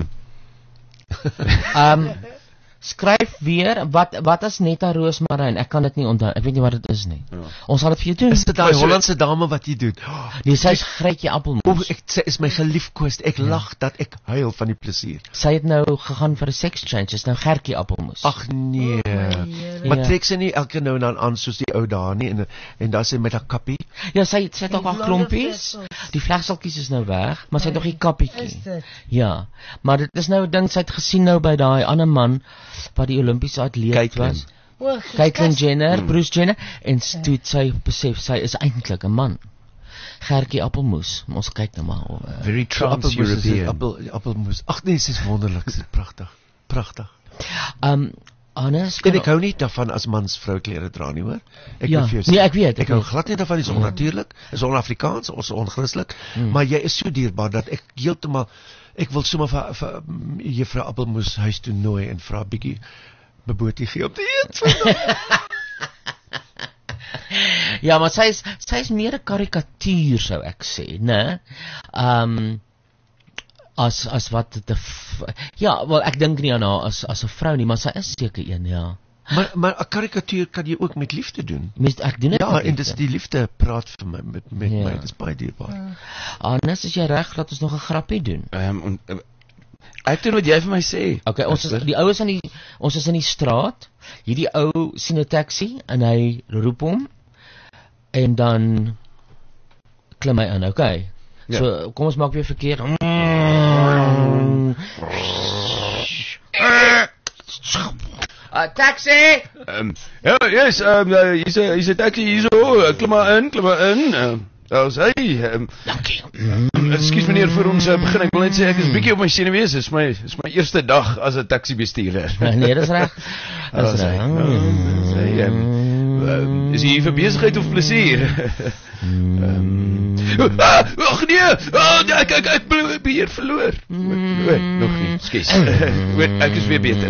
Ehm um, skryf weer, wat wat is Netta Roosmaryn? Ek kan dit nie onthou. Ek weet nie wat dit is nie. Ja. Ons sal dit vir jou doen. Is dit daai Hollandse dame wat jy doen? Oh, nee, sy is Gretjie Appelmoes. O, ek sê is my geliefkoes. Ek ja. lag dat ek huil van die plesier. Sy het nou gegaan vir 'n sex change. Is nou Gertjie Appelmoes. Ag nee. Oh, maar trek sy nie elke nou en dan aan soos die ou dae nie en en dan sy met haar kappie? Ja, sy sy het ook haar klompies. Die vlegseltjies is nou weg, maar sy het nog die kappietjie. Ja. Maar dit is nou 'n ding sy het gesien nou by daai ander man wat die Olimpiese atleet Caitlyn. was. Oh, Caitlyn Jenner, mm. Bruce Jenner, en toe het sy besef sy is eintlik 'n man. Gertjie Appelmoes, ons kyk nou maar oor. Very trans-European. Appel, Appelmoes. Ag nee, sy is wonderlik, sy is pragtig. Pragtig. Um Hannes, en ek hou nie daarvan as mans vrouklere dra nie, hoor. Ek ja, nee, ek weet. Ek, ek hou glad nie daarvan, dis onnatuurlik, is on-Afrikaans, ons onchristelik, mm. maar jy is so dierbaar dat ek heeltemal ek wil sommer vir, vir juffrou Appelmoes huis toe nooi en vra 'n bietjie beboetie gee om te eet vandag. Ja, maar sy is sy is meer 'n karikatuur sou ek sê, né? Ehm um, as as wat dit ja, wel ek dink nie aan haar as as 'n vrou nie, maar sy is seker een, ja. Maar maar 'n karikatuur kan jy ook met liefde doen. Mens ek doen dit. Ja, en dis die liefde praat vir my met met ja. my, dis baie dierbaar. Hannes, as jy reg, laat ons nog 'n grappie doen. Ehm um, uh, ek doen wat jy vir my sê. Okay, ons is die oues aan die ons is in die straat. Hierdie ou sien 'n taxi en hy roep hom en dan klim hy in, okay. Ja. So kom ons maak weer verkeer. Uh, taxi! Um, ja, yes, um, uh, hier's 'n hier's 'n taxi hierso. Klim maar in, klim maar in. Uh, Daar's hy. Um, Dankie. Ekskuus meneer vir ons uh, begin. Ek wil net sê ek is bietjie op my senuwees. Dis my is my eerste dag as 'n taxi bestuurder. Nee, dis reg. Dis reg. Is jy vir besigheid of plesier? Ag nee, oh, ek ek ek beheer verloor. Nee, nog nie. Ekskuus. Ek is weer beter.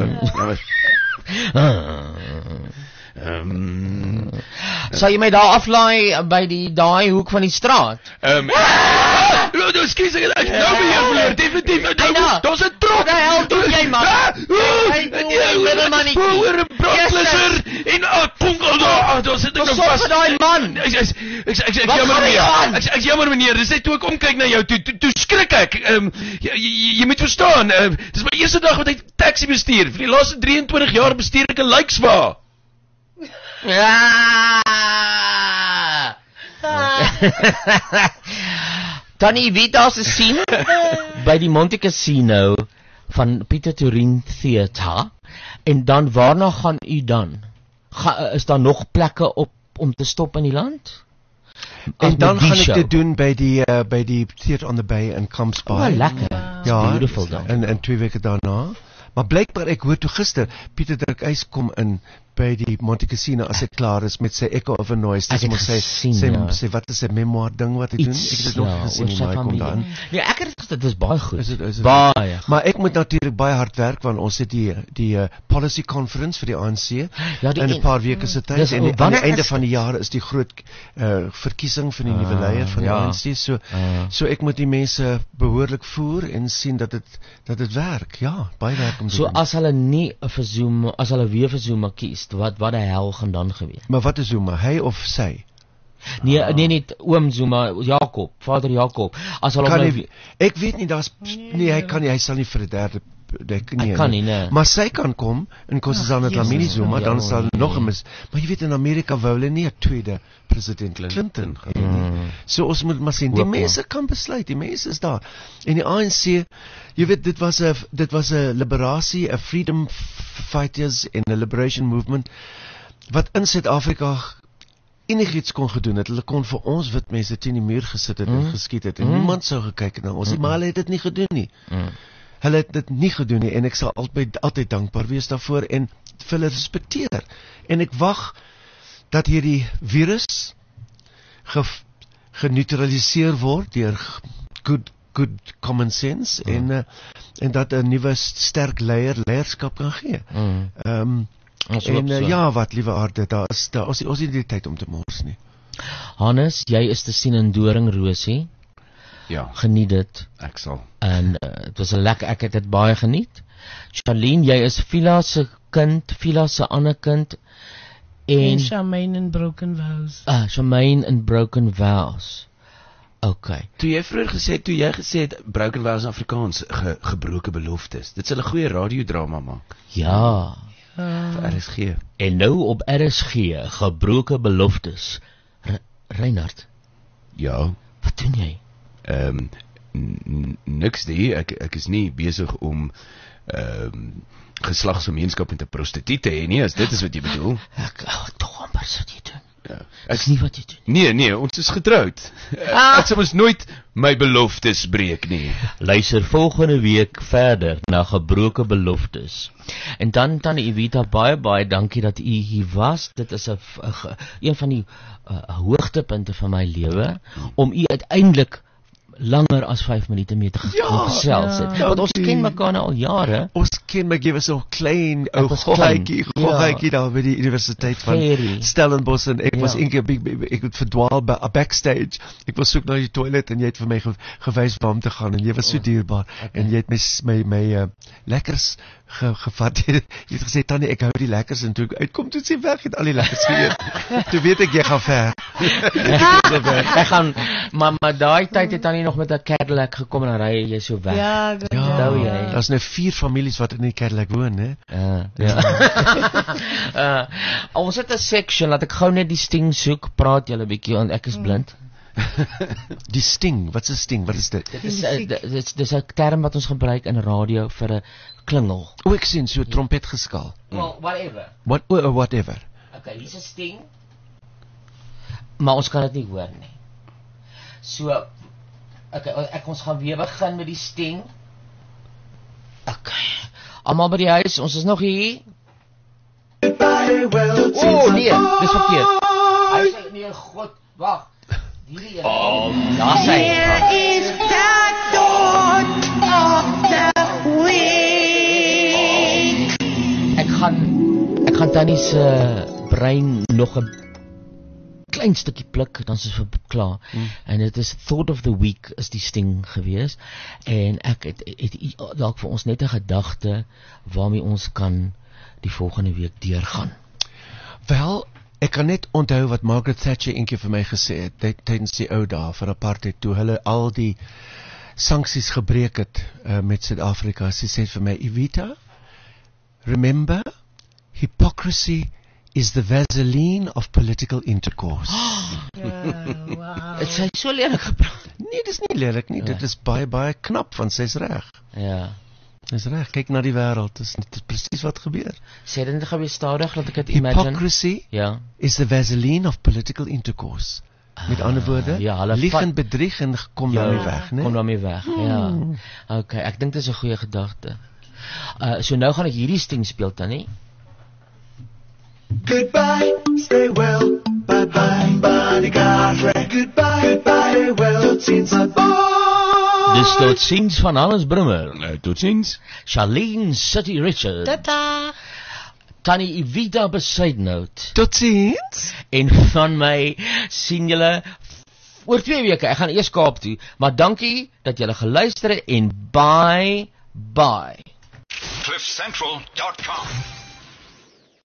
Um, Sal jy my daar aflaai by die daai hoek van die straat? Ehm Nou skies ek ek nou beheer verloor. Definitief. Daar's 'n trok. Wat die hel doen jy man? Hey, little mannetjie. Oor 'n brandblusser en 'n konkel daar. Daar sit ek nog vas. Wat daai man? Ek ek ek ek jammer meneer. Ek ek jammer meneer. Dis net toe ek omkyk na jou toe toe skrik ek. Ehm jy moet verstaan. Dis my eerste dag wat ek taxi bestuur. Vir die laaste drieëntwintig jaar bestuur ek 'n Lykeswa. Ja. Tannie Vita se sien by die Monte Casino van Pieter Toerien Theater en dan waarna gaan u dan? Ga, is daar nog plekke op om te stop in die land? En dan gaan ek dit doen by die uh, by die Theatre on the Bay in Camps Bay. Oh, lekker. Ja, beautiful dan. En en twee weke daarna. Maar blykbaar ek hoor toe gister Pieter Dirk Uys kom in by die Monte Casino as hy klaar is met sy Echo of a Noise. Dis moet sy sy sy wat is 'n memoir ding wat hy doen. Ek het dit nog gesien hoe hy kom dan. Nee, ek het dit is baie goed. Is dit is baie. Maar ek moet natuurlik baie hard werk want ons het die die uh, policy conference vir die A N C ja, die, in 'n paar weke se tyd en die, aan die einde van die jaar is die groot uh, verkiesing van die uh, nuwe leier van die ja. A N C. So uh. so ek moet die mense behoorlik voer en sien dat dit dat dit werk. Ja, baie werk om te so, doen. So as hulle nie vir Zuma, as hulle weer vir Zuma kies, wat wat die hel gaan dan gebeur? Maar wat is Zuma? Hy of sy? Nee, ah. nee nie oom Zuma, Jakob, vader Jakob. As hulle kan nie, ek weet nie daar's nee, hy kan nie, hy sal nie vir 'n derde dek nie. Hy kan nie, nee. Maar sy kan kom en Nkosazana Dlamini Zuma, dan sal ja, nog 'n mis. Maar jy weet in Amerika wou hulle nie 'n tweede president Clinton gehad nie. Mm. So ons moet maar sien, die mense kan besluit, die mense is daar. En die A N C, jy weet dit was 'n dit was 'n liberasie, 'n freedom fighters in 'n liberation movement wat in Suid-Afrika enigiets kon gedoen het. Hulle kon vir ons wit mense teen die muur gesit het mm. en geskiet het en mm. niemand sou gekyk het na ons nie, maar hulle het dit nie gedoen nie. Mm. Hulle het dit nie gedoen nie en ek sal altyd altyd dankbaar wees daarvoor en vir hulle respekteer. En ek wag dat hierdie virus ge, geneutraliseer word deur good good common sense mm. en uh, en dat 'n nuwe sterk leier leierskap kan gee. Ehm mm. um, en uh, ja, wat liewe aarde, daar is daar ons ons het nie die tyd om te mors nie. Hannes, jy is te sien in Doringrosie. Ja. Geniet dit. Ek sal. En dit uh, was 'n lekker, ek het dit baie geniet. Charlene, jy is Phila se kind, Phila se ander kind en, en Charmaine in Broken Vows. Ah, Charmaine in Broken Vows. Okay. Toe jy vroeër gesê toe jy gesê het Broken Vows in Afrikaans ge, gebroke beloftes. Dit sal 'n goeie radiodrama maak. Ja. Uh, vir R S G. En nou op R S G, gebroke beloftes. R Reinhard. Ja. Wat doen jy? Ehm um, niks nie. Ek ek is nie besig om ehm um, geslagsgemeenskap met 'n prostituut te hê nie, as dit is wat jy bedoel. Ek oh, tog amper so jy doen. Ja. Ek is nie wat jy doen. Nee, nee, ons is getroud. Ah. Ek sal mos nooit my beloftes breek nie. Luister volgende week verder na gebroke beloftes. En dan dan Evita, baie baie dankie dat u hier was. Dit is 'n een van die uh, hoogtepunte van my lewe om u uiteindelik langer as vyf minute mee te gesels het. Ja, want ons ken mekaar nou al jare. Ons ken my gewe so klein ou goggetjie, goggetjie daar by die universiteit van Ferry. Stellenbosch en ek ja. was eendag ek het verdwaal by 'n backstage. Ek was soek na die toilet en jy het vir my ge, gewys waar om te gaan en jy was so dierbaar okay. en jy het my my my uh, lekkers ge, gevat. Jy het gesê Tannie, ek hou die lekkers en toe ek uitkom toe sê weg het al die lekkers geëet. Toe weet ek jy gaan ver. Ek gaan maar maar daai tyd het Tannie nog met 'n Cadillac gekom en dan ry jy so weg. Ja, onthou ja, jy. Daar's nou vier families wat in die Cadillac woon, hè? Ja. ja. uh, ons het 'n section, laat ek gou net die sting soek, praat julle 'n bietjie want ek is blind. Die sting, wat is 'n sting? Wat is dit? Dit is 'n dit is 'n term wat ons gebruik in radio vir 'n klingel. O, ek sien so 'n trompet geskaal. Well, whatever. What or whatever. Okay, hier's 'n sting. Maar ons kan dit nie hoor nie. So ek ek ons gaan weer begin met die sting. Okay. Almal by die huis, ons is nog hier. Oh nee, dis verkeerd. Hy sê nee, God, wag. Hierdie een. Oh, daar sê hy. Here is that dawn of the week. Ek gaan ek gaan Tannie se brein nog 'n klein stukkie pluk, dan is dit klaar. Hmm. En dit is Thought of the Week is die sting gewees. En ek het, het, het dalk vir ons net 'n gedagte waarmee ons kan die volgende week deurgaan. Wel, ek kan net onthou wat Margaret Thatcher eendag vir my gesê het, tydens die ou dae van apartheid, toe hulle al die sanksies gebreek het uh, met Suid-Afrika. Sy sê vir my, Evita, remember, hypocrisy is the Vaseline of political intercourse. Yeah, wow. Het sy so lelijk gepraat? Nee, dit is nie lelijk nie, ja. Dit is baie, baie knap, want sy is reg. Ja. Sy is reg, kyk na die wêreld, dit is, dit is precies wat gebeur. Sê dit net weer stadig, laat ek het imagine. Hypocrisy ja. is the Vaseline of political intercourse. Met ander woorde, ja, lieg en bedrieg en kom ja, daarmee weg, né? Kom daarmee weg, hmm. ja. Okay, ek dink dit is 'n goeie gedagte. Uh, so nou gaan ek hierdie sting speel, Tannie. Goodbye, stay well, bye bye, bodyguard, goodbye, goodbye, stay well, tot ziens, bye. Dus tot ziens van Hannes Brummer. Nou, tot ziens. Charlene City Richard. Tata. Tannie Evita Besuidenhout. Tot ziens. En van my sien julle oor twee weke. Ek gaan eers Kaap toe, maar dankie dat julle geluister het en bye bye. cliff central dot com